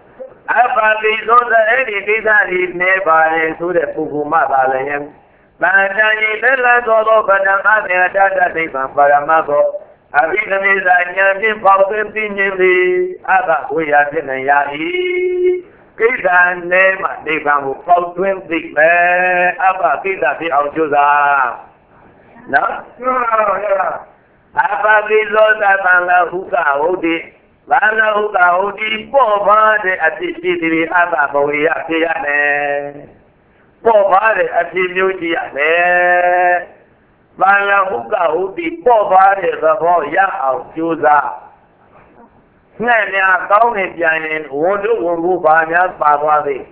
Abadi Zoda Edi Dizari Nebari Sude Puguma Balayan. Bandani Bella Zolo Badama Dada Devan Paramago. Abidamizanya Jim Pautin Pinili Abba we are in a Yahi. Kidan name Devan Pautin Big Man Abba Kida the Aljuza. No? No, Abba Zoda Bala Huka Odi. Bana Huka Odi Povade at the city Abba Boyakane. Povade at the Mutia. Bana Huka Odi Povade the Boya of Juza. Nanya Gaunet Yanin, Wodu Wuru Banya Pavadi.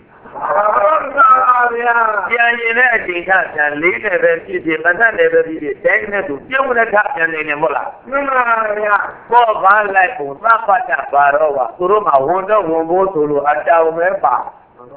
Yanin and later the city, but I never did it. Take me to Jumna Captain in Mola. For one like Rapata Barova, Kuruma, Wonder Wumbo to Atao Memba.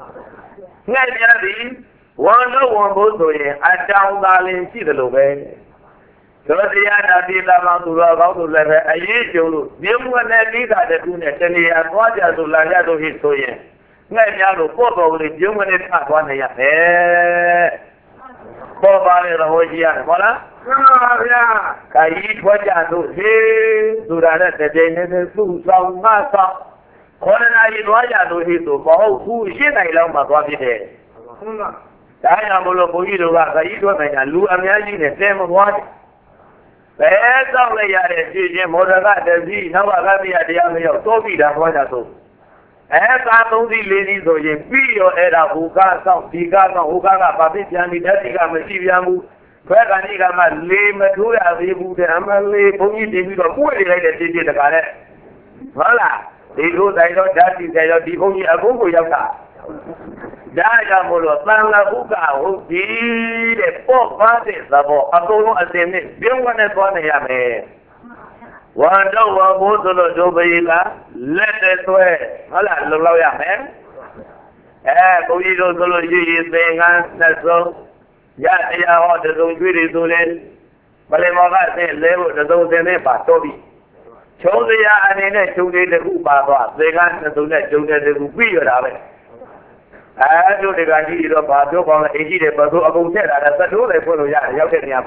Nanya, Wonder Wumbo to Atao Darling Sidalobe. So the other did about to love out to level a year to them when they did at the Tunet and he had watched to Lagado History. Nanya, probably human is not one year. Probably the whole year, Mola. I eat what I do here, do that the day and food some master. When I eat what I do here to go, who is it? I love my body there. I am a little bit of a little bit and Lou American the same one. That's all they are. She more than that. She now got me at the army of Toby. That's what I do. As I know the ladies of the Pio era who got some Pigana, who got a Papian, the Datica, Messiamu, Paganica, Malay, Matura, Ribu, the Amalay, Pony, the Puri, like they did the Garet. Voila, they go, I don't that is the only Abu Yaka. Daya Molo, Bangla Huka, who did a four parties of Apollo and the Bill one and one Yame. One no one goes to the Jobaila, let it way. Hala, Loya, man. Eh, Boyido Solo is saying, that's so. Ya, they are all the zone really to let. But I'm all that say, level the zone in it, but Toby. Chose the ya and in it, two days the Uba, they got to let you get the Ubi of it. I do the Gandhi of Bato on the eighty days, but Abu said, that's a do they follow Ya, Yakin.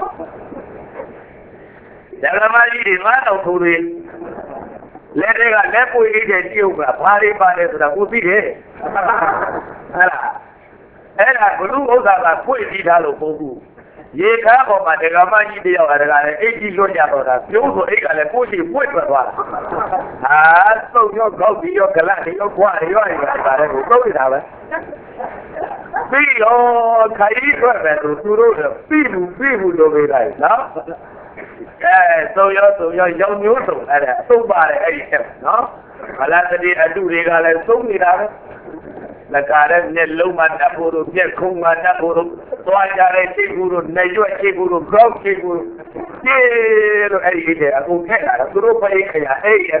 Yalamari is not of Turi. Let it go, let me eat a deal, party by the Ubi. And I could do that poetry hello for Ye can't go by the Ramani de eighty Loya, you also ate a forty foot. Ah, so you're going to be your galactic, your quality, you are going to have it. Be all Kaito to do the people, people over there. No? So you're so you're young, you so bad, no? Alasadi, I do regard so many others. The garden, Luma, Napuru, Kuma, Napuru, Toya, Chiguru, Nayu, Chiguru, Grog Chiguru, Yellow, okay, Guru, hey,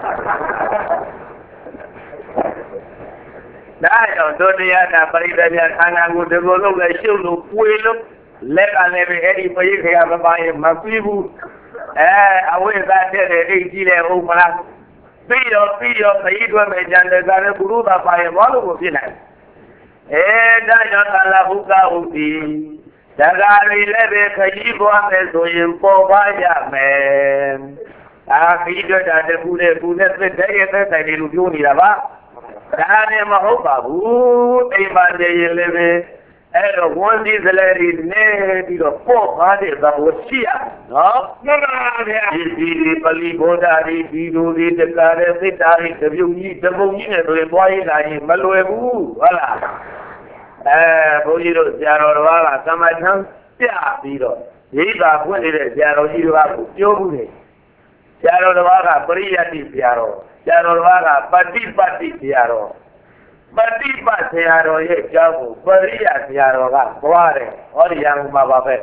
Now, Donia, Parida, and would go look like you look, let on every Eddie for you have a buy my people. I will that eighty over. Pio, Pio, Paido, and the Garaburuba by a model of dinner. And I don't allow Huka Uti. The Gary Leve, Kaibo, and so you for by a man. I figured that the food is food is the day that I didn't do it about. Dane Mahoba, who a man they live. And one is the lady named the four parties of Oshia. No? No, no, the Paliboda, the Bidu, the Gare, the Dari, the Yuni, the Mumina, the boy, and Maluebu. Voila. Eh, Boyiro, Jarova, Samajan, Tia, Bido. These are what it is, Jaro, you have Yobune. Jarova, Priati, Piaro. Jarova, Pati, Pati, Piaro. Bati Pasiaro, ye, Jabu, Paria, Piaroga, Boare, or young Mababe.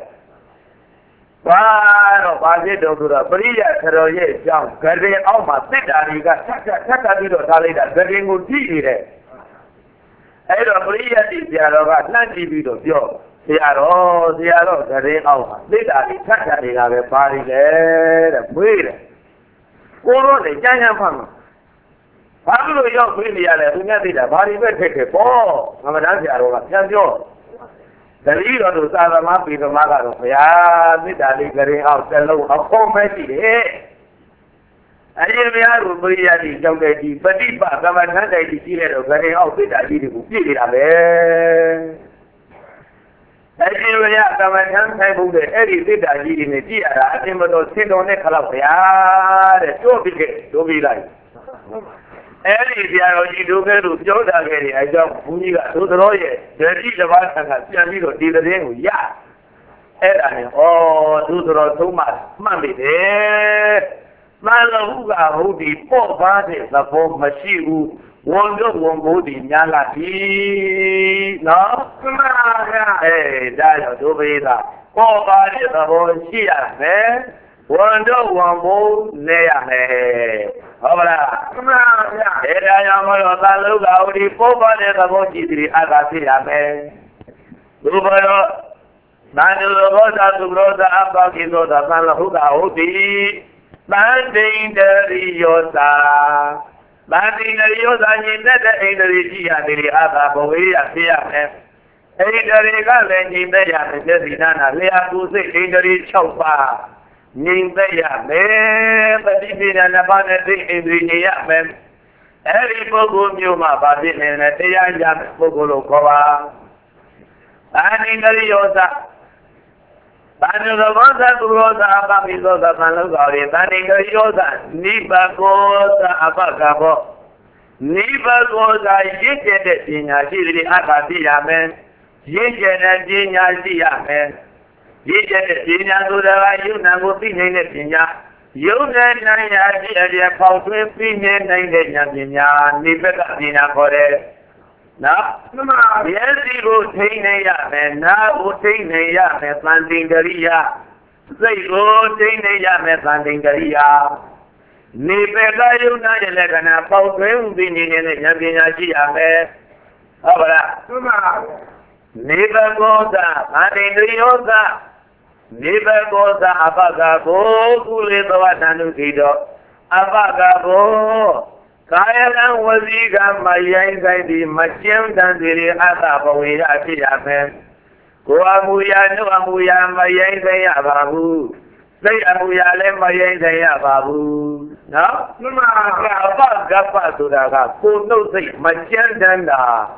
Paro, Pagedo, Paria, Teroye, Jam, Gade, Alma, Sidariga, Takabido, Talida, Gade Mutire. Edo, Paria, Piaroga, Nanti Bido, Yo, Piaro, Piaro, Gade, Alma, Sidari, Takariga, Pari, the Puire. Oro, the Jana Fama. ဘာလို့ရောက်ခွင့်နေရလဲသူများသိတာဘာတွေပဲထက်ထက်ပေါ့ငမတန်းဆရာတော်ကပြန်ပြောတတိတော်သူသာသမားပေသမားကတော့ဘုရားမေတ္တာလေးကရင်အောင်စလုံးအခေါ်မဲ့ရှိတယ်အရင်ဘုရားကိုပရိယတ်ကြီးကြောက်တဲ့ဒီပฏิပကမ္မထန်တိုက်ကြီးကြီးတဲ့တော့ကရင်အောင်မေတ္တာကြီးတွေကိုပြည့်နေတာပဲအရှင်ဘုရားကမ္မထမ်းဆိုင်ဖို့တဲ့အဲ့ဒီသစ္စာကြီးတွေနဲ့ကြည့်ရတာအရှင်မတော်ဆင်းတော်နဲ့ခလောက်ဗျာတဲ့တို့ပြီးခဲ့တို့ပြီးလိုက်အဲ့ဒီဆရာတော်ကြီးတို့ကဲလို့ပြောတာခဲ့တယ်အဲကြောင့်ဘုန်းကြီးကသို့တော်ရဲ့ဓာတိတစ်ပါးဆံကပြန်ပြီးတော့ဒီသတင်းကိုရအဲ့ဒါနဲ့ဩသို့တော်သုံးမှမှတ်မိတယ်မှန်လို့ဟုကဟုတ်ဒီပေါ့ပါတဲ့သဘောမရှိဘူးဝန်တော့ဝန်ဘိုးဒီများလာပြီနော်မှန်ပါဗျာအေးဒါကြောင့်တို့ပေးတာပေါ်ပါတဲ့သဘောရှိရမယ်ဝန်တော့ဝန်ဘိုးနေရမယ်ဟုတ်ပါလားမှန်ပါဗျာအဲဒါကြောင့်မလို့သာလုကဟိုဒီပေါ်ပါတဲ့သဘောရှိသည်အသာဖြစ်ရမယ်ဘုရားရောနာနုဘောဇာသူဘောဇာအပကိသောသာသံလဟုကဟုတ်ဒီတန်တိန်တရိယောသာဗန္တိနရိယောဇာညင်တဲ့အိန္ဒြေရှိရသည်အာသာဘဝေယဖြစ်ရမယ်အိန္ဒြေကလည်းညင်တဲ့ရမယ်မျက်စိနာနာလျှာကူစိတ်အိန္ဒြေ၆ပါးညင်တဲ့ရမယ်ပฏิပိဏနှစ်ပါးနဲ့သိအိန္ဒြေညင်ရမယ်အဲ့ဒီပုဂ္ဂိုလ်မျိုးမှာဗာဖြစ်နေတဲ့တရားရမယ်ပုဂ္ဂိုလ်လို့ခေါ်ပါဗန္တိနရိယောဇာဘာနုဘောဇသူရောဇအပပိသောသံလောကရေတန်တိကရောဇနိဗ္ဗကောဇအပကဘောနိဗ္ဗကောဇရင့်ကျက်တဲ့ပညာရှိသည်အတ္တသိရမယ်ရင့်ကျက်တဲ့ပညာရှိရမယ်ရင့်ကျက်တဲ့ပညာဆိုတာကယုံနာကိုသိနေတဲ့ပညာယုံနဲ့နိုင်ရာရှိအပြည့်ပေါင်းသွင်းပြီးနေနိုင်တဲ့ဉာဏ်ပညာနိဗ္ဗကပညာခေါ်တယ်နော်မျက်စိကိုထိနေရမယ်နားကိုထိနေရမယ်သံသင်္ကရိယာစိတ်ကိုထိနေရမယ်သံသင်္ကရိယာနေပကယုံနာရဲ့လက္ခဏာပေါက်သွင်းပြီးနေတဲ့ဉာဏ်ပညာရှိရမယ်ဟုတ်ပါလားမှန်ပါနေဘကောသသံသင်္ကရိယောသနေဘကောသအပကကိုကုလေသဝတ္တနုခိတောအပကကိုကာယကံဝစီကံမယိုင်းဆိုင်ဒီမကျင်းတန်စီရအတ္တဘဝေရဖြစ်ရမယ်ကိုယ်အမူအရာနှုတ်အမူအရာမယိုင်းဆိုင်ရပါဘူးစိတ်အမူအရာလည်းမယိုင်းဆိုင်ရပါဘူးနော်မှန်ပါဗျာအပကပ္ပဆိုတာကကိုယ်နှုတ်စိတ်မကျင်းတန်တာ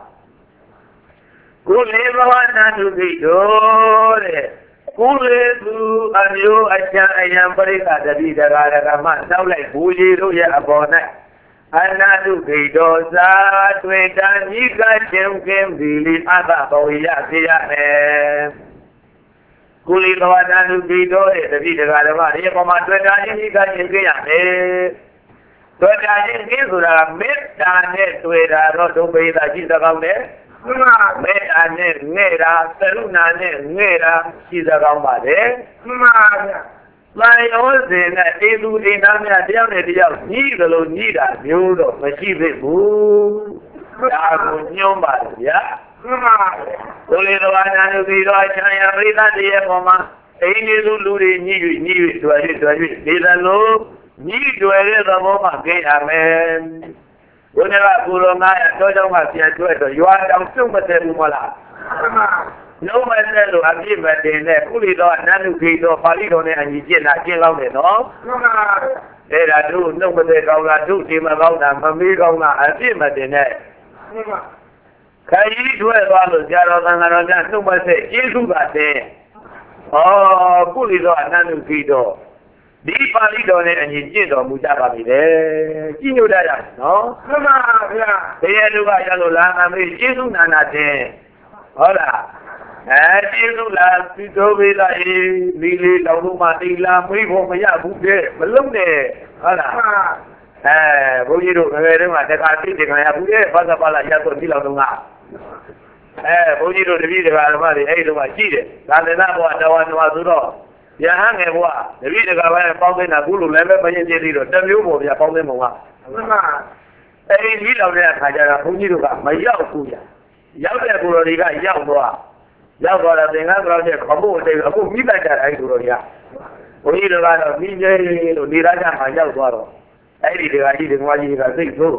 ကိုယ်လေးဘဝနာတုသိတော်တဲ့ကိုယ်လေးသူအမျိုးအချမ်းအယံပရိက္ခတတိတကာရကမှတောက်လိုက်ဘူကြီးတို့ရဲ့အပေါ်၌အနာတုခိတောသာတွေ့တန်ဤကချင်းကင်းဒီလီအတ္တဘဝိယဖြစ်ရမယ်ကုလီဘဝတန်တုခိတောရဲ့တတိတကာဓမ္မဒီပေါ်မှာတွေ့တာချင်းဤကချင်းကင်းရမယ်တွေ့တာချင်းကင်းဆိုတာမေတ္တာနဲ့တွေ့တာတော့ဒုပိသရှိသကောင်းတယ်မေတ္တာနဲ့ငဲ့တာသရုဏာနဲ့ငဲ့တာရှိသကောင်းပါတယ်မှန်ပါဗျာလာရောစင်နဲ့တေသူတေသားများတယောက်နဲ့တယောက်ညှိသလိုညှိတာမျိုးတော့မရှိသေးဘူးဒါကိုညှိုးပါဗျာမှန်ပါကိုလေတော်ညာလူပြီးတော့ချမ်းရပရိသတ်တည်းပေါ်မှာအိမ်ကြီးလူလူတွေညှိ၍ညှိ၍တွေ့၍တွေ့၍ဒီလိုညှိတွေ့တဲ့သဘောမှာကျင်းရမယ်ဘုရားကကိုရောငါရတော့ကြောင့်ကပြန်တွေ့တော့ရွာတောင်စုံမတဲ့ဘူးမလားမှန်ပါလုံးမနဲ့လို့အပြည့်မတင်နဲ့ကုလီတော်နန္ဒုခိတော်ပါဠိတော်နဲ့အညီကျင့်တာကျင့်ကောင်းတယ်နော်မှန်ပါအဲ့ဒါတို့နှုတ်မတဲ့ကောင်းတာတို့ဒီမကောင်းတာမမေးကောင်းတာအပြည့်မတင်နဲ့မှန်ပါခရီးထွက်သွားလို့ကြာတော်သံဃာတော်များနှုတ်မတဲ့ကျေးဇူးပါတဲ့ဩကုလီတော်နန္ဒုခိတော်ဒီပါဠိတော်နဲ့အညီကျင့်တော်မူကြပါပြီလေကြည်ညိုတတ်ရနော်မှန်ပါဗျာတရားတို့ကရလို့လာမမေးကျေးဇူးနာနာတဲ့ဟုတ်လားအဲကျေးဇူးလားသီတိုဝေလာအေးဒီလေးတော်တို့မှတိလာမွေးဖို့မရဘူးတဲ့မလုံးနဲ့ဟုတ်လားအဲဘုန်းကြီးတို့ငယ်ငယ်တုန်းကတခါသိတယ်ခင်ဗျာဘူးတဲ့ဘာသာပါလာရတော့ဒီလောက်တုန်းကအဲဘုန်းကြီးတို့တပည့်တကာဓမ္မတွေအဲ့ဒီတုန်းကရှိတယ်သာသနာ့ဘဝတော်ဝါဆိုတော့ရဟန်းငယ်ဘဝတပည့်တကာပဲပေါင်းသိတာခုလိုလည်းပဲမရင်ကြည့်သေးတော့တစ်မျိုးပေါ်ပြပေါင်းသိပုံကမှန်ပါအဲ့ဒီဒီလောက်တဲ့အခါကျတော့ဘုန်းကြီးတို့ကမရောက်ဘူးကြာရောက်တဲ့ကိုယ်တော်တွေကရောက်သွားရောက်သွားတဲ့သင်္ကန်းကြောင့်ခမို့တဲ့အခုမိလိုက်ကြတယ်အဲ့ဒီလိုရဘုန်းကြီးတို့ကတော့မိငယ်လို့နေရာကြမှာရောက်သွားတော့အဲ့ဒီတကကြီးဒီကွာကြီးကစိတ်ဆိုး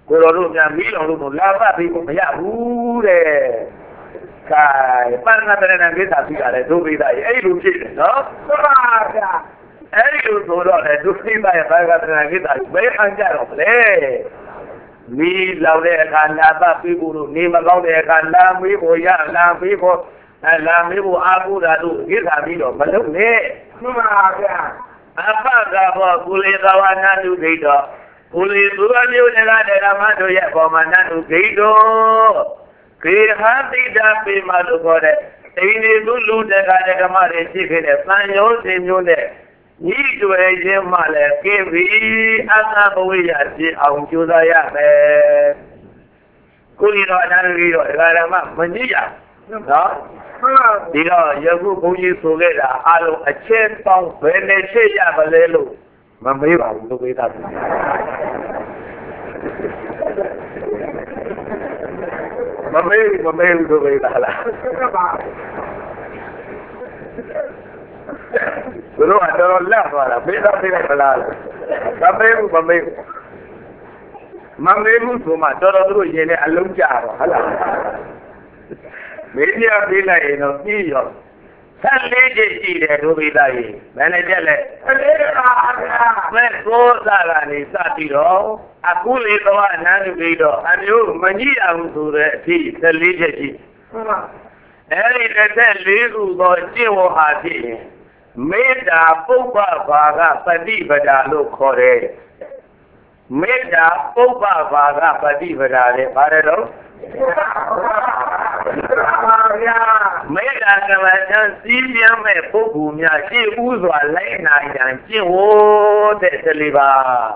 ကိုတော်တို့များမီးတော်တို့လာဖတ်ပြီးမရဘူးတဲ့ကဲပန်းနာတဲ့ကိစ္စပြီးတာလေဒုပိသားအဲ့လိုဖြစ်တယ်နော်မှန်ပါဗျာအဲ့ဒီလိုဆိုတော့လေဒုပိသားရဲ့ဘာကတဲ့ကိစ္စဘယ်အကြတော့လဲမီးလောင်တဲ့အခါလာဖတ်ပြီးဖို့လို့နေမကောင်းတဲ့အခါလာမေးဖို့ရလာမေးဖို့အဲလာမေးဖို့အားကိုးတာတို့ကိစ္စပြီးတော့မလုပ်နဲ့မှန်ပါဗျာအဖကဘောကုလေသဝနာတုဒိတောကုလေသူအမျိုးတွေကဓမ္မတို့ရဲ့ပေါ်မှာနတ်တို့ဂိတောခေဟာတိတာပေမလို့ခေါ်တဲ့အိန္ဒိသူလူတကဓမ္မတွေရှိခဲ့တဲ့သံယောဇဉ်မျိုးနဲ့ညီတွေချင်းမှလည်းကိဗီအသဘဝိယဖြစ်အောင်ကြိုးစားရမယ်ကုလီတော်အနန္တကြီးတော့ဓမ္မမညစ်ရနော်ဒီတော့ယခုဘုန်းကြီးဆိုခဲ့တာအလုံးအချက်ပေါင်းဘယ်နဲ့ချက်ရမလဲလို့မမေးပါဘူးလို့ပြောတာမမေးမမေးလို့ပြောတာလားဘယ်လိုအတော်လက်သွားတာပေးတော့ပေးလိုက်မလားမမေးဘူးမမေးဘူးမမေးဘူးဆိုမှတော်တော်တို့ရင်နဲ့အလုံးကြတော့ဟုတ်လားမေးပြပေးလိုက်ရင်တော့ပြီးရောဆက်လေးချက်ရှိတယ်ဒုပိသားကြီးမန်နေဂျာလည်းလေးပါဗျာမဲ့ကိုးစားကနေစပြီးတော့အခုလေးတော့အနန္တပြီးတော့အမျိုးမညိအောင်ဆိုတဲ့အဖြစ်ဆက်လေးချက်ရှိဟုတ်ပါအဲ့ဒီတစ်လေးခုသောကျင့်ဝတ်ဟာဖြစ်ရင်မေတ္တာပုပ္ပဘာကပฏิပဒါလို့ခေါ်တယ်မေတ္တာပုပ္ပဘာကပฏิပဒါလေပါတယ်တော့မေတ္တာကမ္မထံစည်းပြမ်းမဲ့ပုဂ္ဂိုလ်များရှေ့ဥစွာလိုက်နိုင်ရန်ကျင့်ဝတ်တဲ့တလေးပါ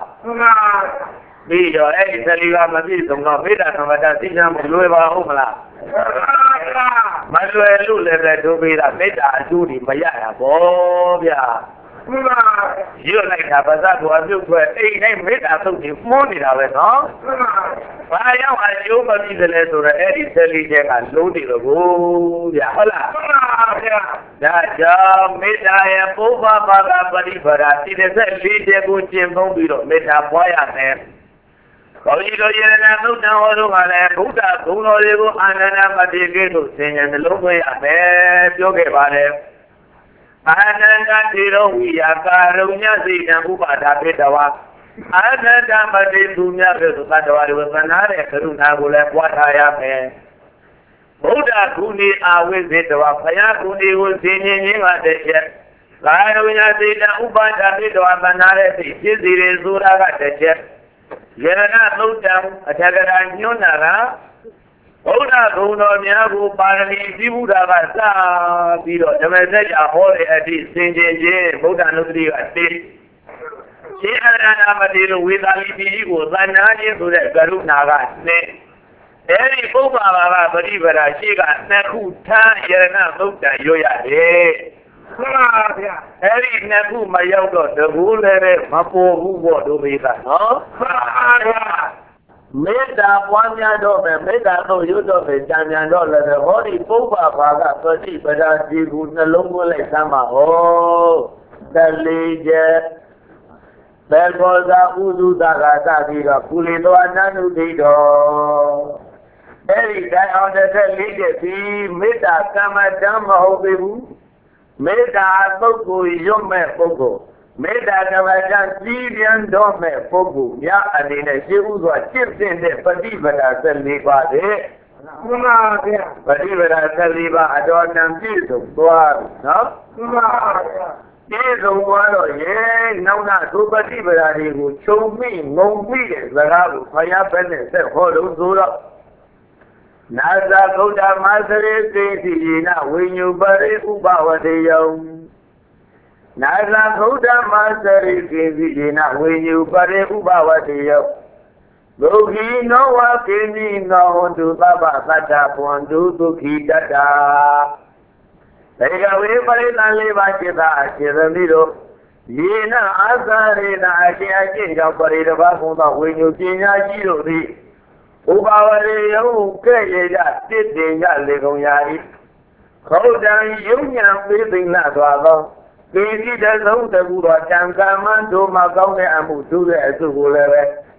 ပြီးတော့အဲ့ဒီတလေးပါမပြည့်စုံတော့မေတ္တာကမ္မထံစည်းပြမ်းမလွယ်ပါဟုတ်မလားမလွယ်လို့လည်းပဲဒုပိတာမေတ္တာအကျိုးတွေမရတာပေါ့ဗျာမှန်ပါရွတ်လိုက်တာပါဇတ်တော်ပြုတ်ထွက်အိမ်တိုင်းမေတ္တာသုတ်တွေမှုန်းနေတာပဲနော်မှန်ပါဘာရောက်အကျိုးမပြီးတယ်လဲဆိုတော့အဲ့ဒီဆက်လေးချက်ကလုံးနေတော့ကိုဗျာဟုတ်လားမှန်ပါဗျာဒါကြောင့်မေတ္တာရဲ့ပုဗ္ဗဘာဂပရိပရာဒီတစ်ဆက်လေးချက်ကိုကျင့်သုံးပြီးတော့မေတ္တာပွားရမယ်ဘောဓိတော်ယရဏသုတ်တံဟောတို့ကလည်းဘုဒ္ဓဂုဏ်တော်တွေကိုအာနန္ဒမတိကိလို့သင်ញံနှလုံးသွင်းရမယ်ပြောခဲ့ပါတယ်အာနန္ဒတိရောဝိယကာရုညစိတံဥပါဒပိတဝါအာနန္ဒမတိသူများပဲဆိုတတဝါတွေသနာတဲ့ကရုဏာကိုလည်းပွားထားရမယ်ဘုဒ္ဓဂုဏီအာဝိဇ္ဇတဝါဘုရားဂုဏီကိုသင်ញင်ခြင်းကတည်းကကာရုညစိတံဥပါဒပိတဝါသနာတဲ့စိတ်ဖြစ်စီတွေဆိုတာကတည်းကယရဏသုတ်တံအထက်ကရာညွှန်းတာကဘုရားဂုဏ်တော်များကိုပါရမီပြုမှုတာကစပြီးတော့ဓမ္မစကြာဟောတဲ့အသည့်စင်ကြယ်ခြင်းဗုဒ္ဓနုတ္တိကတေရှင်းအရဏမတိလိုဝေသာလီပိကိုသဏ္ဍာန်ခြင်းဆိုတဲ့ကရုဏာကနဲ့အဲဒီပုဗ္ဗဘာကပရိပရာရှိကနှစ်ခုထမ်းယရဏသုတ်တံရွတ်ရတယ်မှန်ပါဗျာအဲ့ဒီနှစ်ခုမရောက်တော့တကူလည်းပဲမပေါ်ဘူးပေါ့ဒုမေကနော်မှန်ပါဗျာမေတ္တာပွားများတော့မယ်မေတ္တာတော့ရွတ်တော့မယ်ကြံကြံတော့လည်းဟောဒီပုဗ္ဗဘာကပฏิပဒါဒီကူနှလုံးသွင်းလိုက်သမ်းပါဟောတလေးချက်ဘယ်ကောသာဥဒုသကသတိတော့ကုလီတော်အနန္တုဒိတော်အဲ့ဒီတိုင်းအောင်တဲ့လေးချက်ဒီမေတ္တာကမ္မတမ်းမဟုတ်သေးဘူးမေတ္တာပုဂ္ဂိုလ်ရွတ်မဲ့ပုဂ္ဂိုလ်မေတ္တာကမ္မဋ္ဌာန်းကြီးပြန်တော့မဲ့ပုဂ္ဂိုလ်များအနေနဲ့ရှင်းဥစွာကျင့်သင့်တဲ့ပฏิပဒါဆက်လေးပါတဲ့မှန်ပါဗျာပฏิပဒါဆက်လေးပါအတော်တန်ပြည့်စုံသွားနော်မှန်ပါဗျာပြည့်စုံသွားတော့ရေနောက်နောက်သုပฏิပဒါတွေကိုခြုံမိငုံမိတဲ့စကားကိုဖယားပဲနဲ့ဆက်ဟောလို့ဆိုတော့နာဇာဂௌတမသရေသိတိယေနဝိညုပရိဥပဝတေယံနာဇာဂௌတမသရေသိတိယေနဝိညုပရိဥပဝတေယံဒုက္ခိနောဝကိနိနောဟောတုသဗ္ဗသတ္တပွန်တုဒုက္ခိတတ္တာတေကဝေပရိသံလေးပါးจิตာအရှင်သမီးတို့ယေနအာသရေနအရှင်အကျင့်ကြောင့်ပရိတဘာကုသောဝိညုပညာရှိတို့သည်ဥပဝရေယုကဲ့ရကြတစ်တင်ကြလေကုန်ရာ၏ခောတံယုံညာပေးသိမ့်စွာသောပေတိတဆုံးတကူသောတံကမ္မတို့မှာကောင်းတဲ့အမှုသူတဲ့အစုကိုလည်းပဲ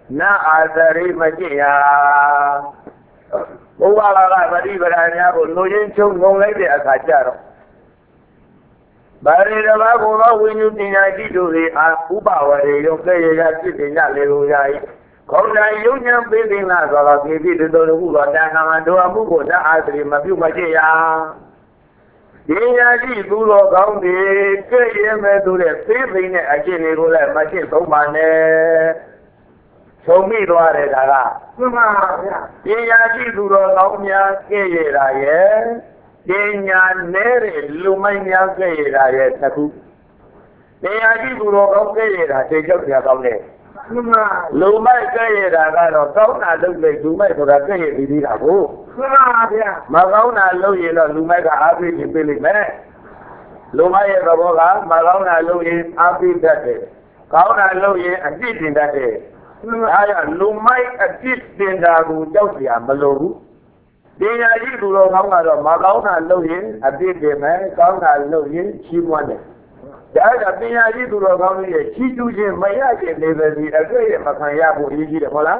Na Azari Majia Uwala Badi Baranya, Loyan Chung, no lady as I tell. But in the Lago, when you think I did to the Uba, you play that sitting that little guy. Call that union building as well as give it to the Hula, and do a move that I dream of you, Majia. Yadi Bulo County, K M to the Philippine, I can't even let my kids open my neck. So me to it, Dara. Yadi Bulo County, Kaya, Kenya, Nere, Lumania, Kaya, Taku. Yadi Bulo County, I take up your county. Lumai Kaya, Tona, look like Lumai for a Kaya, did it go. Magona Loy, Lumega, Happy in Billy Man. Lumaya Rabola, Magona Loy, Happy that day. Kauna Loy, and did in that day. I am Lumai, a did in the Josia, Maloru. Then I did to Magona Loy, a did the man, Kauna Loy, she won it. The other thing I did to Logoni, she do him, my agent, never did a great Macayabu, easy to Hola.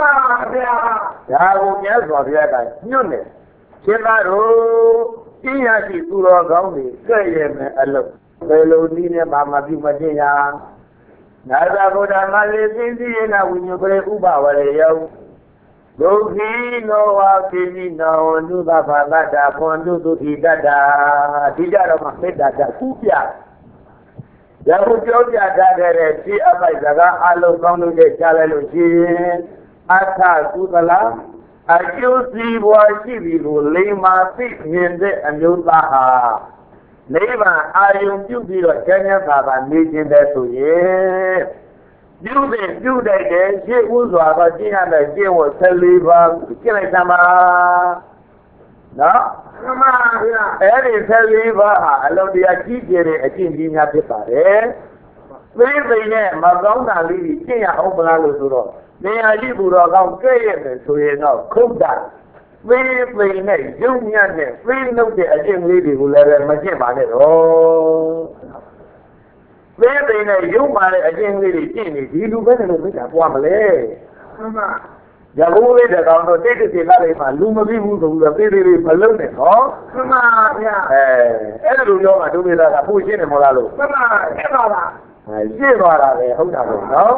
I will guess what you have. Unit. Chimaro, Iaki to Logoni, say him alone. Hello, Nina, Mamma, Majina. Nada go down my Indiana when you play Uba, where you go. He no, I'll see me now, Nuba, Bada, Pondu, Dada, Dida, Mafeda, Kupia. Yahudia Dagare, see Abazaga, Alo Kondo de Chalaluchin, Ata Sutala, I you see what she will lay my feet in the and you baha. Neighbor, I am you be a Kenya Baba meeting there to ye. You then do that day, she was about Gina and she was telling you, Kilasama. No? Every Saliva, I love the Akiri, a king in happy party. Very name, Magona Lily, King Obalazuro. May I live with a gay so you know, cook that. Very plain name, Union name, free no day, a king lady who let her machine on it. Oh, very name, you marry a king lady, king, you do better than a family. Yahu the counter take it in Luma who the very balloon, oh? Every long I do with a push in a molalo. I see what I hold no?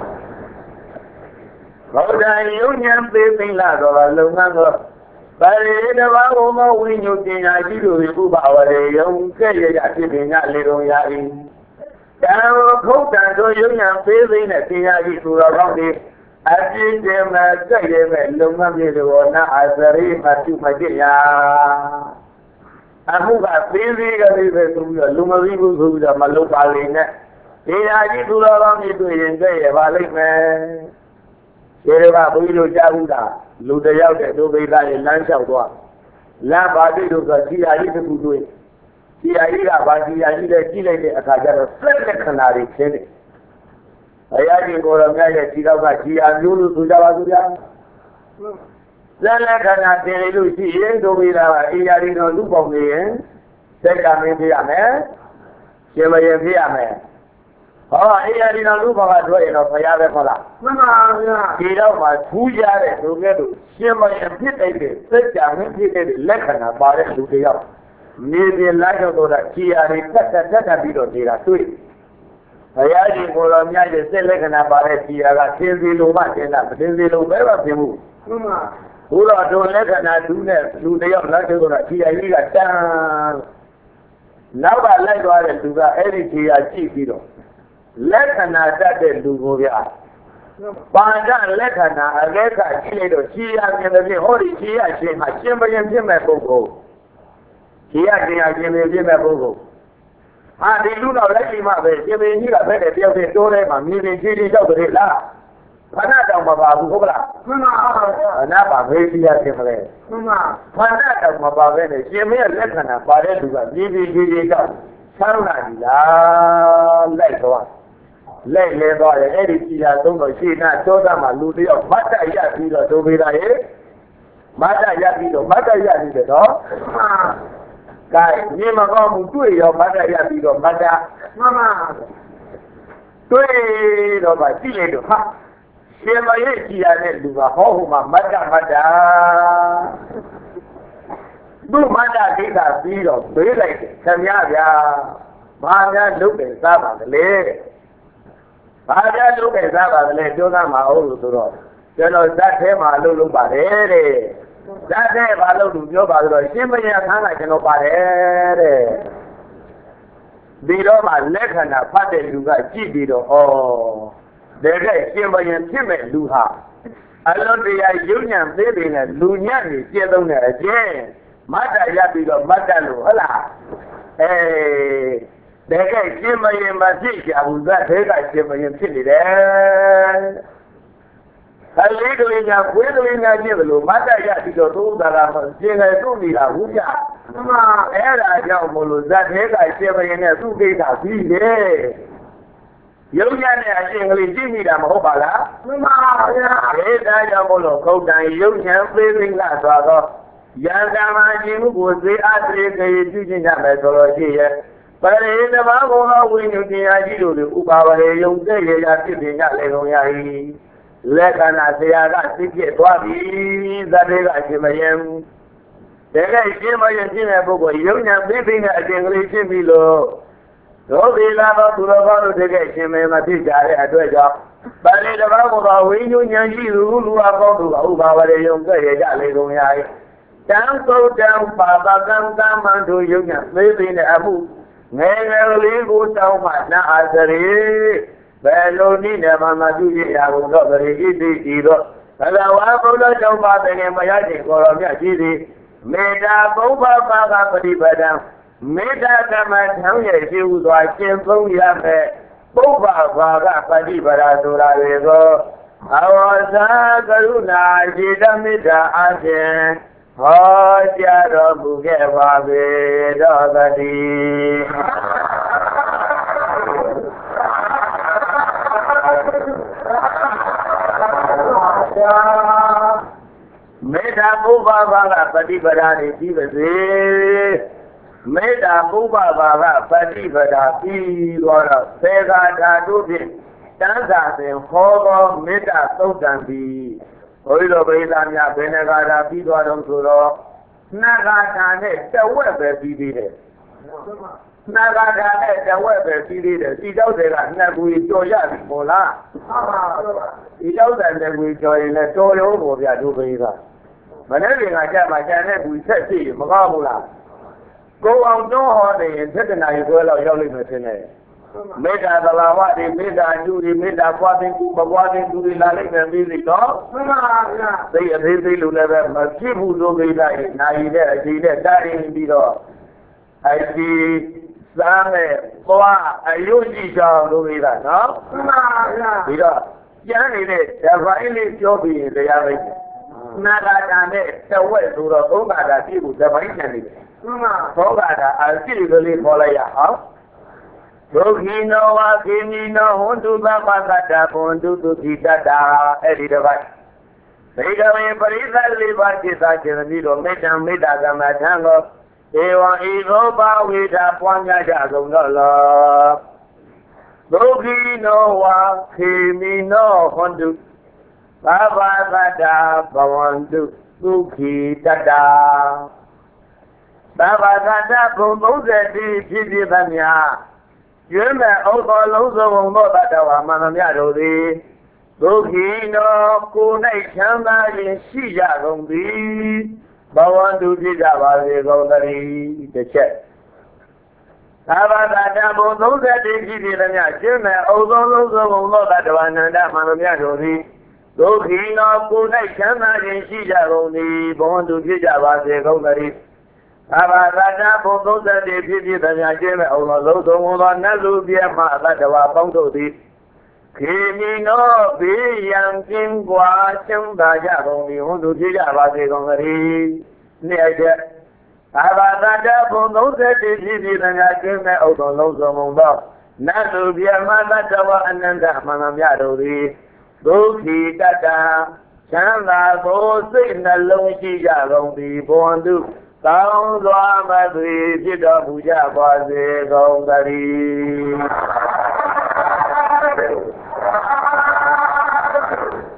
How the union building lad or a long but in a while, when you think I do with our young Kayaki, not little Yari. Now, coat and union building a thing I do around it. I did them as I am Lumamina, Azari, Matu Magia. I move a busy to a Lumavibu who the Malupalina. I did to allow me to enjoy a valley man. Sereva Budo Jabuda, Ludaya, Doveda, and Lanshawa. La Badi to the Tia to do it. Tia Badi, I need a Chile, a Kajar, a Canary, said it. I am going to make a Chicago, and you to Javazuya. Then I cannot tell you, she ain't going to look of me, eh? Take a maybe a man. She may be a man. Oh, here in a look of a drain of a Yavacola. He don't want two yards to get to shimmer and pit, such a repeated lesson about it to the up. Maybe like a good Kia, he cut a bit of it to it. Ayadi Bologna is select about it here, a Tilly Luma, and a Tilly Luma, who are doing less than I do that, do the young lucky or a Kia down. Now I like what I do that every I keep it. Let an attack do Movia. Panda, let an attack, she has never been holy, she has been a chamber and Jim Bogo. She has been a Jim Bogo. Ah, they do not let him have it. You mean you have better tell the story, but maybe she is over it. Panada Mababu, Anapa, maybe I can play. Panada Mabavene, she may have let her, but it is a G V G. Sauna, let one. Let labor, Eddie, I don't know, she not told them a ludi of Mata Yaki to be there. Mata Yaki to Mata Yaki the dog. Guy, Nima Gomu to your mother, Yabi, your mother, Mamma. To it of a teenage, ရှင်မရဲ့ကြည်ရတဲ့လူကဟောဟိုမှာမတ္တမတ္တသူ့မတ္တဒိဋ္ဌာပြီးတော့ဘေးလိုက်တယ်ခင်ဗျာဗျာဘာများလုပ်တယ်စားပါကလေးဘာများလုပ်တယ်စားပါကလေးပြောသားမှာဟုတ်လို့ဆိုတော့ကျွန်တော်ဇတ်ထဲမှာအလုပ်လုပ်ပါတယ်တဲ့ဇတ်ထဲမှာလုပ်လို့ပြောပါဆိုတော့ရှင်မရဲ့အခန်းကကျွန်တော်ပါတယ်တဲ့ဒီတော့မှလက္ခဏာဖတ်တဲ့လူကကြည့်ပြီးတော့ဩတကယ်ရှင်မရင်ဖြစ်မဲ့လူဟာအလုံးတရားယုံညံသေးတယ်နဲ့လူညံ့နေပြည့်သုံးတဲ့အကျင့်မတ်တရပြီးတော့မတ်တက်လို့ဟုတ်လားအဲတကယ်ရှင်မရင်မဖြစ်ကြဘူးဇတ်ထဲကရှင်မရင်ဖြစ်နေတယ်အလေးကလေးညာခွေးကလေးညာကျင့်လို့မတ်တရပြီးတော့သုံးတာကရှင်လည်းသူ့နေတာဘူးကြမှအဲ့ဒါကြောင့်မို့လို့ဇတ်ထဲကရှင်မရင်နဲ့သူ့ကိစ္စပြီးတယ်ယုံညံ့တဲ့အရှင်ကလေးကြည့်မိတာမဟုတ်ပါလားမှန်ပါဗျာအဲဒါကြောင့်မို့လို့ခုတ်တန်ယုံညံ့သေးသိလားဆိုတော့ယန္တမခြင်းကိုစေအားတရေခေပြုခြင်းကြမယ်ဆိုလို့ရှိရဲ့ပရိသဘာဝဝိညုတရားကြီးတို့ဥပါဝရေယုံတဲ့ရရာဖြစ်ခြင်းကြလေကုန်ရ၏လက္ခဏာဆရာကသိပြသွားပြီသတ္တေကအရှင်မယံတကယ်ရှင်မယံဖြစ်တဲ့ပုဂ္ဂိုလ်ယုံညံ့သေးသိတဲ့အရှင်ကလေးဖြစ်ပြီလို့သောတိလာသောသူတော်ကောင်းတို့တကယ်ရှင်မေမဖြစ်ကြတဲ့အတွက်ကြောင့်ပရိသဘာဝသောဝိညုဉာဏ်ရှိသူလူအပေါင်းတို့ကဥပါဝရေယုံတဲ့ရကြလေကုန်ရ၏တံသုတ်တံပါပကံကမန္တုယုံညံ့သေးသိတဲ့အမှုငယ်ငယ်လေးကိုတောင်းမှနာအာစရိဘယ်လိုနည်းနဲ့မှမပြုရရဘူးတော့ပရိဣတိဤတော့ဘဂဝါဘုရားကြောင့်ပါတဲ့မရခြင်းကိုတော်မြတ်ရှိသည်မေတ္တာဘုဗ္ဗပါကပฏิပဒံမေတ္တာကမ္မထံရဲ့ရှိဟုသောရှင်းသုံးရမယ်ပုဗ္ဗဘာကပฏิပဒါဆိုတာတွေကိုအဝဇာကရုဏာရှိတမေတ္တာအရှင်ဟောကြားတော်မူခဲ့ပါပေတော်သတည်းမေတ္တာပုဗ္ဗဘာကပฏิပဒါနေပြီးပါစေမေတ္တာပုဗ္ဗဘာကပฏิပဒါပြီးတော့သေဃာဓာတုဖြင့်တန်းစာစဉ်ဟောသောမေတ္တာသုတ်တံပြီးဘုရားတော်ဗိဓာများဘယ်နှကာဓာပြီးသွားတော့ဆိုတော့နှစ်ကာဓာနဲ့တဝက်ပဲပြီးသေးတယ်နှစ်ကာဓာနဲ့တဝက်ပဲပြီးသေးတယ်ဒီတော့တွေကနှစ်ကူကြော်ရပြီမို့လားဟုတ်ပါဒီတော့တဲ့နှစ်ကူကြော်ရင်လည်းတော်ရုံးပေါ်ပြဒုဗိဓာမနေ့ကကြမှာကျန်တဲ့ကူဆက်ရှိမကောင်းဘူးလားကိုအောင်တွန်းဟောနေရင်သတ္တနာရီခွဲလောက်ရောက်လိမ့်မယ်ထင်တယ်မေတ္တာသဘာဝတွေမေတ္တာကျူတွေမေတ္တာပွားတဲ့သူမပွားတဲ့သူတွေလာလိမ့်မယ်ပြီးပြီတော့မှန်ပါဗျာသိအသေးသေးလို့လည်းပဲမဖြစ်ဘူးလို့မေတ္တာရဲ့နာရီနဲ့အချိန်နဲ့တားရင်ပြီးတော့အဒီစားမဲ့ပွားအယုတ်ကြည့်ကြအောင်လို့မေတ္တာနော်မှန်ပါဗျာပြီးတော့ကျန်နေတဲ့ဓမ္မအင်းလေးပြောပြီးရင်တရားပဲနာဂာတာနဲ့တဝက်ဆိုတော့သုံးပါးတာပြည့်ဖို့ဓမ္မအင်းကျန်နေတယ်မှန်ပါသောတာတာအပြည့်ကလေးပေါ်လိုက်ရအောင်ဒုက္ခိနောဝကိမိနောဟွန်တုသဗ္ဗကတ္တဘွန်တုတုတိတတ္တာအဲ့ဒီတစ်ပိုင်းဘိကဝေပရိသတ်လေးပါးจิตသာခြင်းပြီးတော့မေတ္တာမေတ္တာကမ္မထံကိုဧဝံဤသောပါဝေဒပွားများကြကုန်တော့လောဒုက္ခိနောဝကိမိနောဟွန်တုသဗ္ဗကတ္တဘဝန္တုဒုက္ခိတတ္တာသဗ္ဗကတ္တဘုံသုံးဆယ်တိဖြစ်ဖြစ်သမျှကျွမ်းမဲ့ဥသောလုံးစုံသောတတ္တဝါမှန်သမျှတို့သည်ဒုက္ခိနောကိုယ်၌ချမ်းသာခြင်းရှိကြကုန်သည်ဘဝန္တုဖြစ်ကြပါစေကုန်သတည်းတစ်ချက်သဗ္ဗကတ္တဘုံသုံးဆယ်တိဖြစ်ဖြစ်သမျှကျွမ်းမဲ့ဥသောလုံးစုံသောတတ္တဝါနန္ဒမှန်သမျှတို့သည်ဒုက္ခိနောကိုယ်၌ချမ်းသာခြင်းရှိကြကုန်သည်ဘဝန္တုဖြစ်ကြပါစေကုန်သတည်းသဗ္ဗကတ္တဘုံသုံးဆယ်တိဖြစ်ဖြစ်သမျှကျွမ်းမဲ့ဥသောလုံးစုံသောနတ်လူပြည့်မှတတ္တဝါပေါင်းတို့သည်ခေမိနောဘေးရန်ကင်းကွာချမ်းသာကြကုန်သည်ဟွန်းသူဖြစ်ကြပါစေကုန်သတည်းနေ့အချက်သဗ္ဗကတ္တဘုံသုံးဆယ်တိဖြစ်ဖြစ်သမျှကျွမ်းမဲ့ဥသောလုံးစုံသောနတ်လူပြည့်မှတတ္တဝါအနန္တမှန်သမျှတို့သည်ဒုက္ခိတတ္တချမ်းသာသောစိတ်နှလုံးရှိကြကုန်သည်ဘဝန္တုကောင်းစွာမသွေဖြစ်တော်မူကြပါစေကုန်သတည်း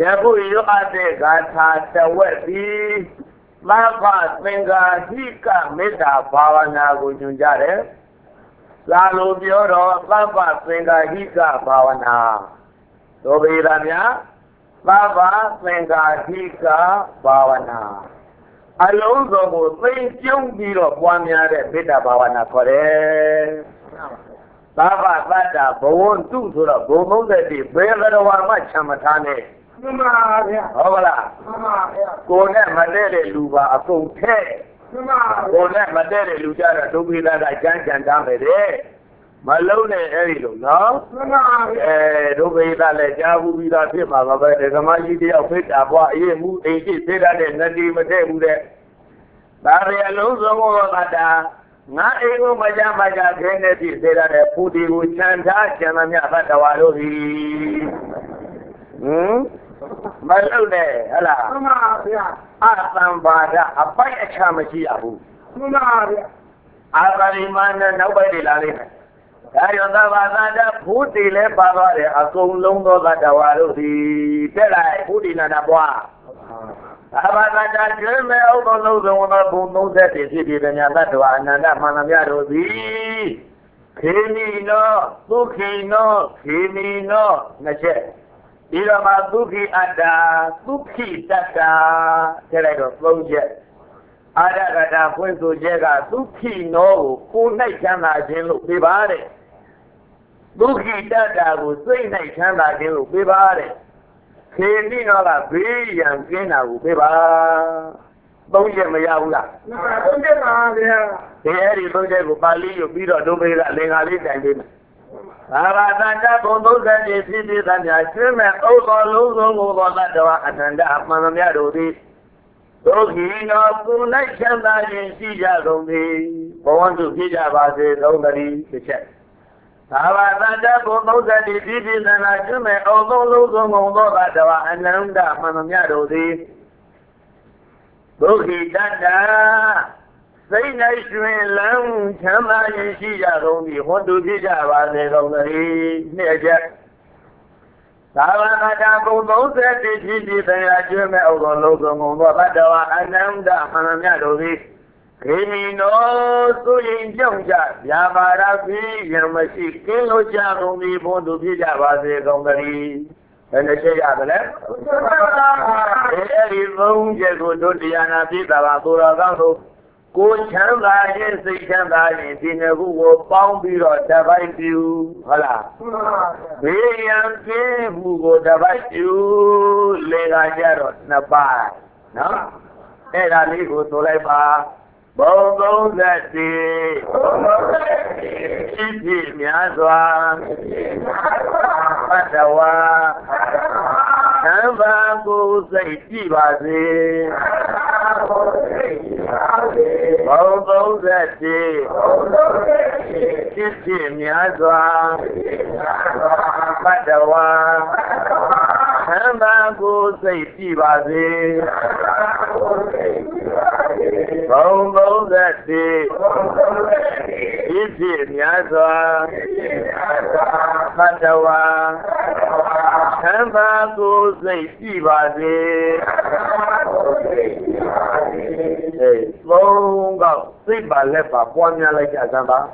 ခုရွတ်တဲ့ဂါထာတဝက်ပြီးမဘသင်္ကာဟိကမေတ္တာဘာဝနာကိုညွှန်ကြတယ်လာလို့ပြောတော့သဗ္ဗသင်္ကာဟိကဘာဝနာတို့ပေလားဗျာသဗ္ဗသင်္ကာဟိကဘာဝနာအလုံးစုံကိုသိကျုံပြီးတော့ပွားများတဲ့မေတ္တာဘာဝနာခေါ်တယ်သဗ္ဗတတ္တဘဝန္တုဆိုတော့ဘုံသုံးသက်တိဘယ်ဘရဝါမှချမ်းမထားနဲ့မှန်ပါဗျာဟုတ်ပါလားမှန်ပါဗျာကိုယ်နဲ့မတည့်တဲ့လူပါအကုန်ထဲမှန်ပါကိုယ်နဲ့မတည့်တဲ့လူကြတော့ဒုက္ခိတကကြမ်းကြမ်းထားမယ်တဲ့မလုံးနဲ့အဲ့ဒီလိုနော်မှန်ပါအဲဒုက္ခိတလည်းကြားဘူးပြီးသားဖြစ်မှာပါပဲဓမ္မကြီးတယောက်ဖိတ်တာဘွားအေးမှုအိမ်ရှိသေးတဲ့နတိမတည့်ဘူးတဲ့ဒါရအလုံးစုံကိုသတ္တာငါအိမ်ကိုမကြမ်းမကြခင်းနေပြီသေးတဲ့ဖူတီကိုချမ်းသာကျန်သမျှသတ္တဝါတို့သည်ဟမ်မလုံးနဲ့ဟလားမှန်ပါဗျာအသံပါဒအပိုက်အခြားမရှိရဘူးမှန်ပါဗျာအာဂရိမနဲ့နောက်ပိုက်တွေလာလိမ့်မယ်ဒါရောသဘာသာတဖူတီလဲပါသွားတယ်အကုန်လုံးသောသတ္တဝါတို့သည်တက်လိုက်ဖူတီနာတာပွားသဘာသာတကျွေးမဲ့ဥပ္ပလုံးစုံသောဘုံသုံးသက်တည်ဖြစ်ပြီးတဲ့ညာသတ္တဝါအနန္တမှန်သမျှတို့သည်ခေမီနောဒုက္ခိနောခေမီနောနှစ်ချက်ဒီတော့မှဒုက္ခိအတ္တဒုက္ခိတတ္တာထည့်လိုက်တော့သုံးချက်အာရကတာဖွင့်ဆိုချက်ကဒုက္ခိနောကိုကိုယ်၌ချမ်းသာခြင်းလို့ပြပါတဲ့ဒုက္ခိတတ္တာကိုစိတ်၌ချမ်းသာခြင်းလို့ပြပါတဲ့ခေမိနောကဘေးရန်ကင်းတာကိုပြပါသုံးချက်မရဘူးလားသုံးချက်ပါဗျာဒီအဲ့ဒီသုံးချက်ကိုပါဠိလိုပြီးတော့ဒုဗေဒလင်္ကာလေးတိုင်ပေးမယ်ဘာဝတ္တဘုံသုံးသက်ဖြစ်ဖြစ်သမျှကျွမ်းမဲ့ဥပ္ပောလုံးစုံကိုသောတ္တဝအနန္တအမှန်သမျှတို့သည်ဒုက္ခိနောကိုယ်၌ချမ်းသာခြင်းရှိကြကုန်သည်ဘဝတုဖြစ်ကြပါစေသုံးတည်းတစ်ချက်ဘာဝတ္တဘုံသုံးသက်ဖြစ်ဖြစ်သမျှကျွမ်းမဲ့ဥပ္ပောလုံးစုံကိုသောတ္တဝအနန္တအမှန်သမျှတို့သည်ဒုက္ခိတတ္တစိတ်၌ရွှင်လန်းချမ်းသာခြင်းရှိကြကုန်သည်ဟောတုဖြစ်ကြပါစေကုန်သတည်းနှစ်ချက်သာဝနာတဘုံသုံးသက်ဖြစ်ဖြစ်တရားကျွမ်းမဲ့ဥသောလုံးစုံကုန်သောတတ္တဝအနန္တမှန်မြတ်တို့သည်ခေမီနောသူရင်ကြောင့်ကြဗျာပါရပြီယံမရှိကင်းလို့ကြကုန်သည်ဘုံတုဖြစ်ကြပါစေကုန်သတည်းဘယ်နဲ့ရှိရတယ်လဲအဲဒီသုံးချက်ကိုတို့တရားနာပြတာပါကိုတော်ကောင်းတို့ကိုချမ်းသာခြင်းစိတ်ချမ်းသာခြင်းဒီနှစ်ခုကိုပေါင်းပြီးတော့တပိုက်ပြုဟုတ်လားဘေးရန်ကင်းမှုကိုတပိုက်ပြုလေကကြတော့နှစ်ပါးနော်အဲ့ဒါလေးကိုဆိုလိုက်ပါဘုံသုံးသက်တည်းဖြစ်ဖြစ်များစွာဘတ်တဝါသံဃာကိုစိတ်ကြည်ပါစေဘုံသုံးသက်တည်းဖြစ်ဖြစ်များစွာဘတ်တဝါသံဃာကိုစိတ်ကြည်ပါစေဘုံသုံးသက်တည်းဖြစ်ဖြစ်များစွာဘတ်တဝါသံဃာကိုစိတ်ကြည်ပါစေအေးသုံးကောက်စိတ်ပါလက်ပါပွားများလိုက်ကြစမ်းပါ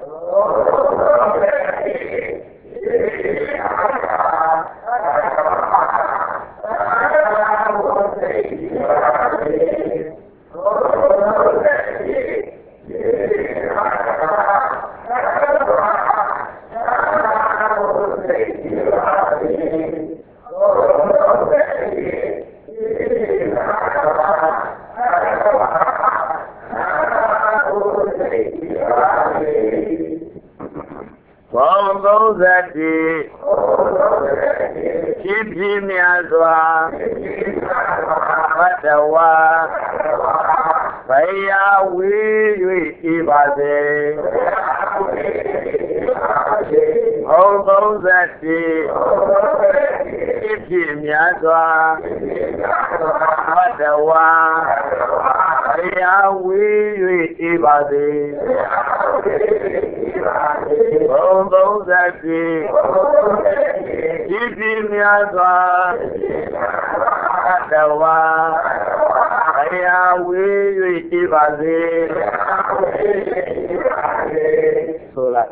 သုံးသက်တည်းဖြစ်ဖြစ်များစွာဘတ်တဝါဘယာဝေး၍ဤပါစေဘုံသုံးသက်တည်းဖြစ်ဖြစ်များစွာဘတ်တဝါဘယာဝေး၍ဤပါစေဘုံဘုံသတိဤတိမြတ်စွာတဝါအရာဝေး၍ကြည်ပါစေဆိုလိုက်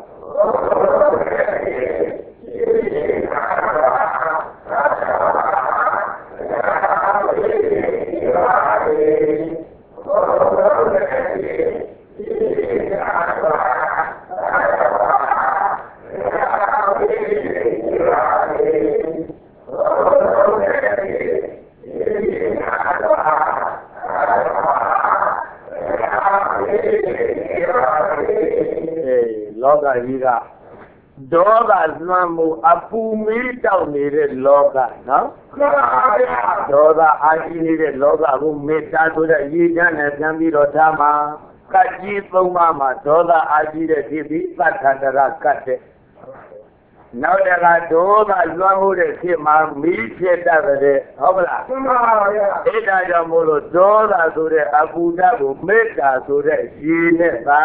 လောကကြီးကဒေါသလွှမ်းမှုအပူမီးတောက်နေတဲ့လောကနော်ဒေါသအာရှိနေတဲ့လောကကိုမေတ္တာဆိုတဲ့ရည်ချမ်းနဲ့ပြန်ပြီးတော့ထားမှာကတ်ကြီးသုံးပါးမှာဒေါသအာရှိတဲ့ဖြစ်ပြီးသတ္ထန္တရကတ်တဲ့နောက်တကဒေါသလွှမ်းမှုတဲ့ဖြစ်မှာမီးဖြစ်တတ်တဲ့ဟုတ်ကလားအဲဒါကြောင့်မို့လို့ဒေါသဆိုတဲ့အပူဓာတ်ကိုမေတ္တာဆိုတဲ့ရည်နဲ့သာ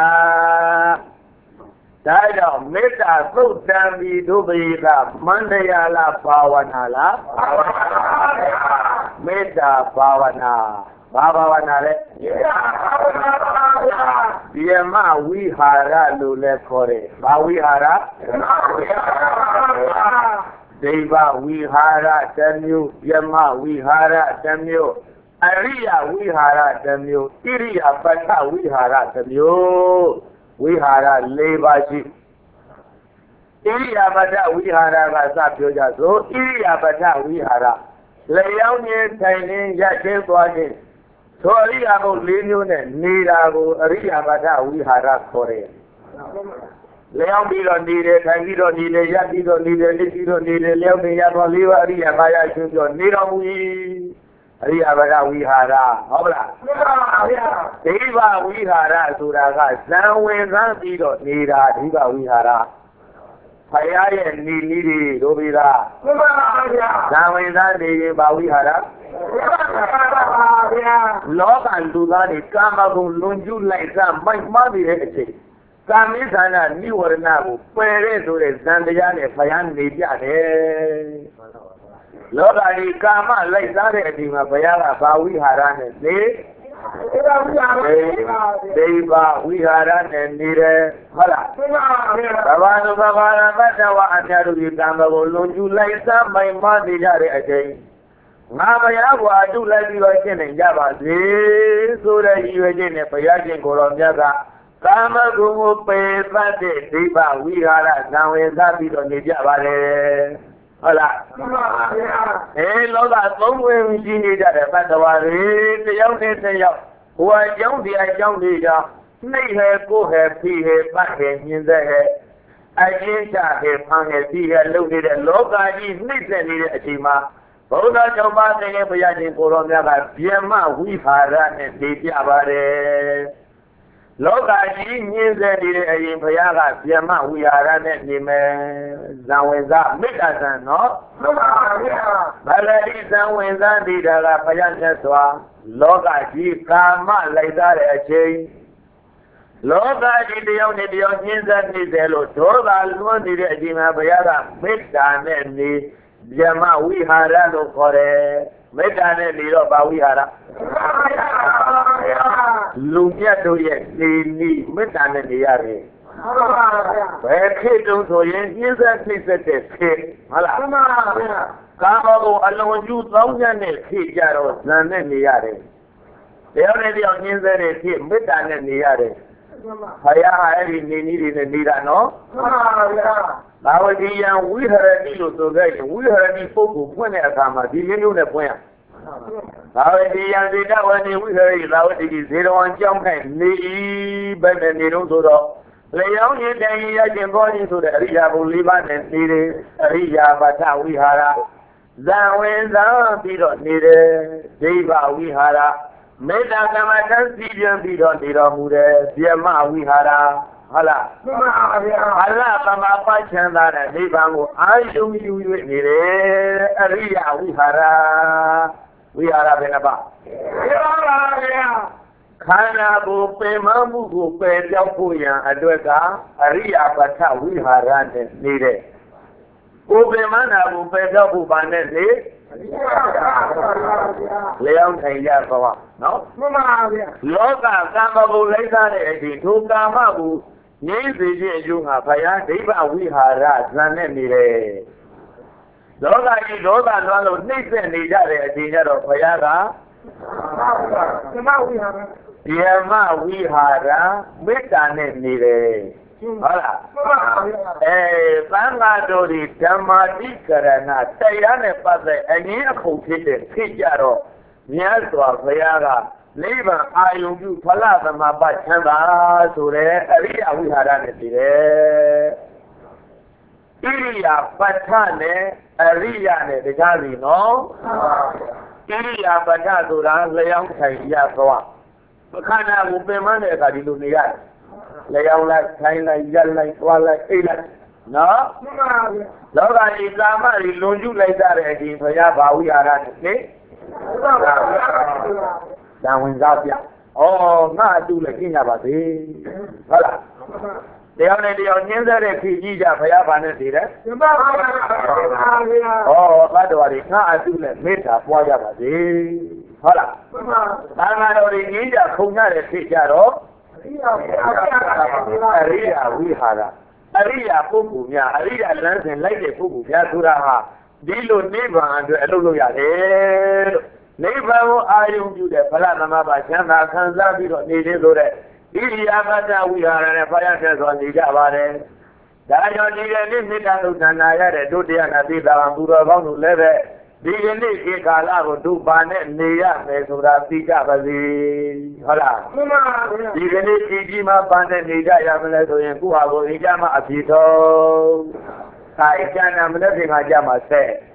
ဒါကြောင့်မေတ္တာသုတ်တံပြီးဒုပိကမန္တရာလားဘာဝနာလားဘာဝနာပါဗျာမေတ္တာဘာဝနာဘာဘာဝနာလဲမေတ္တာဘာဝနာပါဗျာဒီမဝိဟာရလို့လည်းခေါ်တယ်ဘာဝိဟာရဒိဗဝိဟာရတစ်မျိုးယမဝိဟာရတစ်မျိုးအရိယဝိဟာရတစ်မျိုးဣရိယာပတ္ထဝိဟာရတစ်မျိုးဝိဟာရ၄ပါးရှိဣရိယာပတ္ထဝိဟာရကစပြောကြဆိုဣရိယာပတ္ထဝိဟာရလျောင်းခြင်းထိုင်ခြင်းရပ်ခြင်းသွားခြင်းသောအရိယာဘု၄မျိုးနဲ့နေတာကိုအရိယာပတ္ထဝိဟာရခေါ်တယ်လျောင်းပြီးတော့နေတယ်ထိုင်ပြီးတော့နေတယ်ရပ်ပြီးတော့နေတယ်လက်ပြီးတော့နေတယ်လျောင်းနေရတော့၄ပါးအရိယာဘာယရှင်ပြောနေတော်မူ၏အရိယာပဒဝိဟာရဟုတ်ပလားမှန်ပါဗျာဒိဗဝိဟာရဆိုတာကဇံဝင်သန်းပြီးတော့နေတာဒိဗဝိဟာရဖယားရဲ့နေနည်းတွေတို့ပြီလားမှန်ပါဗျာဇံဝင်သန်းနေရင်ဘာဝိဟာရမှန်ပါဗျာလောကလူသားတွေကာမဂုဏ်လွန်ကျူးလိုက်စားမိုက်မှားနေတဲ့အချိန်ကာမိသန္တာနိဝရဏကိုပယ်တဲ့ဆိုတဲ့ဇံတရားနဲ့ဖယားနေကြတယ်လောကကြီးကာမလိုက်စားတဲ့အချိန်မှာဘုရားကဘာဝိဟာရနဲ့နေဒိဗဝိဟာရဒိဗဝိဟာရနဲ့နေတယ်ဟုတ်လားသဘာဝသဘာဝမတ္တဝအများတို့ဒီကံကိုလွန်ကျူးလိုက်စားမိုင်မနေကြတဲ့အချိန်ငါဘုရားကိုအတုလိုက်ပြီးတော့ရှင်းနေကြပါစေဆိုတဲ့ရည်ရွယ်ချက်နဲ့ဘုရားရှင်ကိုယ်တော်မြတ်ကကာမဂုဏ်ကိုပယ်သတ်တဲ့ဒိဗဝိဟာရဇံဝင်စားပြီးတော့နေကြပါတယ်ဟုတ်လားမှန်ပါဗျာအဲလောကသုံးဝင်ရှိနေကြတဲ့ဘတ်တော်တွေတယောက်နဲ့တယောက်ဟိုအကြောင်းဒီအကြောင်းတွေကြောင့်နှိမ့်ဟဲကိုဟဲဖိဟဲပတ်ဟဲညင်သက်ဟဲအချင်းချဟဲဖန်ဟဲဖိဟဲလုပ်နေတဲ့လောကကြီးနှိမ့်ဆက်နေတဲ့အချိန်မှာဘုရားကျောင်းပါတဲ့ဘုရားရှင်ကိုရောမြတ်ကဗျမဝိဟာရနဲ့နေပြပါတယ်လောကကြီးညင်းစေနေတဲ့အရင်ဘုရားကဗျမဝိဟာရနဲ့နေမယ်ဇံဝင်စားမေတ္တာဇံနော်မှန်ပါဗျာဗလတိဇံဝင်စားဒီတာကဘုရားမြတ်စွာလောကကြီးကာမလိုက်စားတဲ့အချိန်လောကကြီးတယောက်နဲ့တယောက်ညင်းစေနေတယ်လို့ဒေါသလွန်းနေတဲ့အချိန်မှာဘုရားကမေတ္တာနဲ့နေဗျမဝိဟာရလို့ခေါ်တယ်မေတ္တာနဲ့နေတော့ဘာဝိဟာရလူမြတ်တို့ရဲ့နေနီးမေတ္တာနဲ့နေရတယ်ဘယ်ခေတ်တုန်းဆိုရင်ညှင်းဆက်နှိမ့်ဆက်တဲ့ခေတ်ဟုတ်လားမှန်ပါဗျာကာမဂုဏ်အလွန်ကျူးသောင်းညတဲ့ခေတ်ကြတော့ဇန်နဲ့နေရတယ်တယောက်နဲ့တယောက်ညှင်းဆက်တဲ့ခေတ်မေတ္တာနဲ့နေရတယ်ဘုရားဟာအဲ့ဒီနေနီးတွေနဲ့နေတာနော်မှန်ပါဗျာဘာဝတိယံဝိဟရတိလို့ဆိုခဲ့ရင်ဝိဟရတိပုဂ္ဂိုလ်ဖွင့်တဲ့အခါမှာဒီလေးမျိုးနဲ့ဖွင့်ရဘာဝတိယံစေတဝဏိဝိဟရိသာဝတိဇေရဝံကြောင်းခိုင်နေဘယ်နဲ့နေတော့ဆိုတော့လျောင်းရင်တိုင်ရခြင်းပေါ်ခြင်းဆိုတဲ့အရိယာဘုလေးပါးနဲ့နေတယ်အရိယာပတ္ထဝိဟာရဇံဝင်စားပြီးတော့နေတယ်ဒိဗဝိဟာရမေတ္တာကမ္မထစီပြန်ပြီးတော့နေတော်မူတယ်ဗျမဝိဟာရဟုတ်လားမှန်ပါဗျာအလသမာပတ်ချမ်းသာတဲ့နိဗ္ဗာန်ကိုအာယုံယူ၍နေတယ်အရိယဝိဟာရဝိဟာရဘယ်နှပါဝိဟာရဗျာခ Khana bu pemamu bu pe pyauk pho yan atwet ka Ariya Patha Vihara ne nede. Bu pemana bu pe pyauk pho ba ne ne Leong Thai ya Bawa no? Loka Kama bu lai sa de ati thu Kama bu Nyi si chin ayu nga Phaya Deiva Vihara zan ne nede. Loka yi loka lwan lo nit set ne ja de ati nya do Phaya ka Yama Vihara Metta ne nede. Hola. Eh, Banga Dori Dhamadi Karana Taya ne Pase Ani Akhu Phit de Phit ja do Myat Swa Phaya ka Nibbān Āyuṅ Pyu Phala Thama Pat Chမ်းသာဆိုတဲ့အရိယဝိဟာရနဲ့တည်တယ်။ဣရိယာပဋ္ဌနဲ့အရိယနဲ့တခြားစီနော်။ဣရိယာပဋ္ဌဆိုတာလျောင်းထိုင်ရသွား။ခန္ဓာကိုပင်မတဲ့အခါဒီလိုနေရတယ်။လျောင်းလိုက်ထိုင်လိုက်ရက်လိုက်သွားလိုက်အိပ်လိုက်နော်။လောကကြီးကာမကြီးလွန်ကျူးလိုက်တဲ့အချိန်ဘုရားဘာဝိဟာရနဲ့လေတန်ဝင်စားပြ။ဩငါအတူလည်းကျင့်ကြပါစေ။ဟုတ်လား။တရားနဲ့တရားညှင်းဆဲတဲ့ဖြည့်ကြည့်ကြဘုရားဘာနဲ့တည်တယ်။မှန်ပါဗျာ။ဩဘတ်တော်ရီငါအတူလည်းမေတ္တာပွားကြပါစေ။ဟုတ်လား။မှန်ပါ။ဘာသာတော်ကြီးကြီးကြခုံကြတဲ့ဖြည့်ကြတော့အရိယာဝိဟာရအရိယာပုဂ္ဂိုလ်များအရိယာလမ်းစဉ်လိုက်တဲ့ပုဂ္ဂိုလ်များဆိုတာဟာဒီလိုနိဗ္ဗာန်အတွက်အလုပ်လုပ်ရတယ်လို့နိဗ္ဗာန်ကိုအာရုံပြုတဲ့ဗလသမဘာချမ်းသာခံစားပြီးတော့နေသေးလို့တဲ့ဣရိယာပတ္တဝိဟာရနဲ့ဖယားဆက်စွာနေကြပါတယ်။ဒါကြောင့်ဒီကနေ့မေတ္တာလို့သံဃာရတဲ့ဒုတိယနာတိသာဘုရားကောင်းတို့လည်းပဲဒီကနေ့ဒီကာလကိုဒုပါနဲ့နေရမယ်ဆိုတာသိကြပါစေ။ဟုတ်လား။မှန်ပါဗျာ။ဒီကနေ့ဒီကြီးမှာပန်းနဲ့နေကြရမလဲဆိုရင်ကိုယ့်ဟာကိုယ်နေကြမှာအဖြစ်တော်။ဒါအကျဉ်းနာမနဲ့ပြင်ကကြမှာဆက်။